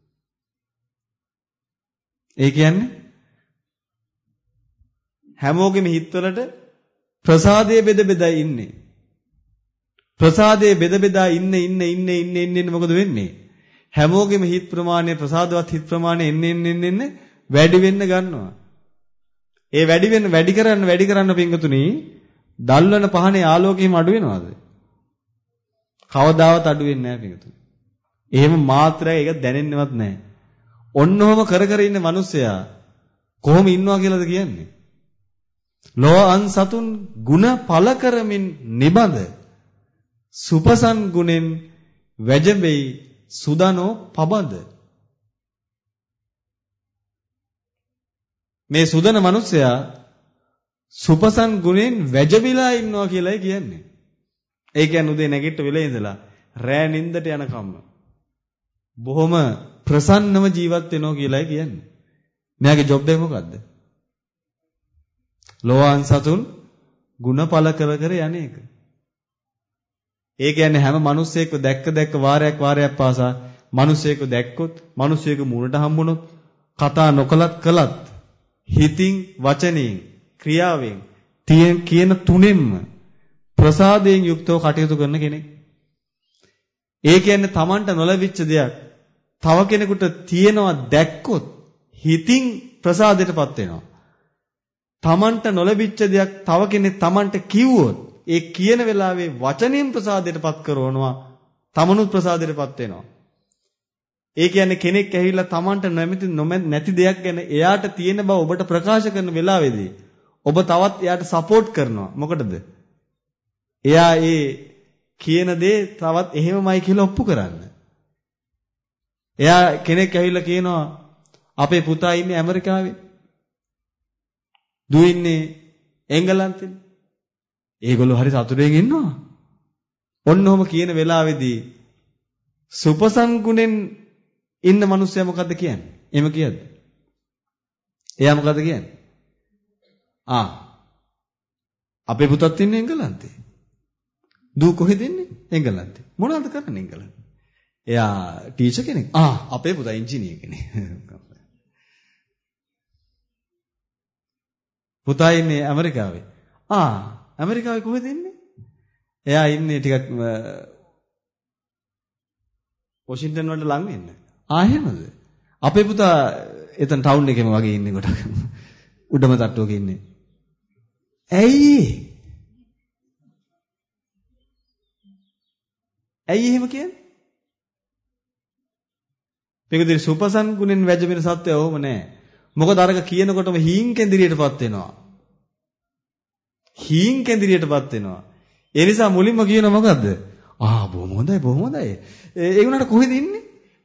ඒ කියන්නේ හැමෝගෙම හිතවලට ප්‍රසාදයේ බෙද බෙදා ඉන්නේ. ප්‍රසාදයේ බෙද බෙදා ඉන්න ඉන්න ඉන්න ඉන්න ඉන්න මොකද වෙන්නේ? හැමෝගෙම හිත ප්‍රමාණය ප්‍රසාදවත් හිත ප්‍රමාණය එන්න එන්න එන්න වැඩි වෙන්න ගන්නවා. ඒ වැඩි වෙන්න වැඩි කරන්න වැඩි කරන්න පිංගුතුනි දල්වන පහනේ ආලෝකයම අඩු වෙනවද? කවදාවත් අඩු වෙන්නේ නැහැ පිංගුතුනි. එහෙම මාත්‍රයක් ඒක දැනෙන්නවත් නැහැ. ඔන්නෝම කර කර ඉන්න මිනිස්සයා කොහොම ඉන්නවා කියලාද කියන්නේ? ලෝ අන් සතුන් ಗುಣ පල කරමින් නිබඳ සුපසන් ගුණෙන් වැජබෙයි සුදනෝ පබඳ. මේ සුදන මිනිස්සයා සුපසන් ගුණෙන් වැජබිලා ඉන්නවා කියලායි කියන්නේ. ඒ කියන්නේ උදේ නැගිට වෙලේ ඉඳලා රෑ නින්දට යනකම්ම බොහොම ප්‍රසන්නව ජීවත් වෙනවා කියලායි කියන්නේ. මෙයාගේ ජොබ් එක මොකද්ද? ලෝවාන් සතුන් ಗುಣඵල කර කර යන්නේක. ඒ කියන්නේ හැම මිනිස්සෙක්ව දැක්ක දැක්ක වාරයක් වාරයක් පාසා මිනිස්සෙක්ව දැක්කොත් මිනිස්සෙක මුණට හම්බුනොත් කතා නොකලත් කළත් හිතින් වචනයෙන් ක්‍රියාවෙන් තියෙන කියන තුනෙන්ම ප්‍රසාදයෙන් යුක්තව කටයුතු කරන කෙනෙක්. ඒ කියන්නේ Tamanට නොලැබිච්ච දෙයක් තව කෙනෙකුට තියෙනවා දැක්කොත් හිතින් ප්‍රසාදයටපත් වෙනවා. Tamanට නොලැබිච්ච දෙයක් තව කෙනෙක් Tamanට කිව්වොත් ඒ කියන වෙලාවේ වචනෙන් ප්‍රසාදයටපත් කරනවා. තමනුත් ප්‍රසාදයටපත් වෙනවා. ඒ කියන්නේ කෙනෙක් ඇවිල්ලා Tamanට නැමෙති නැති දෙයක් ගැන එයාට තියෙන බව ඔබට ප්‍රකාශ කරන වෙලාවේදී ඔබ තවත් එයාට සපෝට් කරනවා. මොකටද? එයා ඒ කියන දේ තවත් එහෙමමයි කියලා ඔප්පු කරන්න. එයා කෙනෙක් ඇවිල්ලා කියනවා අපේ පුතා ඉන්නේ ඇමරිකාවේ. දූ ඉන්නේ එංගලන්තේ. ඒගොල්ලෝ හරි සතුටෙන් ඉන්නවා. ඔන්නෝම කියන වෙලාවේදී සුපසංගුණෙන් ඉන්න මිනිස්සයා මොකද්ද කියන්නේ? එහෙම කියද්ද? එයා මොකද්ද කියන්නේ? ආ අපේ පුතත් ඉන්නේ එංගලන්තේ. දූ කොහෙද ඉන්නේ? එංගලන්තේ. මොනවද කරන්නේ එංගලන්තේ? එයා ටීචර් කෙනෙක්. ආ අපේ පුතා ඉංජිනේර කෙනෙක්. පුතා ඉන්නේ ඇමරිකාවේ. ආ ඇමරිකාවේ කොහෙද ඉන්නේ? එයා ඉන්නේ ටිකක් වොෂින්ටන් වලට ළඟ ඉන්නේ. ආ එහෙමද? අපේ පුතා එතන ටවුන් එකේම වගේ ඉන්නේ කොට. උඩම තට්ටුවක ඉන්නේ. ඇයි? ඇයි එහෙම කියන්නේ? මේකදී සුපසංගුණෙන් වැජඹෙන සත්‍යය ඔහොම නෑ. මොකද අරක කියනකොටම හීන් කෙඳිරියටපත් වෙනවා. හීන් කෙඳිරියටපත් වෙනවා. ඒ නිසා මුලින්ම කියන මොකද්ද? ආ බොහොම හොඳයි බොහොම හොඳයි. ඒ උනාට කොහෙද ඉන්නේ?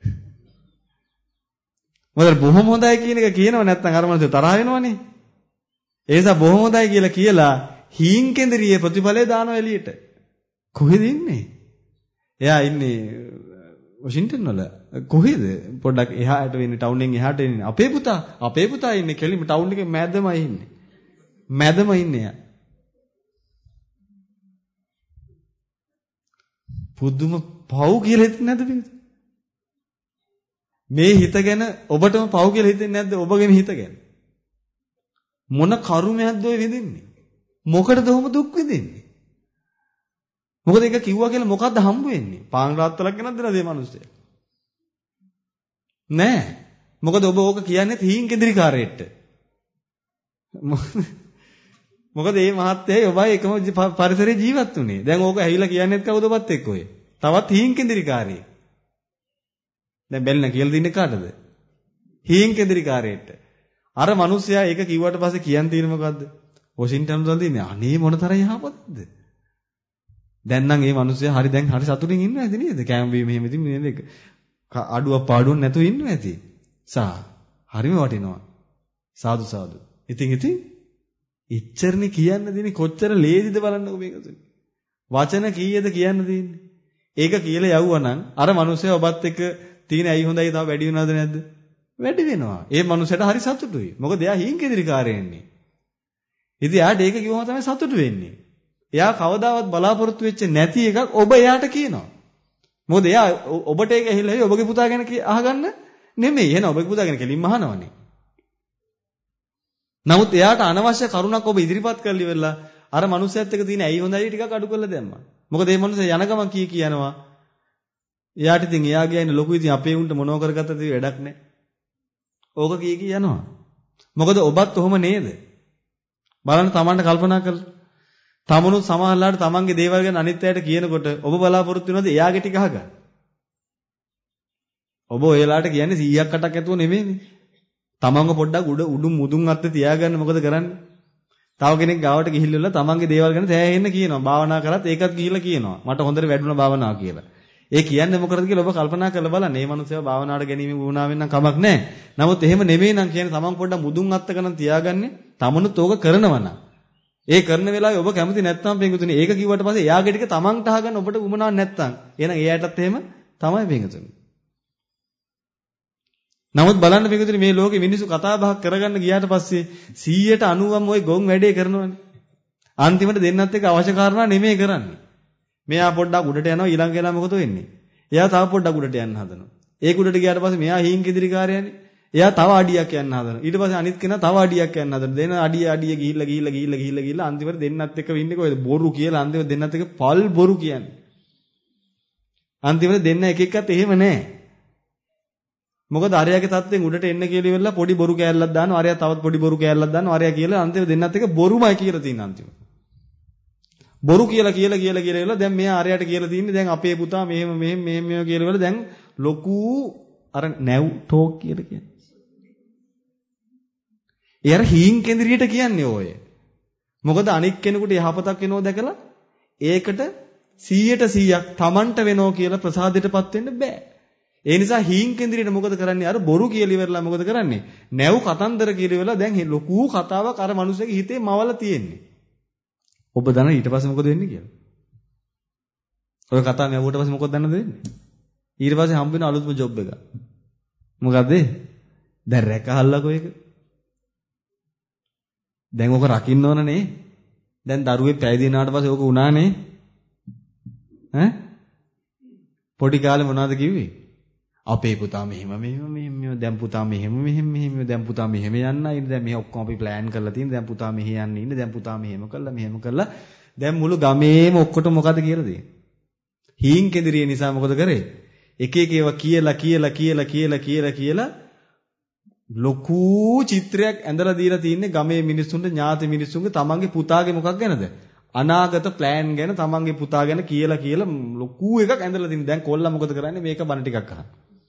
මොකද බොහොම හොඳයි කියන එක කියනව නැත්නම් අර මනස තරහ වෙනවනේ. ඒ නිසා බොහොම හොඳයි කියලා කියලා හීන් කෙඳිරියේ ප්‍රතිඵලය දානවා එළියට. කොහෙද ඉන්නේ? එයා ඉන්නේ වොෂින්ටන් වල. කොහෙද? පොඩ්ඩක් එහාට වෙන්නේ ටවුන් එකෙන් එහාට එන්නේ. අපේ පුතා අපේ පුතා ඉන්නේ කෙලිම ටවුන් එකේ මැදමයි ඉන්නේ. මැදම ඉන්නේ යා. පුදුම පව් කියලා හිතන්නේ නැද්ද පිළිද? මේ හිත ගැන ඔබටම පව් කියලා හිතෙන්නේ නැද්ද ඔබගෙන හිත ගැන? මොන කර්මයක්ද ඔය විඳින්නේ? මොකටද ඔහොම දුක් විඳින්නේ? මොකද ඒක කිව්වා කියලා මොකද්ද හම්බ වෙන්නේ? පාන් රාත්තලක් ගෙනත් දෙනද මේ මිනිස්සයා? නෑ. මොකද ඔබ ඕක කියන්නේ තීන් කෙඳිරිකාරයෙක්ට. මොකද මේ මහත්තයයි ඔබයි එකම පරිසරයේ ජීවත් වුනේ. දැන් ඕක ඇහිලා කියන්නේත් කවුද ඔබත් එක්ක ඔය? තවත් හීන් කෙඳිරිකාරයෙක්. දැන් බැලන කියලා දින්නේ කාටද? හීන් කෙඳිරිකාරයෙක්ට. අර මිනිස්සයා ඒක කිව්වට පස්සේ කියන් තියෙන මොකද්ද? වොෂින්ටන් වල දින්නේ අනේ මොන තරම් යහපත්ද? දැන් නම් මේ මිනිස්සයා හරි දැන් හරි සතුටින් ඉන්නවා ඇති නේද? කැම බීම එහෙම ඉතින් නේද? අඩුවක් පාඩුවක් නැතුව ඉන්නවා ඇති. සා හරිම වටිනවා. සාදු සාදු. ඉතින් ඉතින් ඉච්චරනේ කියන්න දෙන්නේ කොච්චර ලේසිද බලන්නකෝ මේක තුනේ. වචන කීයද කියන්න දෙන්නේ. ඒක කියලා යවුවා නම් අර මිනිස්සයා ඔබත් එක්ක තියෙන ඇයි හොඳයි තව වැඩි වෙනවද නැද්ද? වැඩි වෙනවා. ඒ මිනිස්සයාට හරි සතුටුයි. මොකද එයා හීන් කෙදිරිකාරයෙන්නේ. ඉතින් එයාට ඒක කිව්වම තමයි සතුටු වෙන්නේ. එයා කවදාවත් බලාපොරොත්තු වෙච්ච නැති එකක් ඔබ එයාට කියනවා. මොකද එයා ඔබට ඒක ඇහිලා ඔබගේ පුතා ගැන අහගන්න නෙමෙයි. එහෙනම් ඔබගේ පුතා ගැන කෙලින්ම අහනවනේ. නමුත් එයාට අනවශ්‍ය කරුණක් ඔබ ඉදිරිපත් කරලි වෙලා අර මනුස්සයත් එක්ක තියෙන ඇයි හොඳයි ටිකක් අඩු කරලා දැම්මා. මොකද මේ මනුස්සයා යන ගමන් කී කියනවා. එයාට ඉතින් එයා ගියන්නේ ලොකු ඉතින් අපේ උන්ට මොනව කරගත්තද වැඩක් නැහැ. ඕක කී කී යනවා. මොකද ඔබත් ඔහොම නේද? බලන්න Tamanට කල්පනා කරලා. තමනුත් සමහරලාට තමන්ගේ දේවල් ගැන අනිත් අයට කියනකොට ඔබ බලාපොරොත්තු වෙනවද එයාගේ ටික අහගන්න. ඔබ ඔයලාට කියන්නේ සීයක් අටක් ඇතුව නෙමෙයිනේ. තමන්ව පොඩ්ඩක් උඩ උඩුම් මුදුන් අත්තේ තියාගන්න මොකද කරන්නේ? තව කෙනෙක් ගාවට ගිහිල්ලා තමන්ගේ දේවල් ගැන සෑහෙන්න කියනවා. භාවනා කරත් ඒකත් ගිහිල්ලා කියනවා. මට හොඳට වැඩුණා භාවනාව කියලා. ඒ කියන්නේ මොකටද කියලා ඔබ කල්පනා කරලා බලන්න. මේ මනුස්සයව භාවනාවට ගැනීම වුණාවෙන් නම් කමක් නැහැ. නමුත් එහෙම නෙමෙයි නම් කියන්නේ තමන් පොඩ්ඩක් මුදුන් අත්තක නම් තියාගන්නේ. තමනුත් ඕක කරනවා නම්. ඒ කරන වෙලාවේ ඔබ කැමති නැත්නම් පින්වතුනි ඒක කිව්වට පස්සේ එයාගේ ටික තමන්ට අහගන්න ඔබට උමනාවක් නැත්නම් එහෙනම් එයාටත් එහෙම තමයි පින්වතුනි. නමුත් බලන්න පින්වතුනි මේ ලෝකෙ මිනිස්සු කතා බහක් කරගන්න ගියාට පස්සේ සීයට අනූවම ওই ගොන් වැඩේ කරනවනේ. අන්තිමට දෙන්නත් එක්ක අවශ්‍ය කාරණා නෙමෙයි කරන්නේ. මෙයා පොඩ්ඩක් උඩට යනවා ඊළඟ කෙනා මොකද වෙන්නේ? එයා තව පොඩ්ඩක් උඩට යන්න හදනවා. ඒක උඩට ගියාට පස්සේ මෙයා හීන් කිදිරිකාරයනේ. එයා තව අඩියක් යන්න හදනවා. ඊට පස්සේ අනිත් කෙනා තව අඩියක් යන්න හදනවා. දෙන අඩිය අඩිය ගිහිල්ලා ගිහිල්ලා ගිහිල්ලා ගිහිල්ලා ගිහිල්ලා අන්තිමට දෙන්නත් එක්ක වෙන්නේ කොහෙද? බොරු කියලා අන්තිමට දෙන්නත් එක්ක පල් බොරු කියන්නේ. අන්තිමට දෙන්න එක එක්කත් එහෙම නැහැ. මොකද අරයාගේ තත්ත්වෙන් උඩට එන්න කියලා ඉවරලා පොඩි බොරු කෑල්ලක් දානවා. අරයා තවත් පොඩි බොරු කෑල්ලක් දානවා. අරයා කියලා අන්තිමට දෙන්නත් එක්ක බොරුමයි කියලා තියෙන අන්තිමට. බොරු කියලා කියලා කියලා කියලා ඉවරලා දැන් මෙයා අරයාට කියලා තින්නේ දැන් අපේ පුතා මෙහෙම මෙහෙම මෙහෙම මෙහෙම කියලා ඉවරලා දැන් ලොකු අර නැව් ටෝක් කියලා කියන්නේ. ඒ අර හීන් කෙන්දිරියට කියන්නේ ඔය. මොකද අනික් කෙනෙකුට යහපතක් වෙනව දැකලා ඒකට සීයට සීයක් Tamanට වෙනව කියලා ප්‍රසාදයටපත් වෙන්න බෑ. ඒ නිසා හීන් කෙන්දිරියට මොකද කරන්නේ? අර බොරු කියලා ඉවරලා මොකද කරන්නේ? නැව් කතන්දර කියලා ඉවරලා දැන් ලොකු කතාවක් අර මිනිස්සගේ හිතේ මවලා තියෙන්නේ. ඔබ දන්න ඊට පස්සේ මොකද වෙන්නේ කියලා? ඔය කතාව මැවුවට පස්සේ මොකද දන්නද වෙන්නේ? ඊට පස්සේ හම්බ වෙන අලුත්ම ජොබ් එක. මොකද්ද? දැන් රැකහල්ලකෝ ඒක. දැන් ඔක රකින්න ඕන නේ. දැන් දරුවේ පැය දිනාට පස්සේ ඔක උනානේ. ඈ? පොඩි කාලේ මොනවද කිව්වේ? අපේ පුතා මෙහෙම මෙහෙම මෙහෙම දැන් පුතා මෙහෙම මෙහෙම මෙහෙම දැන් පුතා මෙහෙම යන්නයි ඉන්නේ දැන් මෙහෙ ඔක්කොම අපි ප්ලෑන් කරලා තියෙන දැන් පුතා මෙහෙ යන්න ඉන්නේ දැන් පුතා මෙහෙම කළා මෙහෙම කළා දැන් මුළු ගමේම ඔක්කොටම මොකද කියලා දෙන්නේ හීන් කෙදිරිය නිසා මොකද කරේ එක එක ඒවා කියලා කියලා කියලා කියලා කියලා කියලා ලොකු චිත්‍රයක් ඇඳලා දීලා තින්නේ ගමේ මිනිස්සුන්ට ඥාති මිනිස්සුන්ගේ තමන්ගේ පුතාගේ මොකක් ගැනද අනාගත ප්ලෑන් ගැන තමන්ගේ පුතා ගැන කියලා කියලා ලොකු එකක් ඇඳලා තින්නේ දැන් කොල්ලා මොකද කරන්නේ මේක බණ ටිකක් අහන්න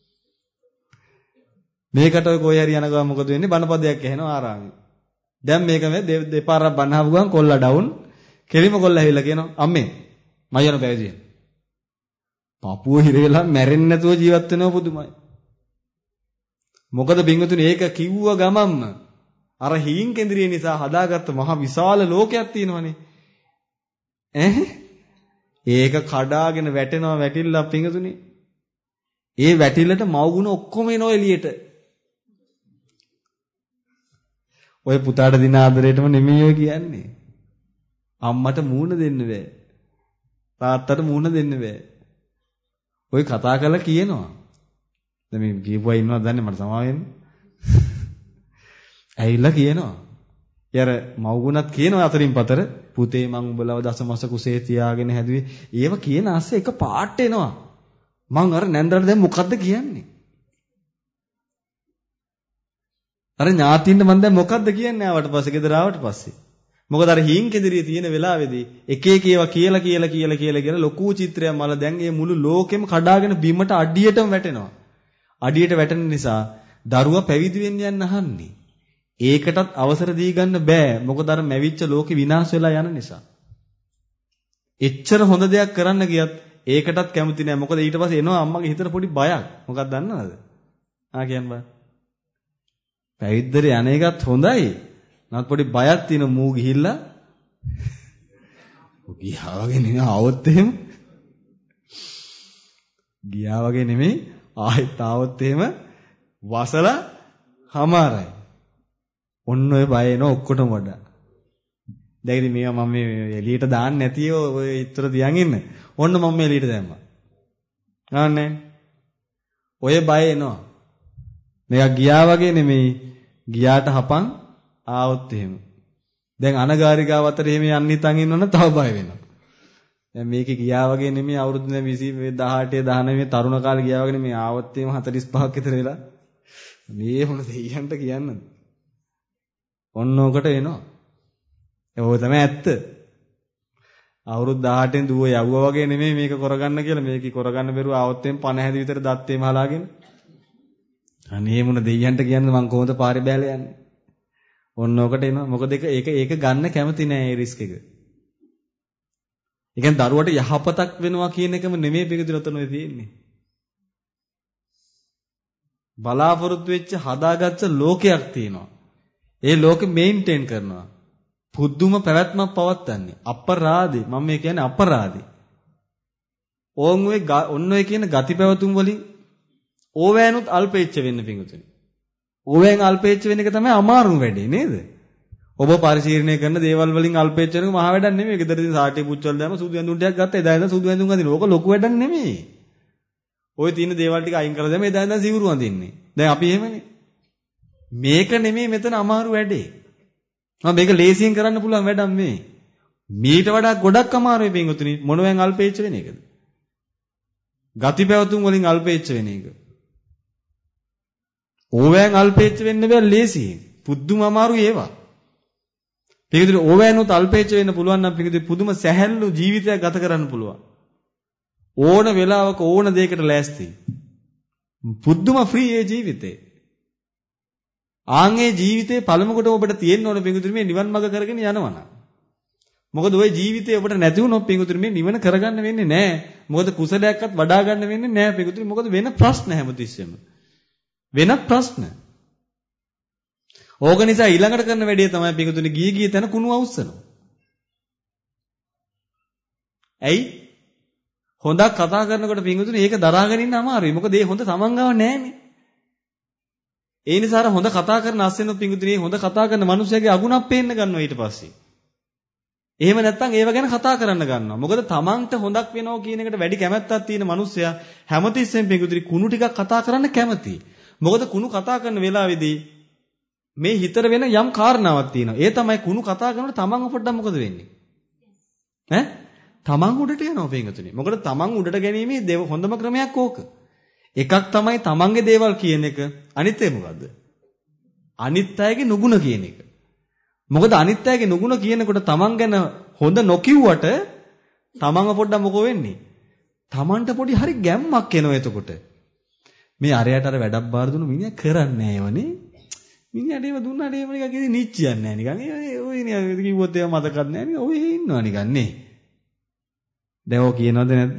මේකට ඔය කොයි හරි යන ගමන් මොකද වෙන්නේ බණපදයක් ඇහෙනවා ආරාමේ. දැන් මේක මේ දෙපාරක් බණ අහපු ගමන් කොල්ලා ඩවුන් කෙලිම කොල්ලා ඇවිල්ලා කියනවා අම්මේ මම යන පැවිදි වෙන්න. පපුව හිර වෙලා මැරෙන්නේ නැතුව ජීවත් වෙනව පුදුමයි. මොකද බින්දුතුනි ඒක කිව්ව ගමන්ම අර හීන් කෙන්ද්‍රිය නිසා හදාගත්ත මහ විශාල ලෝකයක් තියෙනවනේ. ඈ ඒක කඩාගෙන වැටෙනවා වැටිලා බින්දුතුනි. ඒ වැටිල්ලට මව්ගුණ ඔක්කොම එනවා එළියට. ඔය පුතාට දින ආදරේටම නෙමෙයි ඔය කියන්නේ. අම්මට මූණ දෙන්න බෑ. තාත්තට මූණ දෙන්න බෑ. ඔය කතා කරලා කියනවා. දැන් මේ කියපුවා ඉන්නවද දන්නේ මට සමා වෙන්න. ඇවිල්ලා කියනවා. යාර මව්ගුණත් කියනවා අතරින් පතර පුතේ මං උඹලව දසමස කුසේ තියාගෙන හැදුවේ. ඒව කියන ASCII එක පාට එනවා. මං අර නැන්දරට දැන් මොකද්ද කියන්නේ? අර ඥාතියින්ට මං දැන් මොකද්ද කියන්නේ ආවට පස්සේ ගෙදර ආවට පස්සේ. මොකද අර හීන් කෙදිරිය තියෙන වෙලාවේදී එක එක ඒවා කියලා කියලා කියලා කියලා කියලා ලොකු චිත්‍රයක් මල දැන් මේ මුළු ලෝකෙම කඩාගෙන බිමට අඩියටම වැටෙනවා. අඩියට වැටෙන නිසා දරුවා පැවිදි වෙන්න යන්න අහන්නේ. ඒකටත් අවසර දී ගන්න බෑ. මොකද අර මැවිච්ච ලෝකෙ විනාශ වෙලා යන නිසා. එච්චර හොඳ දෙයක් කරන්න ගියත් ඒකටත් කැමති නෑ. මොකද ඊට පස්සේ එනවා අම්මගේ හිතට පොඩි බයක්. මොකක්ද දන්නවද? ආ කියන්න බෑ. පැවිද්දට යන එකත් හොඳයි. නමුත් පොඩි බයක් තියෙන මූ ගිහිල්ලා ගියා වගේ නෙමෙයි ආවොත් එහෙම ගියා වගේ නෙමෙයි ආයෙත් ආවොත් එහෙම වසලා හමාරයි. ඔන්න ඔය බය එන ඔක්කොටම වඩා. දැන් ඉතින් මේවා මම මේ එළියට දාන්න නැතිව ඔය ඉතර තියන් ඉන්න. ඔන්න මම මේ එළියට දැම්මා. ගන්නෑ. ඔය බය එනවා. මේක ගියා වගේ නෙමෙයි. ගියාට හපන් ආවොත් එහෙම. දැන් අනගාരികාව අතර එහෙම යන්න හිතන් ඉන්නවනම් තව බය වෙනවා. දැන් මේකේ ගියා වගේ නෙමෙයි අවුරුදු විසි දහඅට දහනවය තරුණ කාලේ ගියා වගේ නෙමෙයි ආවොත් එහෙම හතළිස් පහක් විතර වෙලා. මේ මොන දෙයියන්ට කියන්නද? ඔන්න ඔකට එනවා. ඒක තමයි ඇත්ත. අවුරුදු දහඅටෙන් දුව යවුවා වගේ නෙමෙයි මේක කරගන්න කියලා මේක කරගන්න බැරුව ආවොත් එම් පණ හැදි විතර දත්තේම හලාගෙන. අනේ මොන දෙයියන්ට කියන්නද මං කොහොමද පාරේ බෑලා යන්නේ? ඔන්න ඔකට එනවා. මොකද ඒක ඒක ඒක ගන්න කැමති නෑ ඒ රිස්ක් එක. ඒ කියන්නේ දරුවට යහපතක් වෙනවා කියන එකම නෙමෙයි පිළිතුරතන ඔය තියෙන්නේ. බලාපොරොත්තු වෙච්ච හදාගත්ත ලෝකයක් තියෙනවා. ඒ ලෝකෙ මේන්ටේන් කරනවා. පුදුම පැවැත්මක් පවත්න්නේ. අපරාධේ. මම මේ කියන්නේ අපරාධේ. ඕන් ඔය ඔන්න ඔය කියන ගති පැවතුම් වලින් ඕවෑනුත් අල්පේච්ච වෙන්න පිඟුතුනි. ඕවෑන් අල්පේච්ච වෙන එක තමයි අමාරුම වැඩේ නේද? ඔබ පරිශීලනය කරන දේවල් වලින් අල්පේච්ච වෙන එක මහ වැඩක් නෙමෙයි. ගෙදරදී සාටි පුච්චල් දාම සුදු ඇඳුම් ටිකක් ගත්තා. එදා ඉඳන් සුදු ඇඳුම් අඳින. ඕක ලොකු වැඩක් නෙමෙයි. ඔය තියෙන දේවල් ටික අයින් කරලා දැම එදා ඉඳන් සිවුරු අඳින්නේ. දැන් අපි එහෙමනේ. මේක නෙමෙයි මෙතන අමාරු වැඩේ. මම මේක ලේසියෙන් කරන්න පුළුවන් වැඩක් මේ. මීට වඩා ගොඩක් අමාරුයි පිඟුතුනි. මොනවෙන් අල්පේච්ච වෙන එකද? ගති පැවතුම් වලින් අල්පේච්ච වෙන එක. ඕවෑන් අල්පේච්ච වෙන්න බෑ ලේසියෙන්. පුදුම අමාරුයි ඒවා. පිඟුතුනි ඕවෑනුත් අල්පේච්ච වෙන්න පුළුවන් නම් පිඟුතුනි පුදුම සැහැල්ලු ජීවිතයක් ගත කරන්න පුළුවන්. ඕන වෙලාවක ඕන දෙයකට ලෑස්ති. පුදුම ෆ්‍රී ඒ ජීවිතේ. ආන්ගේ ජීවිතේ පළමු කොට ඔබට තියෙන්න ඕන පිඟුතුනි මේ නිවන් මඟ කරගෙන යනවනම්. මොකද ওই ජීවිතේ ඔබට නැති වුණොත් පිඟුතුනි මේ නිවන කරගන්න වෙන්නේ නැහැ. මොකද කුසලයක්වත් වඩා ගන්න වෙන්නේ නැහැ පිඟුතුනි. මොකද වෙන ප්‍රශ්න හැමතිස්සෙම. වෙන ප්‍රශ්න. ඕක නිසා ඊළඟට කරන වැඩේ තමයි පිඟුතුනි ගිය ගිය තැන කුණු අවුස්සනවා. ඇයි? හොඳක් කතා කරනකොට පිඟුතුනි ඒක දරාගෙන ඉන්න අමාරුයි. මොකද ඒ හොඳ තමන් ගාව නැහැනේ. ඒ නිසා අර හොඳ කතා කරන අස්සෙන් පිඟුතුනි හොඳ කතා කරන මිනිස්සයාගේ අගුණක් පේන්න ගන්නවා ඊට පස්සේ. එහෙම නැත්නම් ඒව ගැන කතා කරන්න ගන්නවා. මොකද තමන්ට හොඳක් වෙනවා කියන එකට වැඩි කැමැත්තක් තියෙන මිනිස්සයා හැමතිස්සෙම පිඟුතුනි කුණු ටිකක් කතා කරන්න කැමතියි. මොකද කුණු කතා කරන වෙලාවේදී මේ හිතර වෙන යම් කාරණාවක් තියෙනවා. ඒ තමයි කුණු කතා කරනකොට තමන් පොඩ්ඩක් මොකද වෙන්නේ? ඈ? තමන් උඩට යනවා පිඟුතුනි. මොකද තමන් උඩට ගැනීමේ හොඳම ක්‍රමයක් ඕක. එකක් තමයි තමන්ගේ දේවල් කියන එක. අනිත් එක මොකද්ද? අනිත් අයගේ නුගුණ කියන එක. මොකද අනිත් අයගේ නුගුණ කියනකොට තමන් ගැන හොඳ නොකියුවට තමන්ව පොඩ්ඩක් මොකෝ වෙන්නේ? තමන්ට පොඩි හරි ගැම්මක් එනවා එතකොට. මේ අරයට අර වැඩක් බාර දුන්නු මිනිහා කරන්නේ නැහැ ඒවනේ. මිනිහට ඒව දුන්නාට ඒව නිකන් කිසි නිච්චියක් නැහැ නිකන්. ඒ ඔය නේ කිව්වොත් ඒව මතකත් නැහැ නේ. ඔය ඉන්නවා නිකන් නේ. දැන් ඔය කියනවද නැද්ද?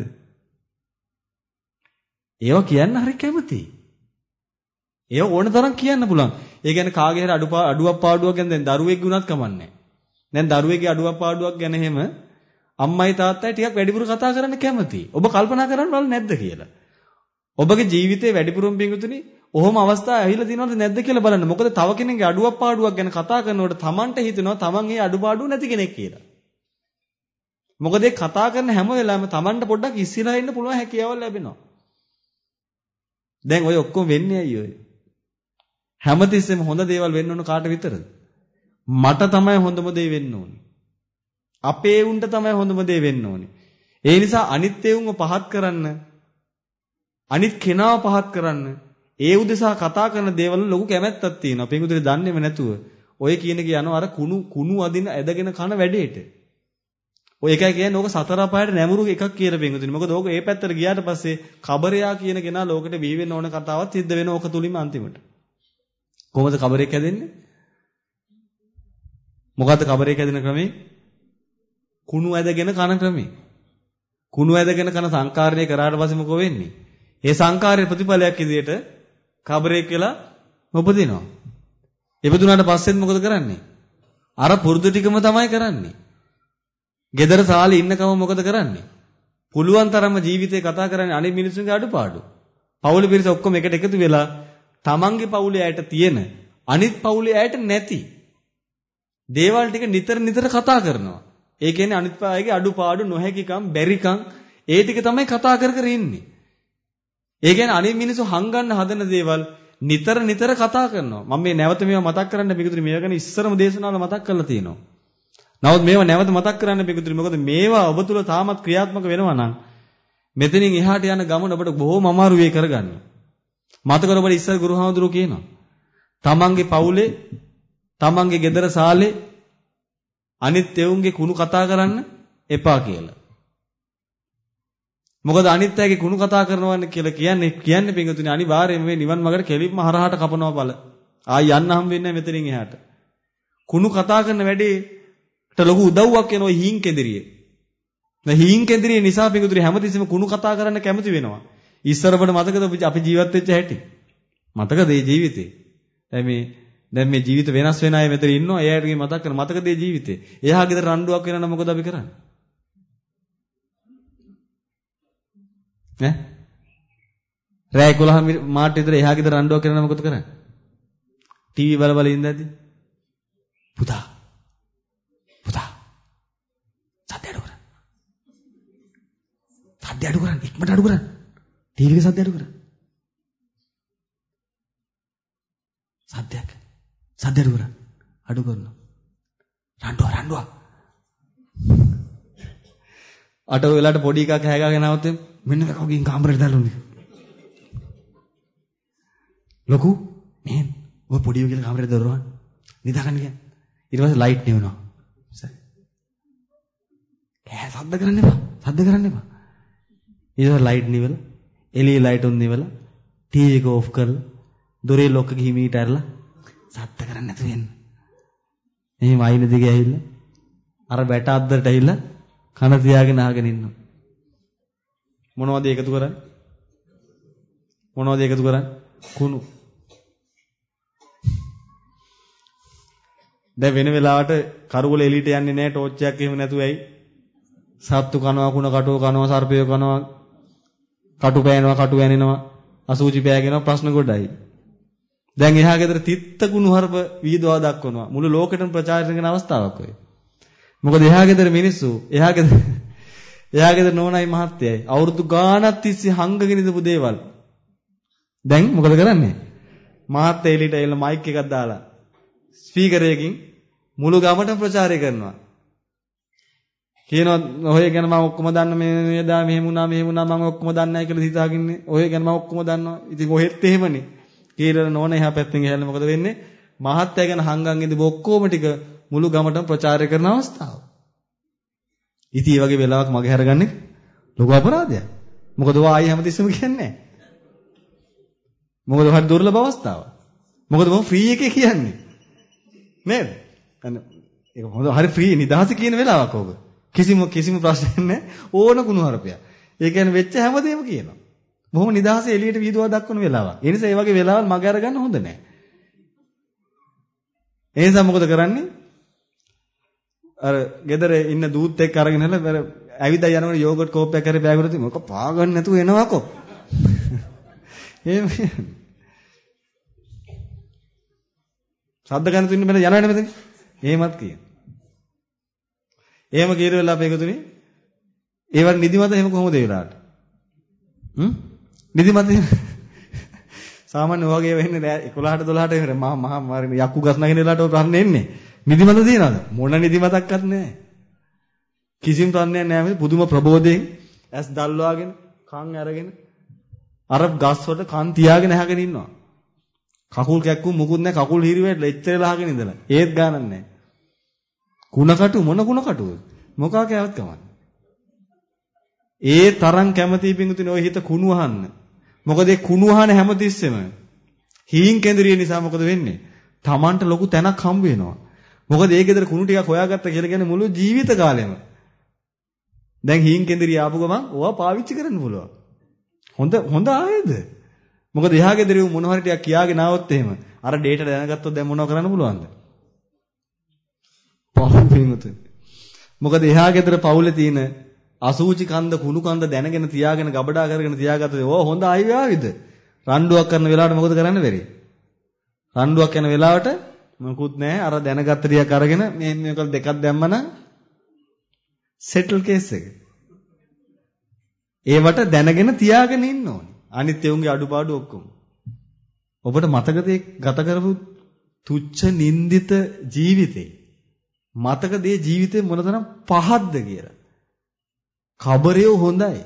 ඒව කියන්න හරි කැමතියි. ඒව ඕන තරම් කියන්න පුළුවන්. ඒ කියන්නේ කාගේ හරි අඩු අඩුවක් පාඩුවක් ගැන දැන් දරුවෙක් ගුණත් කමන්නේ. දැන් දරුවෙක්ගේ අඩුවක් පාඩුවක් ගැන එහෙම අම්මයි තාත්තයි ටිකක් වැඩිපුර කතා කරන්න කැමතියි. ඔබ කල්පනා කරන්නවද නැද්ද කියලා? ඔබගේ ජීවිතේ වැඩිපුරම පිඟුතුනි ඔහොම අවස්ථා ඇවිල්ලා තියෙනවද නැද්ද කියලා බලන්න. මොකද තව කෙනෙක්ගේ අඩුවක් පාඩුවක් ගැන කතා කරනකොට Tamanට හිතෙනවා Taman ඒ අඩුපාඩුව නැති කෙනෙක් කියලා. මොකද ඒ කතා කරන හැම වෙලාවෙම Tamanට පොඩ්ඩක් ඉස්සරහා ඉන්න පුළුවන් හැකියාවක් ලැබෙනවා. දැන් ඔය ඔක්කොම වෙන්නේ ඇයි ඔය? හැමතිස්සෙම හොඳ දේවල් වෙන්න ඕන කාට විතරද? මට තමයි හොඳම දේ වෙන්න ඕනේ. අපේ උන්ට තමයි හොඳම දේ වෙන්න ඕනේ. ඒ නිසා අනිත් ඒවුන්ව පහත් කරන්න, අනිත් කෙනාව පහත් කරන්න, ඒ උදෙසා කතා කරන දේවල් ලොකු කැමැත්තක් තියෙනවා. පිටුදේ දන්නේම නැතුව ඔය කියන එක යනවා අර කුණු කුණු අදින ඇදගෙන කන වැඩේට. ඔය එකයි කියන්නේ ඕක සතර අපායට නැමුරු එකක් කියලා පිටුදේ. මොකද ඕක ඒ පැත්තට ගියාට පස්සේ කබරයා කියන කෙනා ලෝකෙට බිහි වෙන්න ඕන කතාවක් සිද්ධ වෙන ඕක තුලින්ම අන්තිමට. කොහොමද කබරෙක් හැදෙන්නේ? මොකද්ද කබරෙක් හැදෙන ක්‍රමේ? කුණු ඇදගෙන කන ක්‍රමේ. කුණු ඇදගෙන කන සංකාරණය කරාට පස්සේ මොකෝ වෙන්නේ? ඒ සංකාරයේ ප්‍රතිඵලයක් විදියට කබරෙක් වෙලා උපදිනවා. ඉපදුනාට පස්සෙත් මොකද කරන්නේ? අර පුරුදු ටිකම තමයි කරන්නේ. ගෙදර සාලේ ඉන්නකම මොකද කරන්නේ? පුළුවන් තරම්ම ජීවිතේ කතා කරන්නේ අනිත් මිනිස්සුන්ගේ අඩුපාඩු. පවුලේ පිරිස ඔක්කොම එකට එකතු වෙලා තමන්ගේ පවුලේ ඇයට තියෙන අනිත් පවුලේ ඇයට නැති දේවල් ටික නිතර නිතර කතා කරනවා. ඒ කියන්නේ අනිත් අයගේ අඩුපාඩු නොහැකිකම් බැරිකම් ඒ ටික තමයි කතා කර කර ඉන්නේ. ඒ කියන්නේ අනිත් මිනිස්සු හංගන්න හදන දේවල් නිතර නිතර කතා කරනවා. මම මේ නැවත මේවා මතක් කරන්න පිටුතුනි මේවා ගැන ඉස්සරම දේශනාවල මතක් කරලා තියෙනවා. නමුත් මේවා නැවත මතක් කරන්න පිටුතුනි මොකද මේවා ඔබ තුල තාමත් ක්‍රියාත්මක වෙනවා නම් මෙතනින් එහාට යන ගමන ඔබට බොහොම අමාරු වෙයි කරගන්න. මතකද ඔබට ඉස්සර ගුරුහාමුදුරුවෝ කියනවා. තමන්ගේ පවුලේ තමන්ගේ ගෙදර සාලේ අනිත් එවුන්ගේ කුණු කතා කරන්න එපා කියලා. මොකද අනිත් අයගේ කුණු කතා කරනවා කියලා කියන්නේ කියන්නේ පිටුතුනි අනිවාර්යයෙන්ම මේ නිවන් මාර්ගට කෙලින්ම හරහාට කපනවා බල. ආයි යන්න හම් වෙන්නේ නැහැ මෙතනින් එහාට. කුණු කතා කරන වැඩේට ලොකු උදව්වක් වෙනවා හීන් කෙඳිරිය. මේ හීන් කෙඳිරිය නිසා පිටුතුනි හැමතිස්සෙම කුණු කතා කරන්න කැමති වෙනවා. ඉස්සරවට මතකද අපි ජීවත් වෙච්ච හැටි? මතකද මේ ජීවිතේ? දැන් මේ දැන් මේ ජීවිත වෙනස් වෙන අය මෙතන ඉන්නවා. එයාටගේ මතක් කරන මතකද ඒ ජීවිතේ. එයා ගෙදර රණ්ඩුවක් වෙනා නම් මොකද අපි කරන්නේ? ඈ? රෑ එකොළහ මාට විතර එහා ගෙදර රණ්ඩුවක් වෙනා නම් මොකද කරන්නේ? ටීවී බල බල ඉඳද්දි පුතා පුතා සද්ද අඩු කරන්න. සද්ද අඩු කරන්න. ඉක්මනට අඩු කරන්න. ටීවී එකේ සද්ද අඩු කරන්න. සද්දයක්. සද්ද අඩු කරන්න. අඩු කරනවා. රණ්ඩුව රණ්ඩුව. අට වෙලාවට පොඩි එකා කෑ ගහගෙන આવත් මෙන්න කකෝ ගින් කාමරේට දාලුනේ. ලොකු මෙහෙන් ඔය පොඩි උ කියලා කාමරේට දොරවන්න. නිදාගන්න කියන්නේ. ඊට පස්සේ ලයිට් නිවනවා. සරි. කෑ සද්ද කරන්න එපා. සද්ද කරන්න එපා. ඊට පස්සේ ලයිට් නිවලා එළියේ ලයිට් උන් නිවලා ටීවී එක ඕෆ් කරලා දොරේ ලොක්ක ගිහිමීට ඇරලා සද්ද කරන්නේ නැතුව එන්න. එහෙම අයින දිගේ ඇවිල්ලා අර බැට අද්දරට ඇවිල්ලා කන තියාගෙන අහගෙන ඉන්නවා. මොනවද එකතු කරන්නේ? මොනවද එකතු කරන්නේ? කුණු. දැන් වෙන වෙලාවට කරුවල එළියට යන්නේ නැහැ ටෝච් එකක් එහෙම නැතුව ඇයි? සත්තු කනවා කුණ කටුව කනවා සර්පය කනවා කටු පෑනවා කටු වැනෙනවා අසූචි පෑගෙනවා ප්‍රශ්න ගොඩයි. දැන් එහා ගෙදර තිත්ත කුණු හරප වීදවා දක්වනවා. මුළු ලෝකෙටම ප්‍රචාරණය කරන අවස්ථාවක් ඔය. මොකද එහා ගෙදර මිනිස්සු එහා ගෙදර එහා ගෙදර නෝනයි මහත්තයයි අවුරුදු ගාණක් තිස්සේ හංගගෙන ඉඳපු දේවල්. දැන් මොකද කරන්නේ? මහත්තයා එළියට ඇවිල්ලා මයික් එකක් දාලා ස්පීකර් එකකින් මුළු ගමටම ප්‍රචාරය කරනවා. කියනවා ඔය ගැන මම ඔක්කොම දන්න මේ මේ දා මෙහෙම වුණා මෙහෙම වුණා මම ඔක්කොම දන්නයි කියලා හිතාගින්නේ. ඔය ගැන මම ඔක්කොම දන්නවා. ඉතින් ඔහෙත් එහෙමනේ. කියලා නෝන එහා පැත්තෙන් ගිහලා මොකද වෙන්නේ? මහත්තයා ගැන හංගන් ඉඳි ඔක්කොම ටික මුළු ගමටම ප්‍රචාරය කරන අවස්ථාව. ඉතින් මේ වගේ වෙලාවක මගේ හැරගන්නේ ලොකු අපරාධයක්. මොකද ඔය ආයි හැමතිස්සෙම කියන්නේ නැහැ. මොකද හරි දුර්ලභ අවස්ථාවක්. මොකද මම ෆ්‍රී එකේ කියන්නේ. නේද? අන්න ඒක හොඳ හරි ෆ්‍රී නිදහස කියන වෙලාවක් ඕක. කිසිම කිසිම ප්‍රශ්නයක් නැහැ. ඕන කුණු හරපයක්. ඒ කියන්නේ වෙච්ච හැමදේම කියනවා. බොහොම නිදහසේ එළියට වීදුවා දක්වන වෙලාවක්. ඒ නිසා මේ වගේ වෙලාවල් මග අරගන්න හොඳ නැහැ. ඒ නිසා මොකද කරන්නේ? අර ගෙදර ඉන්න දූත් එක්ක අරගෙන හල ඇවිදලා යනකොට යෝගට් කෝප්පයක් කරේ බෑගුවට තියෙන මොකක් පාගන්න නැතුව එනවාකෝ. එහෙම සද්ද ගන්න තුන්න බෑ යනවනේ මෙතන. එහෙමත් කියන. එහෙම කීර වෙලා අපේ එකතුනේ ඒවට නිදිමත එහෙම කොහොමද ඒ වෙලාවට? හ්ම්? නිදිමත සාමාන්‍ය ඔයගේ වෙන්නේ එකොළහට දොළහට එහෙම මහා මහා මාරින යක්කු ගස් නගින වෙලාවට ඔය ප්‍රශ්නේ එන්නේ. නිදිමත තියනවද? මොන නිදිමතක්වත් නැහැ. කිසිම ප්‍රශ්නයක් නැහැ මේ පුදුම ප්‍රබෝධයෙන් ඇස් දල්වාගෙන කන් අරගෙන අර ගස් වලට කන් තියාගෙන අහගෙන ඉන්නවා. කකුල් කැක්කුම් මුකුත් නැහැ කකුල් හිරිවෙట్లా එච්චරලා අහගෙන ඉඳලා. ඒත් ගානක් නැහැ. කුණකටු මොන කුණකටුද? මොකා කෑවත් කමන්නේ. ඒ තරම් කැමැති පිංගුතුනේ ඔය හිත කුණු අහන්න. මොකද ඒ කුණු අහන හැමතිස්සෙම හීන් කේන්ද්‍රිය නිසා මොකද වෙන්නේ? Tamanට ලොකු තැනක් හම්බ වෙනවා. මොකද ඒ ගෙදර කුණු ටිකක් හොයාගත්ත කියලා කියන්නේ මුළු ජීවිත කාලෙම. දැන් හීන් කේන්ද්‍රිය ආපු ගමන් ඕවා පාවිච්චි කරන්න පුළුවන්. හොඳ හොඳ ආයේද? මොකද එහා ගෙදර උ මොන හරි ටිකක් කියාගෙන ආවොත් එහෙම අර ඩේටා දැනගත්තොත් දැන් මොනව කරන්න පුළුවන්ද? පහුම් පිංගුතුනේ. මොකද එහා ගෙදර පවුලේ තියෙන අසූචි කන්ද කුණු කන්ද දැනගෙන තියාගෙන ගබඩා කරගෙන තියාගත්තද ඕ හොඳ අය ආවිද රණ්ඩුවක් කරන වෙලාවට මොකද කරන්න බැරි රණ්ඩුවක් යන වෙලාවට මොකුත් නැහැ අර දැනගත්ත ටිකක් අරගෙන මේ මේක දෙකක් දැම්මම සෙටල් කේස් එක ඒවට දැනගෙන තියාගෙන ඉන්න ඕනේ අනිත් ඒුන්ගේ අඩුපාඩු ඔක්කොම ඔබට මතකද ගත කරපු තුච්ච නින්දිත ජීවිතේ මතකද ඒ ජීවිතේ මොනතරම් පහක්ද කියලා කබරේ හොඳයි.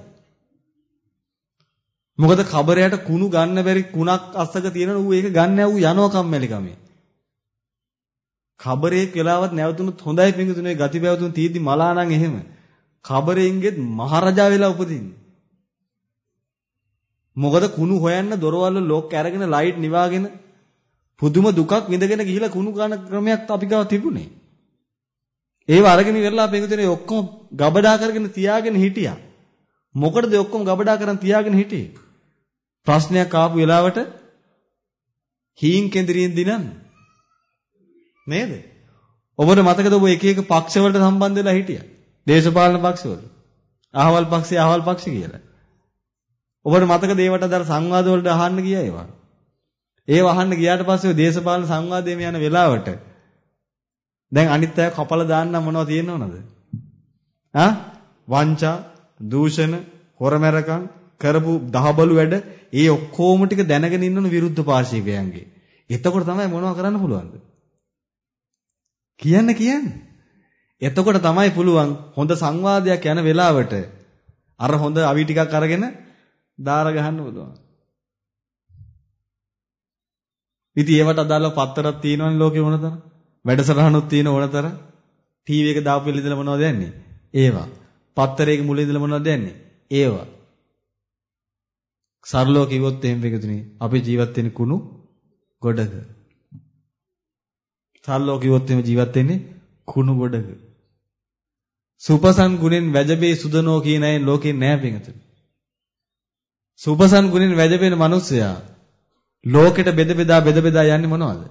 මොකද කබරයට කුණු ගන්න බැරි කුණක් අස්සක තියෙනවා ඌ ඒක ගන්න ඌ යනවා කම්මැලි කමේ. කබරේ කියලාවත් නැවතුනොත් හොඳයි පිංගුතුනේ ගති බැවතුන් තීදි මලා නම් එහෙම. කබරෙන්ගෙත් මහරජා වෙලා උපදින්නේ. මොකද කුණු හොයන්න දොරවල් ලොක් අරගෙන ලයිට් නිවාගෙන පුදුම දුකක් විඳගෙන ගිහිලා කුණු ගන්න ක්‍රමයක් අපි ගාව තිබුණේ. ඒව අරගෙන ඉවරලා පිංගුතුනේ ඔක්කොම ගබඩා කරගෙන තියාගෙන හිටියා. මොකටද ඔක්කොම ගබඩා කරන් තියාගෙන හිටියේ? ප්‍රශ්නයක් ආපු වෙලාවට හීන් කේන්ද්‍රියෙන් දිනන්න. නේද? ඔබට මතකද ඔබ එක එක පක්ෂ වලට සම්බන්ධ වෙලා හිටියා? දේශපාලන පක්ෂ වල. අහවල් පක්ෂය අහවල් පක්ෂ කියලා. ඔබට මතකද ඒවට අදාළ සංවාද වලට අහන්න ගියා ඒවා? ඒව අහන්න ගියාට පස්සේ දේශපාලන සංවාදයේම යන වෙලාවට දැන් අනිත් අය කපලා දාන්න මොනවද තියෙනවද? ආ? වංචා, දූෂණ, හොරමැරකම් කරපු දහබලු වැඩ ඒ ඔක්කොම ටික දැනගෙන ඉන්නන විරුද්ධ පාර්ශවයන්ගේ. එතකොට තමයි මොනව කරන්න පුළුවන්ද? කියන්න කියන්නේ. එතකොට තමයි පුළුවන් හොඳ සංවාදයක් යන වෙලාවට අර හොඳ අවි ටිකක් අරගෙන දාර ගහන්න පුළුවන්. ඉතින් ඒවට අදාළව පත්තරක් තියෙනවනේ ලෝකේ මොනතරම්. වැඩසටහනුත් තියෙන ඕනතර. ටීවී එක දාපු වෙලේ ඉඳලා මොනවද යන්නේ? ඒවා. පත්තරයක මුලින් ඉඳලා මොනවද යන්නේ? ඒවා. සරලව කිව්වොත් එහෙම වෙකතුනේ අපි ජීවත් වෙන්නේ කුණු ගොඩක. සරලව කිව්වොත් එහෙම ජීවත් වෙන්නේ කුණු ගොඩක. සුපසන් ගුණෙන් වැජබේ සුදනෝ කියන අය ලෝකේ නෑ වෙකතුනේ. සුපසන් ගුණෙන් වැජබෙන මිනිස්සයා ලෝකෙට බෙද බෙදා බෙද බෙදා යන්නේ මොනවද?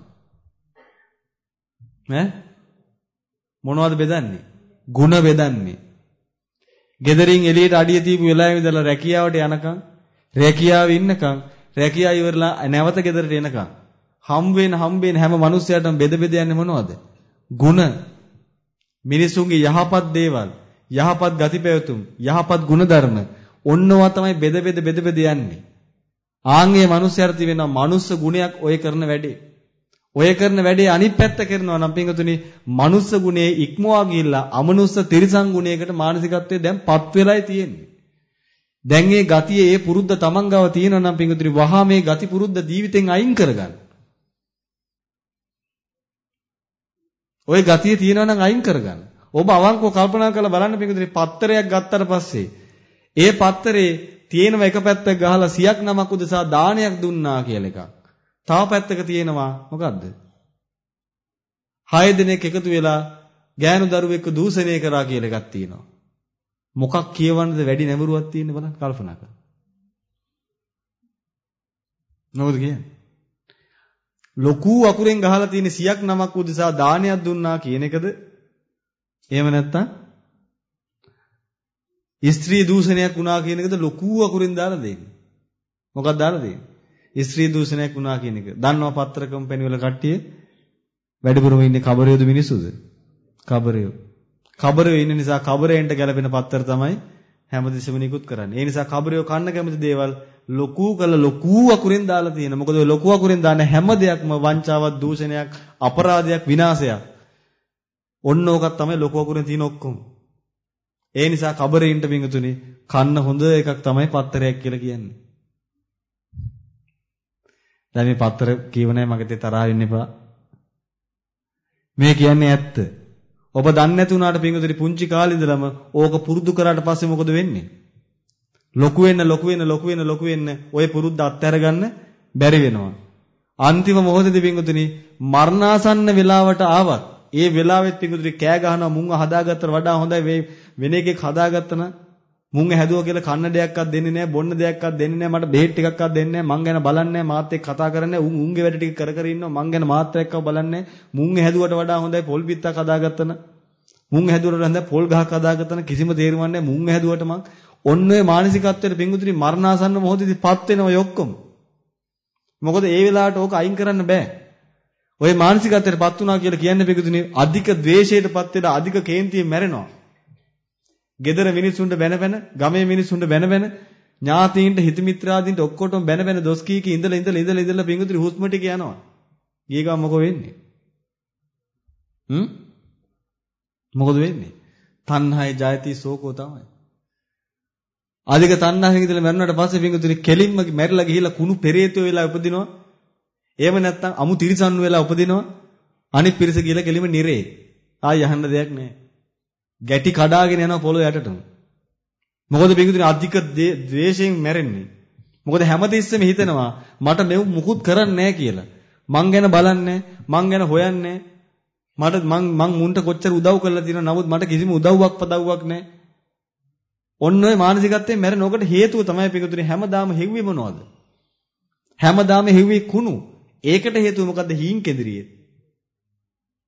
ඈ මොනවද බෙදන්නේ? ಗುಣ බෙදන්නේ. ගෙදරින් එළියට අඩිය තියපු වෙලාවෙ ඉඳලා රැකියාවට යනකම්, රැකියාවේ ඉන්නකම්, රැකියාව ඉවරලා නැවත ගෙදරට එනකම් හම් වෙන හම් වෙන හැම මිනිස්සයාටම බෙද බෙද යන්නේ මොනවද? ಗುಣ. මිනිසුන්ගේ යහපත් දේවල්, යහපත් ගතිපැවතුම්, යහපත් ගුණධර්ම ඔන්නවා තමයි බෙද බෙද බෙද බෙද යන්නේ. ආන්ගේ මිනිස්යාට තියෙනවා මනුස්ස ගුණයක් ඔය කරන වැඩේ. ඔය කරන වැඩේ අනිත් පැත්ත කරනවා නම් පින්වතුනි මනුස්ස ගුණේ ඉක්මවා ගිහිල්ලා අමනුස්ස තිරිසන් ගුණයකට මානසිකත්වයේ දැන් පත් වෙලායි තියෙන්නේ. දැන් මේ ගතිය ඒ පුරුද්ද තමන් ගාව තියෙනවා නම් පින්වතුනි වහා මේ ගති පුරුද්ද ජීවිතෙන් අයින් කරගන්න. ඔය ගතිය තියෙනවා නම් අයින් කරගන්න. ඔබ අවංකව කල්පනා කරලා බලන්න පින්වතුනි පත්තරයක් ගත්තට පස්සේ ඒ පත්තරේ තියෙනව එක පැත්තක ගහලා සියක් නමක් උදෙසා දානයක් දුන්නා කියලා එකක්. තව පැත්තක තියෙනවා මොකද්ද? හය දිනක් එකතු වෙලා ගෑනු දරුවෙක්ව දූෂණය කරා කියලා එකක් තියෙනවා. මොකක් කියවන්නද වැඩි නැඹුරුවක් තියෙන්නේ බලන්න කල්පනා කරලා. මොකද කියන්නේ? ලොකු අකුරෙන් ගහලා තියෙන සියක් නමක් උදෙසා දානයක් දුන්නා කියන එකද? එහෙම නැත්නම් ස්ත්‍රී දූෂණයක් වුණා කියන එකද ලොකු අකුරෙන් දාලා දෙන්නේ? මොකක්ද දාලා දෙන්නේ? ස්ත්‍රී දූෂණයක් වුණා කියන එක. දන්නවා පත්‍ර කම්පැනි වල කට්ටිය වැඩිපුරම ඉන්නේ කබරයෝද මිනිස්සුද? කබරයෝ. කබරයෝ ඉන්න නිසා කබරෙන්ට ගැලපෙන පත්‍ර තමයි හැමදෙස්සම නිකුත් කරන්නේ. ඒ නිසා කබරයෝ කන්න කැමති දේවල් ලොකු කළ ලොකු අකුරෙන් දාලා තියෙනවා. මොකද ඔය ලොකු අකුරෙන් දාන හැම දෙයක්ම වංචාවක්, දූෂණයක්, අපරාධයක්, විනාශයක්. ඔන්න ඕකක් තමයි ලොකු අකුරෙන් තියෙන ඔක්කොම. ඒ නිසා කබරෙන්ට පිංගුතුනි කන්න හොඳ එකක් තමයි පත්‍රයක් කියලා කියන්නේ. දැන් මේ පත්‍ර කියවනයි මගේ තරහ වෙන්න එපා. මේ කියන්නේ ඇත්ත. ඔබ දන්නේ නැති වුණාට පිංගුතුනි පුංචි කාලේ ඉඳලම ඕක පුරුදු කරාට පස්සේ මොකද වෙන්නේ? ලොකු වෙන්න ලොකු වෙන්න ලොකු වෙන්න ලොකු වෙන්න ඔය පුරුද්ද අත්හැර ගන්න බැරි වෙනවා. අන්තිම මොහොතේදී පිංගුතුනි මරණාසන්න වෙලාවට ආවත් ඒ වෙලාවෙත් පිංගුතුනි කෑ ගහනවා මුංග හදාගත්තට වඩා හොඳයි මේ වෙන එකෙක් හදාගත්තා නම් මුංග හැදුවා කියලා කන්න දෙයක්වත් දෙන්නේ නැහැ බොන්න දෙයක්වත් දෙන්නේ නැහැ මට බෙහෙත් ටිකක්වත් දෙන්නේ නැහැ මං ගැන බලන්නේ නැහැ මාත් එක්ක කතා කරන්නේ උන් උන්ගේ වැඩ ටික කර කර ඉන්නවා මං ගැන මාත් එක්කව බලන්නේ මුංග හැදුවට වඩා හොඳයි පොල් පිටක් හදාගත්තා නම් මුංග හැදුවට හොඳයි පොල් ගහක් හදාගත්තා නම් කිසිම තේරුමක් නැහැ මුංග හැදුවට මං ඔන්න ඔය මානසිකත්වයට පිංගුතුනි මරණාසන්න මොහොතේදී පත් වෙනවා ඔය ඔක්කොම මොකද ඒ වෙලාවට ඕක අයින් කරන්න බෑ ඔය මානසිකත්වයට පත් වුණා කියලා කියන්නේ පිංගුතුනි අධික ද්වේෂයට පත් වෙලා අධික කේන්තියෙන් මැරෙනවා ගෙදර මිනිස්සුන්ට බැන බැන ගමේ මිනිස්සුන්ට බැන බැන ඥාතීන්ට හිත මිත්‍රාදීන්ට ඔක්කොටම බැන බැන දොස් කී කී ඉඳලා ඉඳලා ඉඳලා ඉඳලා පිංගුතුනි හුස්ම ටික යනවා. ගිය ගමන් මොකෝ වෙන්නේ? හ්ම්? මොකද වෙන්නේ? තණ්හාය ජයති සෝකෝ තමයි. අධික තණ්හාවෙන් ඉඳලා මැරුණාට පස්සේ පිංගුතුනි කෙලින්ම මැරිලා ගිහිලා කුණු පෙරේතෝ වෙලා උපදිනවා. එහෙම නැත්නම් අමු තිරිසන් වෙලා උපදිනවා. අනිත් පිරිස ගිහලා කෙලින්ම නිරේ. ආයි අහන්න දෙයක් නැහැ. ගැටි කඩාගෙන යනවා පොළොව යටටම. මොකද පිංගුතුනි අධික ද්වේෂයෙන් මැරෙන්නේ. මොකද හැමතිස්සෙම හිතනවා මට මෙව මුකුත් කරන්නේ නැහැ කියලා. මං ගැන බලන්නේ මං ගැන හොයන්නේ මට මං මං මුන්ට කොච්චර උදව් කරලා තියෙනවද නමුත් මට කිසිම උදව්වක් පදව්වක් නැහැ. ඔන්න ඔය මානසිකත්වයෙන් මැරෙන ඔකට හේතුව තමයි පිංගුතුනි හැමදාම හෙව්වේ මොනවද? හැමදාම හෙව්වේ කුණු. ඒකට හේතුව මොකද්ද? හීන් කෙඳිරියේ.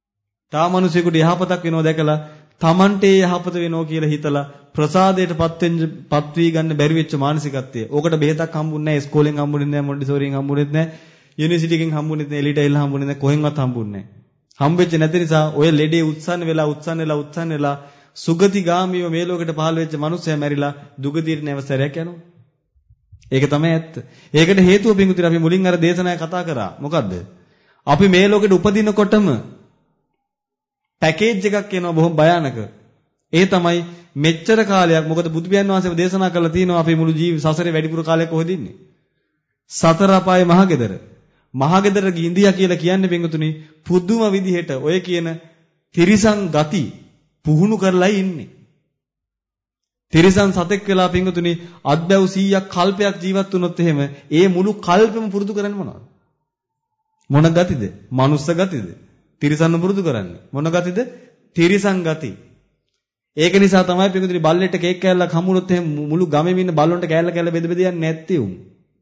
තා මිනිසෙකුට යහපතක් වෙනවා දැකලා Tamante යහපත වෙනවා කියලා හිතලා ප්‍රසාදයටපත් වෙන්න පත් වී ගන්න බැරි වෙච්ච මානසිකත්වය. ඕකට බෙහෙතක් හම්බුන්නේ නැහැ, ඉස්කෝලෙන් හම්බුනේ නැහැ, මොන්ටිසෝරියෙන් හම්බුනේ නැහැ, යුනිවර්සිටි එකෙන් හම්බුනේ නැහැ, එලිට එල්ල හම්බුනේ නැහැ, කොහෙන්වත් හම්බුන්නේ නැහැ. හම්බෙච්ච නැති නිසා ඔය ලෙඩේ උත්සන්න වෙලා උත්සන්න වෙලා උත්සන්න වෙලා සුගතිගාමීව මේ ලෝකෙට පහළ වෙච්ච මිනිස්සයා මැරිලා දුගතියට නැවසරයක් යනවා. ඒක තමයි ඇත්ත. ඒකට හේතුව පිංගුතුනි අපි මුලින් අර දේශනාවේ කතා කරා. මොකද්ද? අපි මේ ලෝකෙට උපදිනකොටම පැකේජ් එකක් එනවා බොහොම භයානක. ඒ තමයි මෙච්චර කාලයක් මොකද බුදු පියාණන් වහන්සේම දේශනා කළා තියෙනවා අපි මුළු ජීවි සසරේ වැඩිපුර කාලයක් කොහෙද ඉන්නේ? සතර අපායේ මහගෙදර. මහගෙදර ගින්දියා කියලා කියන්නේ පිංගුතුනි පුදුම විදිහට ඔය කියන තිරිසන් ගති පුහුණු කරලා ඉන්නේ. තිරිසන් සතෙක් වෙලා පිංගුතුනි අද්දව් සීයක් කල්පයක් ජීවත් වුණොත් එහෙම ඒ මුළු කල්පෙම පුරුදු කරන්නේ මොනවද? මොන ගතිද? මනුස්ස ගතිද? තිරිසන් පුරුදු කරන්නේ. මොන ගතිද? තිරිසන් ගති. ඒක නිසා තමයි පිංගුතුනි බල්ලෙට කේක් කෑල්ලක් හම්බුනොත් එහෙම මුළු ගමේම ඉන්න බල්ලොන්ට කෑල්ල කෑල්ල බෙද බෙද යන්නේ නැත්තේ උන්.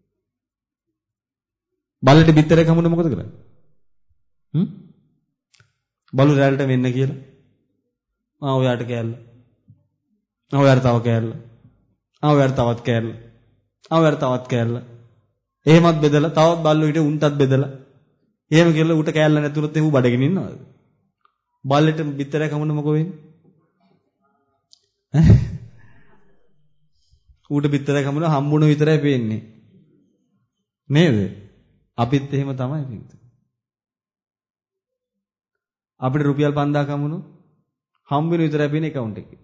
බල්ලෙට බිත්තරයක් හම්බුනොත් මොකද කරන්නේ? හ්ම්? බලු රැල්ට වෙන්න කියලා. ආ ඔයාට කෑල්ල. ආ ඔයාට තව කෑල්ල. ආ ඔයාට තවත් කෑල්ල. ආ ඔයාට තවත් කෑල්ල. එහෙමත් බෙදලා තවත් බල්ලෝ ඊට උන්ටත් බෙදලා. එහෙම කියලා ඌට කෑල්ල නැතුනොත් එහෙම බඩගෙන ඉන්නවද? බල්ලෙට බිත්තරයක් හම්බුනොත් මොකෝ වෙන්නේ? ඌට බිත්තරයක් හම්බුනොත් හම්බුන විතරයි පේන්නේ. නේද? අපිත් එහෙම තමයි පිටු. අපිට රුපියල් පන්දාක හම්බුනොත් හම්බ වෙන විතරයි පේන්නේ account එකේ.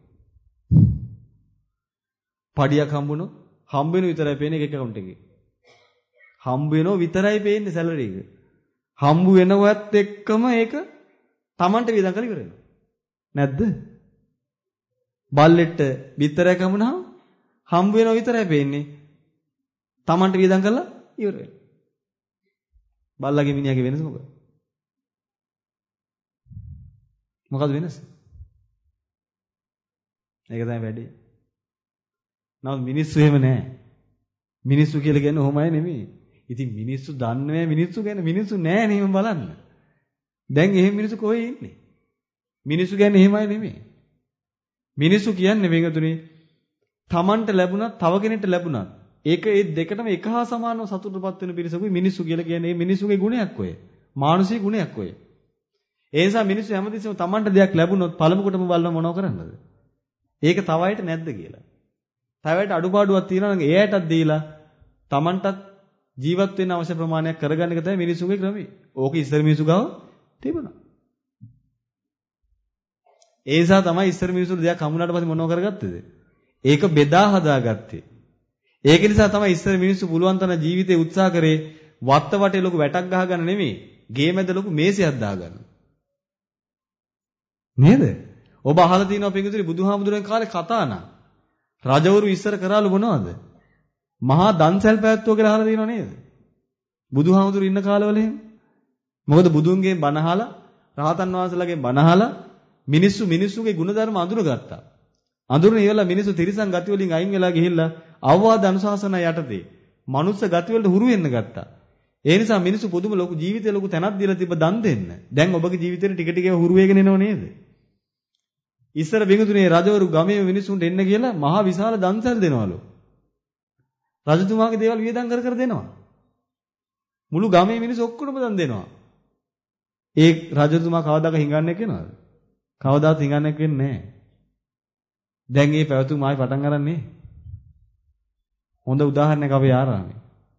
පඩියක් හම්බුනොත් හම්බ වෙන විතරයි පේන්නේ account එකේ. හම්බ වෙනව විතරයි පේන්නේ salary එක. හම්බ වෙනවත් එක්කම ඒක Tamanට වියදම් කරලා ඉවර වෙනවා. නැද්ද? බල්ලෙට බිත්තරයක් හම්බුනහම හම්බ වෙනව විතරයි පේන්නේ. Tamanට වියදම් කරලා ඉවර වෙනවා. බල්ලගේ මිනිහාගේ වෙනස මොකක්ද? මොකද්ද වෙනස? ඒක තමයි වැඩි. නමුත් මිනිස්සු එහෙම නැහැ. මිනිස්සු කියලා කියන්නේ ඔහොමයි නෙමෙයි. ඉතින් මිනිස්සු දන්නේ මිනිස්සු ගැන මිනිස්සු නැහැ නේ බලන්න. දැන් එහෙම මිනිස්සු කොහේ ඉන්නේ? මිනිස්සු කියන්නේ එහෙමයි නෙමෙයි. මිනිස්සු කියන්නේ මේකතුනේ Tamanට ලැබුණා තව කෙනෙක්ට ලැබුණා. ඒක ඒ දෙකටම එක හා සමානව සතුටුපත් වෙන පිරිසකුයි මිනිස්සු කියලා කියන්නේ මේ මිනිස්සුගේ ගුණයක් ඔය. මානසික ගුණයක් ඔය. ඒ නිසා මිනිස්සු හැමතිස්සෙම Tamanට දෙයක් ලැබුණොත් පළමුකොටම බලන මොනව කරන්නද? ඒක තව අයට නැද්ද කියලා. තව අයට අඩුපාඩුවක් තියෙනවා නම් ඒ අයටත් දීලා Tamanටත් ජීවත් වෙන්න අවශ්‍ය ප්‍රමාණයක් කරගන්න එක තමයි මිනිස්සුගේ ක්‍රමය. ඕක ඉස්සර මිනිස්සු ගාව තිබුණා. ඒ නිසා තමයි ඉස්සර මිනිස්සු දෙයක් හම්බුනාට පස්සේ මොනව කරගත්තේද? ඒක බෙදා හදාගත්තේ. ඒක නිසා තමයි ඉස්සර මිනිස්සු පුළුවන් තරම් ජීවිතේ උත්සාහ කරේ වත්ත වටේ ලොකු වැටක් ගහගන්න නෙමෙයි, ගේ මැද ලොකු මේසයක් දාගන්න. නේද? ඔබ අහලා තියෙනවා පිටුතුරි බුදුහාමුදුරන් කාලේ කතා නා. රජවරු ඉස්සර කරාලු මොනවද? මහා දන්සැල් පැවැත්වුවා කියලා අහලා තියෙනව නේද? බුදුහාමුදුරු ඉන්න කාලවල එහෙම. මොකද බුදුන්ගේ බණ අහලා, රහතන් වහන්සේලාගේ බණ අහලා මිනිස්සු මිනිස්සුගේ ගුණධර්ම අඳුරගත්තා. අඳුරන ඉවලා මිනිස්සු තිරිසන් ගති වලින් අයින් වෙලා ගිහිල්ලා අවවාද අනුශාසනා යටතේ මනුස්ස ගති වලට හුරු වෙන්න ගත්තා. ඒ නිසා මිනිස්සු පොදුම ලොකු ජීවිතේ ලොකු තැනක් දීලා තිබ්බ දන් දෙන්න. දැන් ඔබගේ ජීවිතේට ටික ටික හුරු වෙගෙන එනව නේද? ඉස්සර බිඟුතුනේ රජවරු ගමේ මිනිස්සුන්ට එන්න කියලා මහා විශාල දන්සැල් දෙනවලු. රජතුමාගේ දේවල් වියදම් කර කර දෙනවා. මුළු ගමේ මිනිස්සු ඔක්කොම දන් දෙනවා. ඒ රජතුමා කවදාක හිඟන්නේ කෙනවද? කවදාත් හිඟන්නේ වෙන්නේ නැහැ. දැන් මේ පැවතුම් ආයි පටන් ගන්නනේ. හොඳ උදාහරණයක් අපේ ආරාමේ.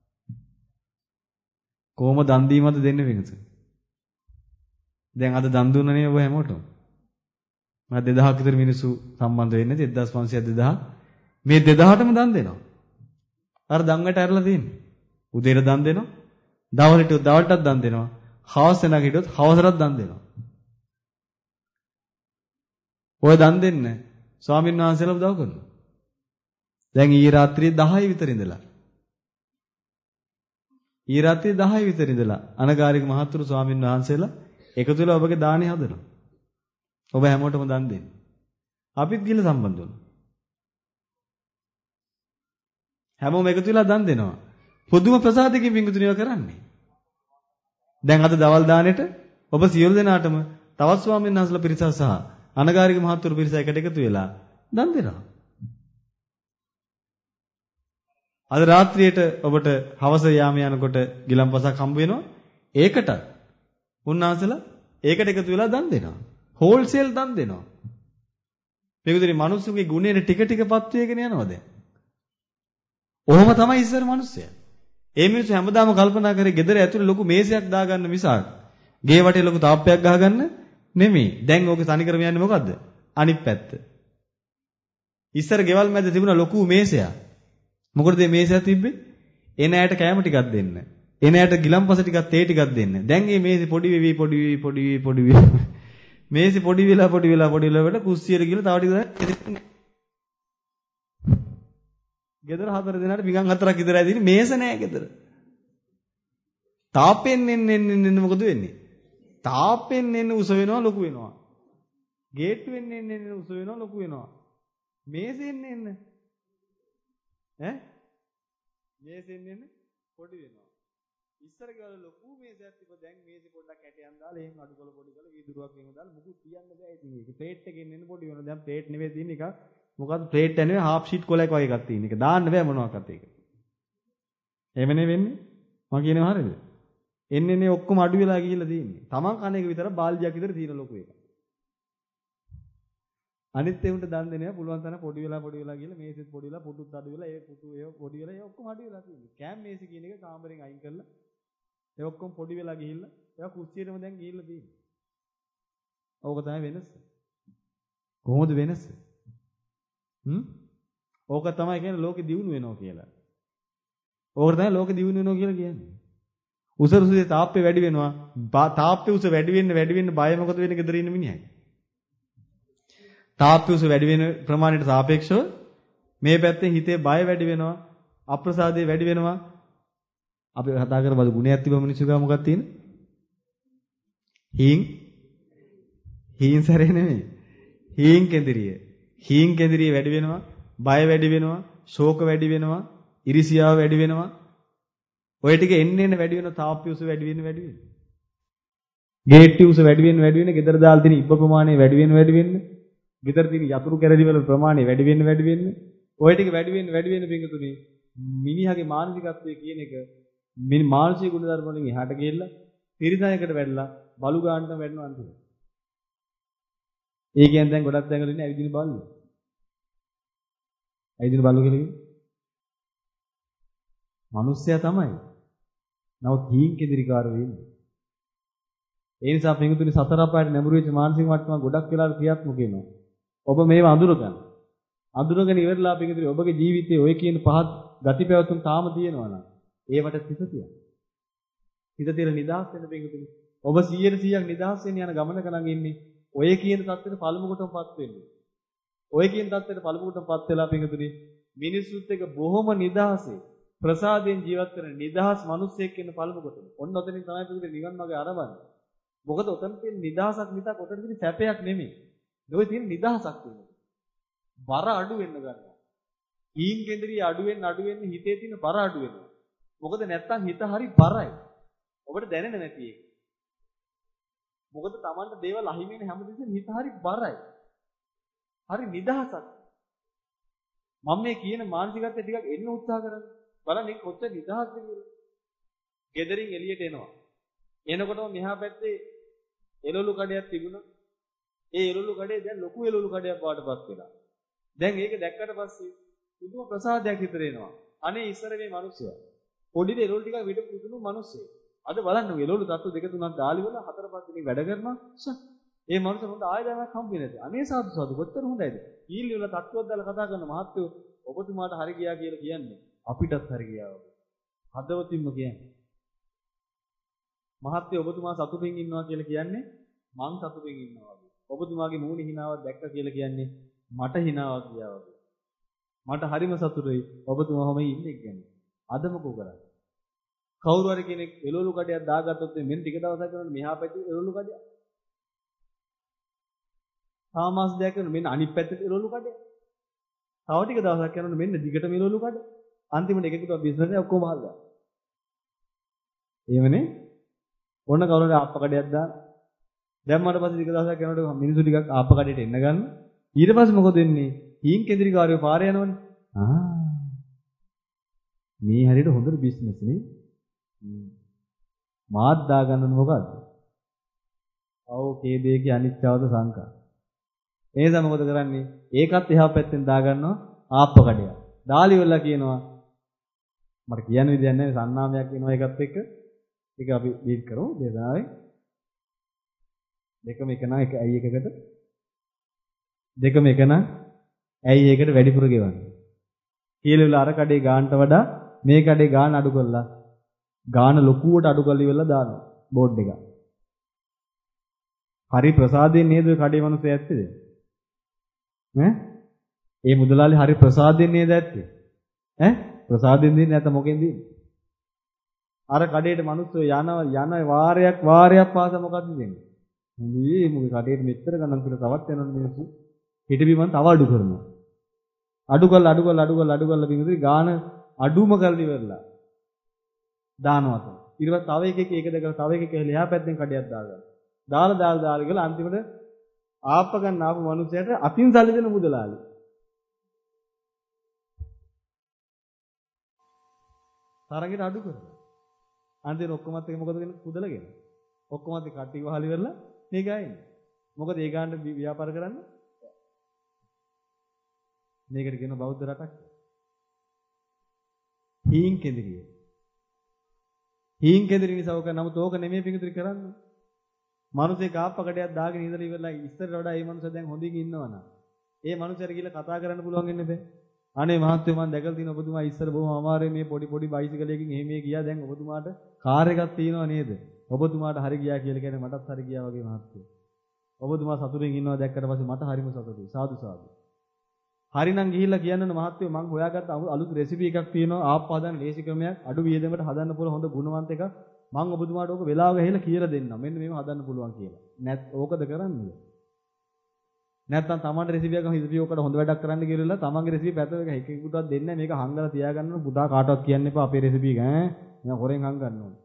කොහොම දන් දීමද දෙන්නේ වෙනස? දැන් අද දන් දුන්නනේ ඔබ හැමෝටම. මම දෙදහසක් විතර මිනිස්සු සම්බන්ධ වෙන්නේ දෙදාස් පන්සියයක් දෙදහස්. මේ දෙදහසටම දන් දෙනවා. අර දන් වැට ඇරලා තියෙන්නේ. උදේට දන් දෙනවා. දවල්ට දවල්ටත් දන් දෙනවා. හවස වෙනක හිටියොත් හවසටත් දන් දෙනවා. ඔය දන් දෙන්න ස්වාමීන් වහන්සේලා උදව් කරනවා. දැන් ඊ රාත්‍රියේ දහය විතර ඉඳලා ඊ රාත්‍රියේ දහය විතර ඉඳලා අනගාരിക මහතුරු ස්වාමීන් වහන්සේලා එකතු වෙලා ඔබගේ දානි හදනවා. ඔබ හැමෝටම දන් දෙන්න. අපිත් ගිහලා සම්බන්ධ වෙනවා. හැමෝම එකතු වෙලා දන් දෙනවා. පොදුම ප්‍රසාදකින් වින්දුනිය කරන්නේ. දැන් අද දවල් දානෙට ඔබ සියලු දෙනාටම තවත් ස්වාමීන් වහන්සේලා පිරිසක් සහ අනගාരിക මහත්වරු පිරිස එකට එකතු වෙලා දන් දෙනවා. අද රාත්‍රියේට ඔබට හවස යාම යනකොට ගිලම්පසක් හම්බ වෙනවා. ඒකට උන්වහන්සේලා ඒකට එකතු වෙලා දන් දෙනවා. හෝල්සේල් දන් දෙනවා. මේකෙදිරි මිනිස්සුගේ ගුණේන ටික ටිකපත් වේගෙන යනවා දැන්. ඔහොම තමයි ඉස්සර මිනිස්සයා. ඒ මිනිස්සු හැමදාම කල්පනා කරේ ගෙදර ඇතුලේ ලොකු මේසයක් දාගන්න මිසක් ගේ වටේ ලොකු තාප්පයක් ගහගන්න නෙමෙයි. දැන් ඕකේ තනිකරම යන්නේ මොකද්ද? අනිත් පැත්ත. ඉස්සර ගෙවල් මැද තිබුණ ලොකු මේසයක්. මොකටද මේ මේසයක් තිබ්බේ? එන ඇයට කෑම ටිකක් දෙන්න. එන ඇයට ගිලම්පස ටිකක් තේ ටිකක් දෙන්න. දැන් මේ මේසෙ පොඩි වෙවි පොඩි වෙවි පොඩි වෙවි පොඩි වෙවි මේසෙ පොඩි වෙලා පොඩි වෙලා පොඩි වෙලා වල කුස්සියට ගිහලා තව ටික ගෙදර හතර දෙනාට පිඟන් හතරක් විතරයි තියෙන්නේ මේස නෑ ගෙදර. තාපෙන් එන්න එන්න එන්න මොකද වෙන්නේ? තාපෙන් එන්න උස වෙනවා ලොකු වෙනවා. ගේට්ටුවෙන් එන්න එන්න උස වෙනවා ලොකු වෙනවා. මේසෙන් එන්න ඈ මේසෙන් එන්න පොඩි වෙනවා. ඉස්සර ගාල ලොකු මේසයක් තිබ්බ දැන් මේසෙ පොඩ්ඩක් කැටයන් දාලා එහෙම අඩු කළ පොඩි කළ වීදුරුවක් එහෙම දාලා මුකුත් තියන්න බෑ ඉතින් ඒක. ප්ලේට් එකෙන් එන්න පොඩි වෙනවා. දැන් ප්ලේට් නෙවෙයි තියෙන්නේ එකක්. මොකද්ද ප්ලේට් එක නෙවෙයි හාෆ් ෂීට් කොලයක් වගේ එකක් තියෙන එක. දාන්න බෑ මොනවාක්වත් ඒක. එහෙමනේ වෙන්නේ. මම කියනවා හරියද? එන්නේ නේ ඔක්කොම අඩු වෙලා ගිහිල්ලා තියෙන්නේ. Taman කන එක විතර බාල්දියක් විතර තියෙන ලොකු එක. අනිත් ඒුන්ට දන් දෙන්නේ පුළුවන් තරම් පොඩි වෙලා පොඩි වෙලා ගිහලා මේසෙත් පොඩි වෙලා පුටුත් අඩු වෙලා ඒ පුටු ඒ පොඩි වෙලා ඒ ඔක්කොම අඩු වෙලා තියෙන්නේ. කෑම් මේසෙ කියන එක කාමරෙන් අයින් කරලා ඒ ඔක්කොම පොඩි වෙලා ගිහිල්ලා ඒවා කුස්සියෙටම දැන් ගිහිල්ලා තියෙන්නේ. ඕක තමයි වෙනස. කොහොමද වෙනස? හ්ම්? ඕක තමයි කියන්නේ ලෝකෙ දියුණු වෙනවා කියලා. ඕක තමයි ලෝකෙ දියුණු වෙනවා කියලා කියන්නේ. උසරුසුසේ තාප්පේ වැඩි වෙනවා. තාප්පේ උස වැඩි වෙන්න වැඩි වෙන්න බය මොකද වෙන්නේ ගෙදර ඉන්න මිනිහයි. තාප්පේ උස වැඩි වෙන ප්‍රමාණයට සාපේක්ෂව මේ පැත්තේ හිතේ බය වැඩි වෙනවා. අප්‍රසාදේ වැඩි වෙනවා. අපි කතා කරපුවා ගුණයක් තිබ්බ මිනිස්සු ගා මොකක්ද තියෙන්නේ? හීන් හීන් සැරේ නෙමෙයි. හීන් කේන්ද්‍රීය. හීන් කේන්ද්‍රීය වැඩි වෙනවා. බය වැඩි වෙනවා. ශෝක වැඩි වෙනවා. ඉරිසියාව වැඩි වෙනවා. ඔය ටික එන්න එන්න වැඩි වෙනවා. තාප්පේ උස වැඩි වෙන්න වැඩි වෙන්න. ගේට්ටි උස වැඩි වෙන්න වැඩි වෙන්න. ගෙදර දාලා තියෙන ඉබ්බ ප්‍රමාණය වැඩි වෙන්න වැඩි වෙන්න. ගෙදර තියෙන යතුරු කැරලි වල ප්‍රමාණය වැඩි වෙන්න වැඩි වෙන්න. ඔය ටික වැඩි වෙන්න වැඩි වෙන්න පිටුතුනේ මිනිහාගේ මානසිකත්වයේ කියන එක මිනි මානසික ගුණ ධර්ම වලින් එහාට ගිහිල්ලා තිරිසනයකට වැඩිලා බලු ගන්නට වැඩනවා අන්තිමට. ඒ කියන්නේ දැන් ගොඩක් දැන් වල ඉන්නේ ඇවිදින බල්ලෝ. ඇවිදින බල්ලෝ කියලා කියන්නේ මිනිස්සයා තමයි. නමුත් හීන් කෙදිරිකාර වෙන්නේ. ඒ නිසා පිටුතුනේ සතර අපායට නැඹුරු වෙච්ච මානසික මට්ටම ගොඩක් වෙලා ක්‍රියාත්මක වෙනවා. ඔබ මේව අඳුර ගන්න. අඳුරගෙන ඉවරලා පිටුතුනේ ඔබගේ ජීවිතයේ ඔය කියන පහත් ගති පැවතුම් තාම තියෙනවා නම් ඒවට සිත තියන්න. සිත තියලා නිදහස් වෙන්න පිටුතුනේ. ඔබ සීයට සීයක් නිදහස් වෙන්න යන ගමනක නම් ඉන්නේ. ඔය කියන தත්ත්වෙට පළමුකොටමපත් වෙන්නේ. ඔය කියන தත්ත්වෙට පළමුකොටමපත් වෙලා පිටුතුනේ මිනිස්සුත් එක්ක බොහොම නිදහසේ ප්‍රසාදයෙන් ජීවත් වෙන නිදහස් මිනිස්සෙක් කියන පළමුකොටම. ඔන්න ඔතනින් තමයි පිටුතුනේ නිවන් මාර්ගය ආරම්භන්නේ. මොකද ඔතන තියෙන නිදහසක් මිසක් ඔතන තියෙන සැපයක් නෙමෙයි. ඔය තියෙන නිදහසක් තියෙනවා. බර අඩු වෙන්න ගන්නවා. ඊන් කේන්ද්‍රීය අඩු වෙන්න අඩු වෙන්න හිතේ තියෙන බර අඩු වෙනවා. මොකද නැත්තම් හිත හරි බරයි. ඔබට දැනෙන්නේ නැති එක. මොකද Tamanට දේවල් අහිමි වෙන හැමදෙස්සෙම හිත හරි බරයි. හරි නිදහසක්. මම මේ කියන මානසිකත්වය ටිකක් එන්න උත්සාහ කරන්නේ. බලන්න මේ කොච්චර නිදහස්ද කියලා. ගෙදරින් එළියට එනවා. එනකොටම මෙහා පැත්තේ එළවලු කඩයක් තිබුණා. ඒ එළවලු කඩේ දැන් ලොකු එළවලු කඩයක් වඩපත් වෙලා. දැන් ඒක දැක්කට පස්සේ පුදුම ප්‍රසාදයක් හිතට එනවා. අනේ ඉස්සර මේ මිනිස්සයා පොඩි එළවලු ටිකක් විතර පුදුණු මිනිස්සෙක්. අද බලන්න එළවලු තත්ත්ව දෙක තුනක් ඩාලි වල හතර පහ දිනක් වැඩ කරනවා. ඒ මිනිස්සු හොඳ ආයතනයක් හම්බෙන්නේ නැති. අනේ සාදු සාදු කොච්චර හොඳයිද? කීලි වල තත්ත්වයක් දාලා කතා කරන මහත්තයෝ ඔබතුමාට හරි ගියා කියලා කියන්නේ අපිටත් හරි ගියා වගේ. හදවතින්ම කියන්නේ. මහත්තයෝ ඔබතුමා සතුටින් ඉන්නවා කියලා කියන්නේ මං සතුටින් ඉන්නවා වගේ. ඔබතුමාගේ මූණේ හිනාවක් දැක්ක කියලා කියන්නේ මට හිනාවක් ගියා වගේ. මට හරිම සතුටුයි ඔබතුමා හැම ඉන්නේ කියන්නේ. අද මොකෝ කරන්නේ? කවුරු හරි කෙනෙක් එළවලු කඩයක් දාගත්තොත් මෙන්න ටික දවසක් කරනකොට මෙහා පැත්තේ එළවලු කඩයක්. තාමාස් දෙයක් කරන මෙන්න අනිත් පැත්තේ එළවලු කඩයක්. තව ටික දවසක් කරනකොට මෙන්න දිගටම එළවලු කඩ. අන්තිමට එකෙකුට බිස්නස් එක ඔක්කොම හල්ලා. එහෙමනේ? ඔන්න කවුරුහරි ආප්ප කඩයක් දාන දැම්මට පස්සේ ටික දවසක් යනකොට මිනිස්සු ටිකක් ආප්ප කඩේට එන්න ගන්න. ඊට පස්සේ මොකද වෙන්නේ? හීන් කෙඳිරි කාර්යෝ පාරේ යනවනේ. ආ මේ හරියට හොඳට බිස්නස් නේ. මාත් දාගන්නන මොකද්ද? අවෝ කේදේකේ අනිච්චවද සංකා. ඒ නිසා මොකද කරන්නේ? ඒකත් එහා පැත්තෙන් දාගන්නවා ආප්ප කඩේ. දාලි වෙලා කියනවා මට කියන්න විදියක් නැහැ සන්නාමයක් වෙනවා ඒකත් එක්ක. ඒක අපි ඩීල් කරමු දේශනාවෙන්. දෙකම එක නම් එක ඇයි එකකට දෙකම එක නම් ඇයි ඒකට වැඩිපුර ගෙවන්නේ. කියලා වෙලා අර කඩේ ගානට වඩා මේ කඩේ ගාන අඩු කරලා ගාන ලොකුවට අඩු කරලා ඉවරලා දානවා බෝඩ් එක. හරි ප්‍රසාදයෙන් නේද කඩේ මිනිස්සු ඇත්තේ? ඈ? ඒ මුදලාලි හරි ප්‍රසාදයෙන් නේද ඇත්තේ? ඈ? ප්‍රසාදයෙන් දෙන්නේ නැත්නම් මොකෙන් දෙන්නේ? අර කඩේට මිනිස්සු යන යන වාරයක් වාරයක් පාසා මොකද්ද දෙන්නේ? මුලී මුගේ කඩේට මෙච්චර ගණන් කියලා තවත් යනවා මිනිස්සු. හිටබිමන් තව අඩු කරනවා. අඩු කරලා අඩු කරලා අඩු කරලා අඩු කරලා පිටින් ගාන අඩුම කරලා ඉවරලා දානවා තමයි. ඊට පස්සේ තව එකෙක් ඒක දැකලා තව එකෙක් එහෙල එහා පැත්තෙන් කඩයක් දාගන්නවා. දාලා දාලා දාලා ගිහලා අන්තිමට ආප්ප ගන්න ආපු මිනිහයට අතින් සල්ලි දෙන මුදලාලි. තරගෙට අඩු කරලා. අන්තිමට ඔක්කොමත් එක මොකද වෙන්නේ? කුදලගෙන. ඔක්කොමත් එක කට්ටිය වහලි වෙරලා මේ ගායන්නේ. මොකද ඒ ගානට ව්‍යාපාර කරන්න මේකට කියන බෞද්ධ රටක්. හීන් කෙඳිරිය. හීන් කෙඳිරිය නිසා ඔක නමුත් ඕක නෙමෙයි පිටුතරි කරන්නේ. මනුස්සයෙක් ආප්පකටයක් දාගෙන ඉඳලා ඉවරලා ඉස්සරට වඩා මේ මනුස්සයා දැන් හොඳින් ඉන්නවනම් ඒ මනුස්සයාට ගිහලා කතා කරන්න පුළුවන් වෙන්නේ බෑ. අනේ මහත්තයෝ මම දැකලා තියෙන ඔබතුමා ඉස්සර බොහොම අමාරුයි මේ පොඩි පොඩි බයිසිකලයකින් එහෙම මේ ගියා දැන් ඔබතුමාට කාර් එකක් තියෙනව නේද? ඔබතුමාට හරි ගියා කියලා කියන්නේ මටත් හරි ගියා වගේ මහත්තයෝ. ඔබතුමා සතුටින් ඉන්නවා දැක්කට පස්සේ මට හරිම සතුටුයි. සාදු සාදු. හරිනම් ගිහිල්ලා කියන්න මහත්තයෝ මම හොයාගත්ත අලුත් රෙසිපි එකක් තියෙනවා ආප්ප හදන්න ලේසි ක්‍රමයක් අඩු වියදමකට හදන්න පුළුවන් හොඳ ගුණවන්ත එකක් මම ඔබතුමාට ඕක වෙලාව ගහලා කියලා දෙන්නම් මෙන්න මේව හදන්න පුළුවන් කියලා. නැත් ඕකද කරන්නේ? නැත්තම් තමන්ගේ රෙසිපි එකක් හිතපිය ඕකට හොඳ වැඩක් කරන්න කියලා තමන්ගේ රෙසිපි පැත්තක එකෙකුටවත් දෙන්නේ නැහැ මේක හංගලා තියාගන්න ඕන පුතා කාටවත් කියන්න එපා අපේ රෙසිපි එක ඈ මම හොරෙන් හංගන්න ඕන.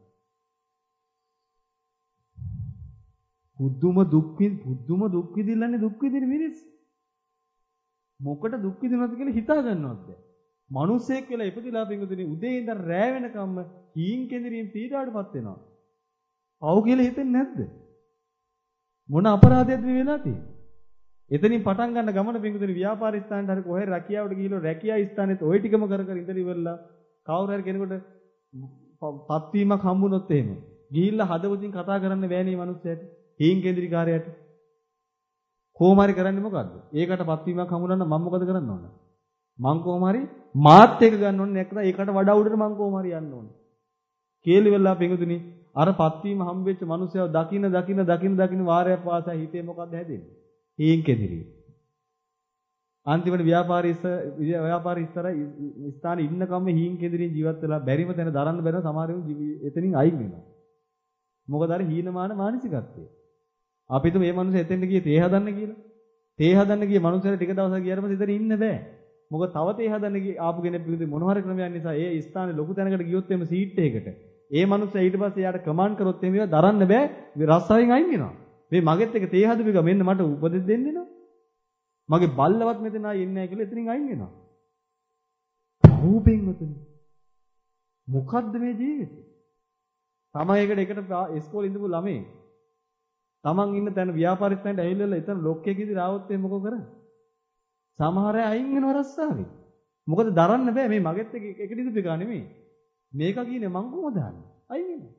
බුදුම දුක් විඳ බුදුම දුක් විඳින්නනේ දුක් විඳින මිනිස්සු. මොකට දුක් විඳිනවද කියලා හිතා ගන්නවත් බැහැ. මිනිස්සෙක් වෙලා ඉපදිලා පින්දුනේ උදේ ඉඳන් රෑ වෙනකම්ම හීන් කෙඳිරින් පීඩාවටපත් වෙනවා. පව් කියලා හිතෙන්නේ නැද්ද? මොන අපරාධයක්ද මේ වෙලා තියෙන්නේ? එතනින් පටන් ගන්න ගමන පින්දුනේ ව්‍යාපාර ස්ථානට හරි කොහේ රැකියාවට ගිහිල්ලා රැකියා ස්ථානෙත් ওই ටිකම කර කර ඉඳලා ඉවරලා කවුරු හරි කෙනෙකුට පත්වීමක් හම්බුනොත් එහෙම ගිහිල්ලා හදවතින් කතා කරන්න බෑනේ මේ මිනිස්සයාට. හීන් කෙඳිරි කාර්යයට කොහොම හරි කරන්නේ මොකද්ද? ඒකට පත්වීමක් හම්බුනනම් මම මොකද කරන්න ඕන? මං කොහොම හරි මාත් එක ගන්න ඕනේ නැත්නම් ඒකට වඩා උඩට මං කොහොම හරි යන්න ඕනේ. කේලි වෙලා පිඟුතුනි අර පත්වීම හම්බෙච්ච මිනිස්සයව දකින්න දකින්න දකින්න දකින්න වාරයක් වාසා හිතේ මොකද්ද හැදෙන්නේ? හීන් කෙඳිරි. අන්තිමට ව්‍යාපාරී ව්‍යාපාරී ඉස්සර ස්ථානේ ඉන්නකම් හීන් කෙඳිරින් ජීවත් වෙලා බැරිම තැන දරන්න බැරි සමහරව එතනින් අයින් වෙනවා. මොකද අර හීනමාන මානසිකත්වය. අපිට මේ මිනිස්සු එතෙන්ට ගියේ තේ හදන්න කියලා. තේ හදන්න ගිය මිනිස්සුන්ට ටික දවසක් ගියාට පස්සේ ඉතින් ඉන්න බෑ. මොකද තව තේ හදන්න ගිය ආපු කෙනෙක් පිළිදි මොන හරි ක්‍රමයක් නිසා ඒ ස්ථානේ ලොකු තැනකට ගියොත් එimhe සීට් එකකට ඒ මිනිස්සයා ඊට පස්සේ යාට කමාන්ඩ් කරොත් එimhe ඒවා දරන්න බෑ. මේ රස්සාවෙන් අයින් වෙනවා. මේ මගෙත් එක තේ හදපු එක මෙන්න මට උපදෙස් දෙන්නේ නෝ. මගේ බල්ලවත් මෙතන ආයේ ඉන්නේ නැහැ කියලා එතනින් අයින් වෙනවා. රූපෙන්වතුනි. මොකද්ද මේ ජීවිතේ? තමයිකට එකට ඉස්කෝලේ ඉඳපු ළමයි තමන් ඉන්න තැන ව්‍යාපාර ස්ථානට ඇවිල්ලා එතන ලොක්කෙක් ඉදිරි ආවොත් එහෙම මොකෝ කරන්නේ? සමහර අය අයින් වෙනවා රස්සාවේ. මොකද දරන්න බෑ මේ මගෙත් එක එකට ඉඳපු එක නෙමෙයි. මේක කියන්නේ මං කොහොමද දාන්නේ? අයින් වෙනවා.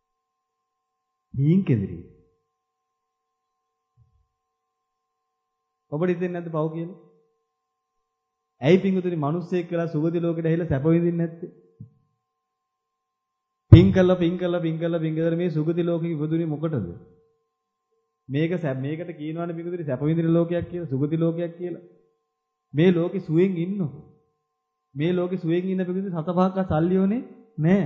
හීන් කෙඳිරි. ඔබට හිතෙන්නේ නැද්ද පව් කියලා? ඇයි පිංගුතුනි මිනිස්සෙක් කියලා සුගති ලෝකෙට ඇවිල්ලා සැප විඳින්නේ නැත්තේ? පිං කළා පිං කළා පිං කළා පිං කළා මේ සුගති ලෝකෙ ඉපදුනේ මොකටද? මේක මේකට කියනවනේ පිංගුතුනි සැප විඳින ලෝකයක් කියලා සුගති ලෝකයක් කියලා. මේ ලෝකෙ සුවෙන් ඉන්නකො. මේ ලෝකෙ සුවෙන් ඉන්න පිංගුතුනි සත පහක් සල්ලි ඕනේ නෑ.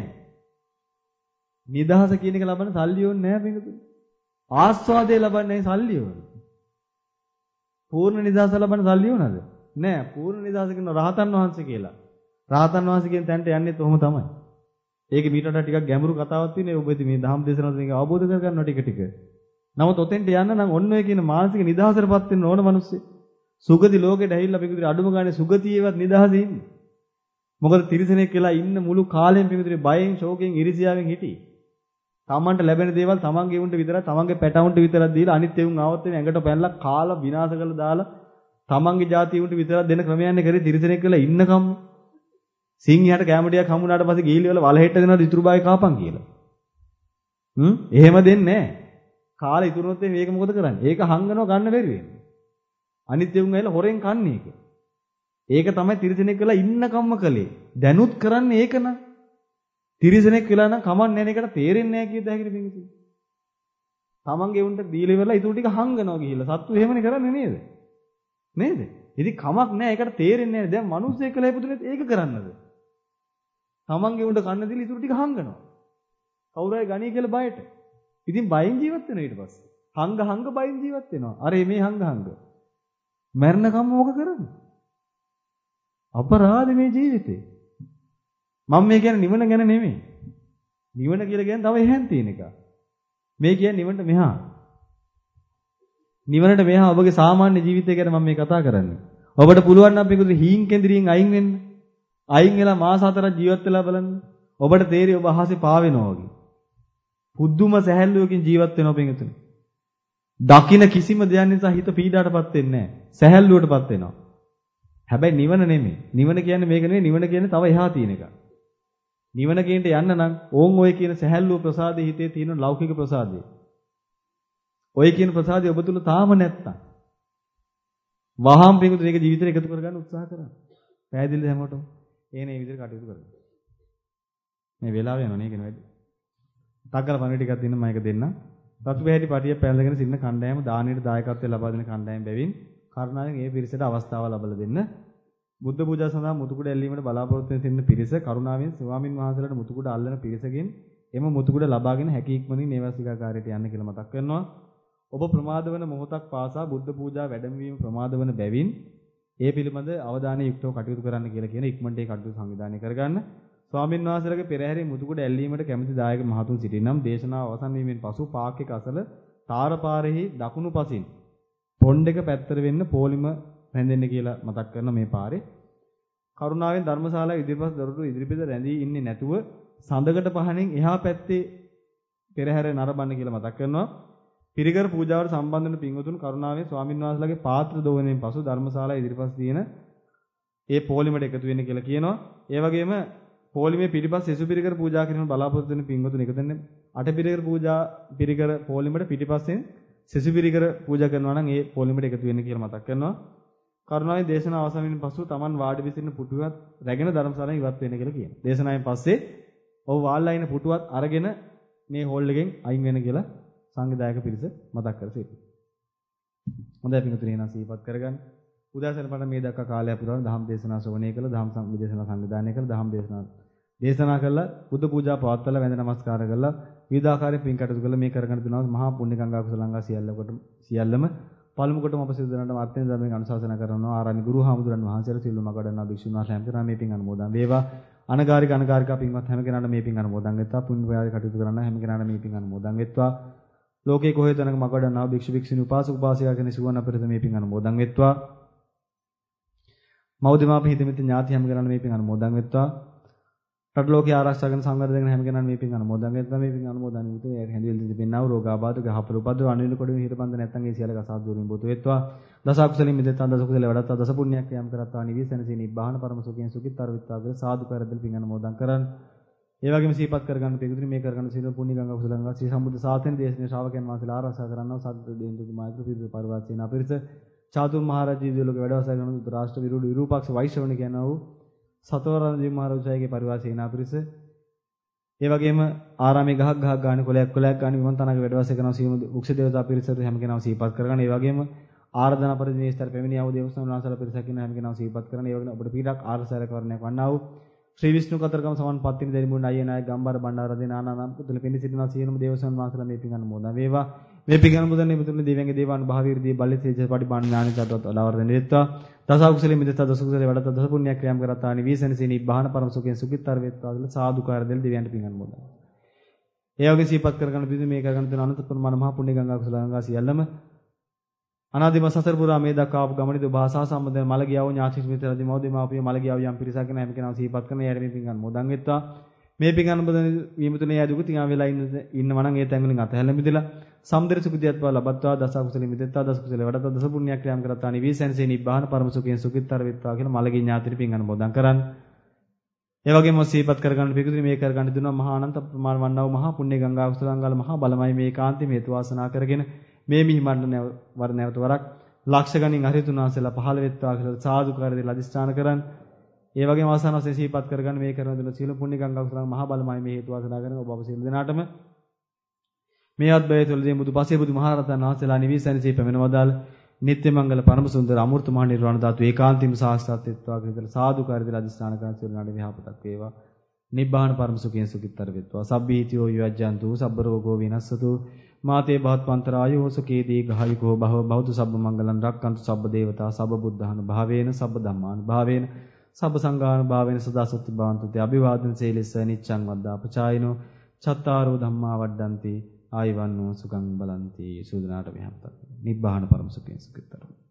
නිදහස කියන එක ලබන්න සල්ලි ඕනේ නෑ පිංගුතුනි. ආස්වාදේ ලබන්නේ සල්ලි ඕනේ. පූර්ණ නිදහස ලබන්න සල්ලි ඕනද? නෑ. පූර්ණ නිදහස කියන රහතන් වහන්සේ කියලා. රහතන් වහන්සේ කියන තැනට යන්නේත් ඔහොම තමයි. ඒක මීට වඩා ටිකක් ගැඹුරු කතාවක් තියෙනවා. ඔබ ඉතින් මේ ධම්ම දේශනාවල මේක අවබෝධ කරගන්නවා ටික ටික. නමුත් ඔතෙන්ට යන්න නම් ඔන්න ඔය කියන මානසික නිදහසටපත් වෙන්න ඕන මිනිස්සු. සුගති ලෝකෙට ඇවිල්ලා පිටුදිරි අඩුම ගානේ සුගතියේවත් නිදහසේ ඉන්න. මොකද තිරිසනෙක් වෙලා ඉන්න මුළු කාලෙම පිටුදිරි බයෙන්, ශෝකයෙන්, ඉරිසියාවෙන් හිටියේ. තමන්ට ලැබෙන දේවල් තමන්ගේ උන්ට විතරක් තමන්ගේ පැටවුන්ට විතරක් දීලා අනිත් ඒවුන් ආවොත් එන්නේ ඇඟට පැනලා කාලා විනාශ කරලා දාලා තමන්ගේ ජාතිය උන්ට විතරක් දෙන ක්‍රමයන්නේ කරේ තිරිසනෙක් වෙලා ඉන්නකම්. සිංහයාට කැම ටිකක් හමුනාට පස්සේ ගිහිලි වල වල හෙට්ට දෙනවා ඉතුරු බායි කාපන් කියලා. හ්ම් එහෙම දෙන්නේ නැහැ. කාලේ ඉතුරුනොත් මේක මොකද කරන්නේ? ඒක හංගනවා ගන්න බැරි වෙන්නේ. අනිත් ඒවුන් ඇවිල්ලා හොරෙන් කන්නේ ඒක. ඒක තමයි තිරිසනෙක් වෙලා ඉන්නකම්ම කළේ. දැනුත් කරන්නේ ඒක න ะ. තිරිසනෙක් වෙලා නම් කමන්නේ නැහැ ඒකට තේරෙන්නේ නැහැ කියද හැකිනේ පිංගුතුනි. තමන්ගේ උන්ට දීලා ඉවරලා ඉතුරු ටික හංගනවා ගිහිල්ලා. සත්තු එහෙමනේ කරන්නේ නේද? නේද? ඉතින් කමක් නැහැ ඒකට තේරෙන්නේ නැහැ. දැන් මිනිස්සෙක් කියලා ඉපදුනේත් ඒක කරන්නද? තමන්ගේ උන්ට කන්න දීලා ඉතුරු ටික හංගනවා. කවුරු හරි ගණී කියලා බයට. ඉතින් බයෙන් ජීවත් වෙනවා ඊට පස්සේ. හංග හංග බයෙන් ජීවත් වෙනවා. අර මේ හංග හංග. මරණ කම්ම මොක කරන්නේ? අපරාධ මේ ජීවිතේ. මම මේ කියන්නේ නිවන ගැන නෙමෙයි. නිවන කියලා කියන්නේ තව එහෙන් තියෙන එක. මේ කියන්නේ නිවනට මෙහා. නිවනට මෙහා ඔබගේ සාමාන්‍ය ජීවිතය ගැන මම මේ කතා කරන්නේ. ඔබට පුළුවන් නම් මේක හීන් කෙන්දිරියෙන් අයින් වෙන්න. අයින් වෙලා මාස හතරක් ජීවත් වෙලා බලන්න. ඔබට තේරෙයි ඔබ අහසේ පාවෙනවා වගේ. පුදුම සැහැල්ලුවකින් ජීවත් වෙනවා පිටුතුනි. දකින්න කිසිම දෙයක් නිසා හිත පීඩාටපත් වෙන්නේ නැහැ. සැහැල්ලුවටපත් වෙනවා. හැබැයි නිවන නෙමෙයි. නිවන කියන්නේ මේක නෙමෙයි. නිවන කියන්නේ තව එහා තියෙන එකක්. නිවන කියන්ට යන්න නම් ඕන් ඔය කියන සැහැල්ලුව ප්‍රසාදේ හිතේ තියෙන ලෞකික ප්‍රසාදේ. ඔය කියන ප්‍රසාදේ ඔබ තුල තාම නැත්තම් වහාම් පිටුතුනි ඒක ජීවිතේට එකතු කරගන්න උත්සාහ කරන්න. පැහැදිලිද හැමෝටම? ඒනේ විදිහට කටයුතු කරන්න. මේ වෙලාව යනවා නේ කියන වැඩි. තක්කල පණි ටිකක් දෙන්න මම ඒක දෙන්න. රතු පැහැටි පටිය පැලගෙන සින්න කණ්ඩායම දානීයට දායකත්වය ලබා දෙන කණ්ඩායම බැවින් කරුණාවෙන් මේ පිරිසට අවස්ථාව ලබා දෙන්න. බුද්ධ පූජා සඳහා මුතුකුඩ ඇල්ලීමට බලාපොරොත්තු වෙන සින්න පිරිස කරුණාවෙන් ස්වාමින් වහන්සේලාට මුතුකුඩ අල්ලන පිරිසකින් එම මුතුකුඩ ලබාගෙන හැකි ඉක්මනින් නේවාසිකාකාරයට යන්න කියලා මතක් කරනවා. ඔබ ප්‍රමාද වන මොහොතක් පාසා බුද්ධ පූජා වැඩමවීම ප්‍රමාද වන බැවින් ඒ පිළිබඳ අවධානය යුක්තව කටයුතු කරන්න කියලා කියන ඉක්මනට ඒ කටයුතු සංවිධානය කරගන්න. ස්වාමින් වහන්සේලාගේ පෙරහැරේ මුතුකුඩ ඇල්ලීමට කැමැති දායක මහතුන් සිටිනම් දේශනාව අවසන් වීමෙන් පසු පාක් එක අසල තාරපාරෙහි දකුණු පසින් පොණ්ඩ එක පැත්තට වෙන්න පොලිම රැඳෙන්න කියලා මතක් කරන මේ පාරේ කරුණාවෙන් ධර්මශාලාවේ ඉදිරිපස් දොරටු ඉදිරිපිට රැඳී ඉන්නේ නැතුව සඳකට පහණෙන් එහා පැත්තේ පෙරහැර නරඹන්න කියලා මතක් කරනවා. පිරිකර පූජාවට සම්බන්ධ වෙන පින්වතුන් කරුණාවෙන් ස්වාමින් වහන්සේලාගේ පාත්‍ර දෝවණයෙන් පසු ධර්මශාලාවේ ඉදිරිපස් තියෙන ඒ පොලිමට එකතු වෙන්න කියලා කියනවා. ඒ වගේම පොලිමේ පිටිපස් සෙසු පිරිකර පූජා කිරීම බලාපොරොත්තු වෙන පින්වතුන් එකතු වෙන්නේ අට පිරිකර පූජා පිරිකර පොලිමට පිටිපස්සෙන් සෙසු පිරිකර පූජා කරනවා නම් ඒ පොලිමට එකතු වෙන්න කියලා මතක් කරනවා. කරුණාවෙන් දේශනාව අවසන් වීම පසු Taman වාඩි විසින්න පුටුවත් රැගෙන ධර්මශාලාවෙන් ඉවත් වෙන්න කියලා කියනවා. දේශනාවෙන් පස්සේ ඔව් වාල්ලා ඉන්න පුටුවත් අරගෙන මේ හෝල් එකෙන් අයින් වෙන්න කියලා සංවිධායක පිරිස මතක් කර සිටිනවා. හොඳයි පිටුතුනේ එන සීපත් කරගන්න. උදාසන පණ මේ දක්වා කාලය පුරාම දහම් දේශනා ශ්‍රවණය කළ දහම් සංවිදේශනා සංවිධානය කළ දහම් දේශනා දේශනා කළා බුදු පූජා පවත්වලා වැඳ නමස්කාර කළා විවිධාකාරයෙන් පින් කටයුතු කළා මේ කරගෙන තිනවා මහා පුණ්‍ය ගංගා කුසලංගා සියල්ලකට සියල්ලම පළමු කොටම අප සිදු දනට මාර්ථයෙන් ධර්මයෙන් අනුශාසනා කරනවා ආරණ්‍ය ගුරු හාමුදුරන් වහන්සේලා සියලු මගඩන්නා භික්ෂුන් වහන්සේලා හැම කෙනා මේ පින් අනුමෝදන් වේවා අනගාരിക අනගාരികා පින්වත් හැම කෙනාට මේ පින් අනුමෝදන් වෙත්වා පුණ්‍ය ප්‍රයාද කටයුතු කරන හැම කෙනාට මේ පින් අනුමෝදන් වෙත්වා ලෝකේ කොහෙ තැනක මගඩන්නා භික්ෂු භික්ෂුණී උපාසක උපාසිකා කෙනෙක් සුවන අපිට මේ පින් අනුමෝදන් වෙත්වා මෞදමාප හිතමිත ඥාති හැම කෙනාට මේ පින් අනුමෝදන් වෙත්වා රට ලෝකේ ආරක්ෂා කරන සංවර්ධන හැම කෙනාට මේ පින් අනුමෝදන් වෙත්වා මේ පින් අනුමෝදන් වූ ඒ හැඳින්වීම දෙපෙන්නා වූ රෝගාබාධ ගහපල උපද්දව අනිවිල කොඩින් හිරබන්ද නැත්නම් ඒ සියල්ල කසා දුරින් බුතු වෙත්වා දස අකුසලින් මිදෙත්වා දස කුසල වඩත්වා දස පුණ්‍යක් යම් කරත්වා නිවිසනසී නිබ්බාන පරම සුඛයෙන් සුඛිතර විත්වා කියලා සාදු කරදෙල් පින් අනුමෝදන් කරන් ඒ වගේම සීපත් කරගන්න පිටුතුනි මේ කරගන්න සීල පුණ්‍ය ගංගා කුසලංගා සී සම්බුද්ධ ශාසනයේ දේශනේ ශ්‍රාවකයන් වහන්සේලා ආරක්ෂා කරනවා සද්ද දේන්දුතු මාත්‍ර පිරිස පරිවාසීන අපිරිස චාතුම් මහරජී දියලෝක වැඩවසය කරන රාෂ්ට්‍ර විරුද්ධ විරූපාක්ෂ වෛශ්‍රවණ කියනවා වූ සතවරජී මහරජාගේ පරිවාසීන අපිරිස ඒ වගේම ආරාමේ ගහක් ගහක් ගන්න කොලයක් කොලයක් ගන්න විමන්තනාගේ වැඩවසය කරන සීමු උක්ෂ දේවතා පිරිසට හැම කෙනාම සීපත් කරගන්න ඒ වගේම ආරාධනා පරිදීස්තර පැමිණිය වූ දේවස්ථාන වහන්සේලා පිරිසක් ඉන්න හැම කෙනාම සීපත් කරන ඒ වගේම අපිට පීඩක් ආර්සාර කරණයක් වන්නා වූ ශ්‍රී විෂ්ණු කතරගම සමන් පත්තිනි දෙරිමුණ අයිය නායක ගම්බාර බණ්ඩාරදී නානානම් පුතුල පිණි සිටිනා සියලුම දේවසන් වහන්සේලා මේ පින් අනුමෝදන් වේවා මේ පින් අනුමෝදන් මේ පුතුල දෙවියන්ගේ දේවාන භාවීර්දී බල්ලි තේජස් පරිපාණ ඥාන චතුත් අලවර්ධන දෙත්වා දස කුසලෙ මිදෙත්වා දස කුසලෙ වඩත දස පුණ්‍යක් ක්‍රියාම් කරත්වා නිවිසනසී නිබ්බාන පරම සුඛයෙන් සුඛිතර වේත්වා කියලා සාදුකාර දෙල් දෙවියන්ට පින් අනුමෝදන් ඒ වගේ සිහිපත් කරගන්න පිළිදි මේ කරගන්න තියෙන අනන්ත ප්‍රමාණ මහා පුණ්‍ය ගංගා කුසල ගංගා සියල්ලම අනාදිම සසර පුරා මේ දක්වා ආපු ගමනේදී භාෂා සම්බන්ධ මලගියව ඥාති මිත්‍රාදී මෞදේ මාපිය මලගියව යම් පිරිසක් ගැන හැම කෙනාම සිහිපත් කරන යාර මේ පිංගන් මොදන් වෙත්වා මේ පිංගන් බදන වීමුතුනේ යදුක තියා වෙලා ඉන්න ඉන්නවා නම් ඒ තැන් වලින් අතහැරලා මිදලා සම්දෙර සුඛිතියත්වා ලබත්වා දස කුසල මිදෙත්වා දස කුසල වඩත්වා දස පුණ්‍යක් ක්‍රියාම් කරත්වා නිවිසෙන්සේ නිබ්බාන පරම සුඛයෙන් සුඛිතතර වෙත්වා කියලා මලගිය ඥාතිරි පිංගන් මොදන් කරන්න. ඒ වගේම සිහිපත් කරගන්න පිටුතුනි මේ කරගන්න දුන්නා මහා අනන්ත ප්‍රමාණ වන්නා වූ මහා පුණ්‍ය ගංගා කුසල ගංගාල මහා බලමයි මේ කාන්ති හේතු වාසනා කරගෙන මේ මිහිමණ්ඩ වර නැවත වරක් ලක්ෂ ගණන් හරිතුන් වහන්සේලා පහළ වෙත්වා කියලා සාදුකාරය දෙලා අදිස්ථාන කරන්. ඒ වගේම අවසාන වශයෙන් සිහිපත් කරගන්න මේ කරන දුන සීල පුණ්‍ය ගංගා කුසල මහා බලමයි මේ හේතු වාසනා කරන ඔබ අප සියලු දෙනාටම මේ අත්බය තුළදී බුදු පසේ බුදු මහරහතන් වහන්සේලා නිවිසැනසී පැමිණවදාල් නිත්‍ය මංගල පරම සුන්දර අමෘත මහ නිර්වාණ ධාතු ඒකාන්තිම සාක්ෂාත් වෙත්වා කියලා සාදුකාරය දෙලා අදිස්ථාන කරන් සියලු දෙනාට විහාපතක් වේවා. නිබ්බාන පරම සුඛයෙන් සුඛිතතර වෙත්වා. සබ්බීතියෝ යජ්ජන්තු සබ්බ රෝගෝ විනස්සතු මාතේ බහත්පන්තරායෝ සුඛේ දීඝායුකෝ භව බෞද්ධ සබ්බ මංගලං රක්칸තු සබ්බ දේවතා සබ්බ බුද්ධාන භාවේන සබ්බ ධම්මාන භාවේන සබ්බ සංඝාන භාවේන සදා සුත්ති භවන්තු තේ අභිවාදන සීලස්ස නිච්ඡං වද්දා පචායිනෝ චත්තාරෝ ධම්මා වඩ්ඩಂತಿ ආයවන්නෝ සුඛං බලಂತಿ සූදනාට මෙහප්පත් නිබ්බාන පරම සුඛයෙන් සුඛිතතර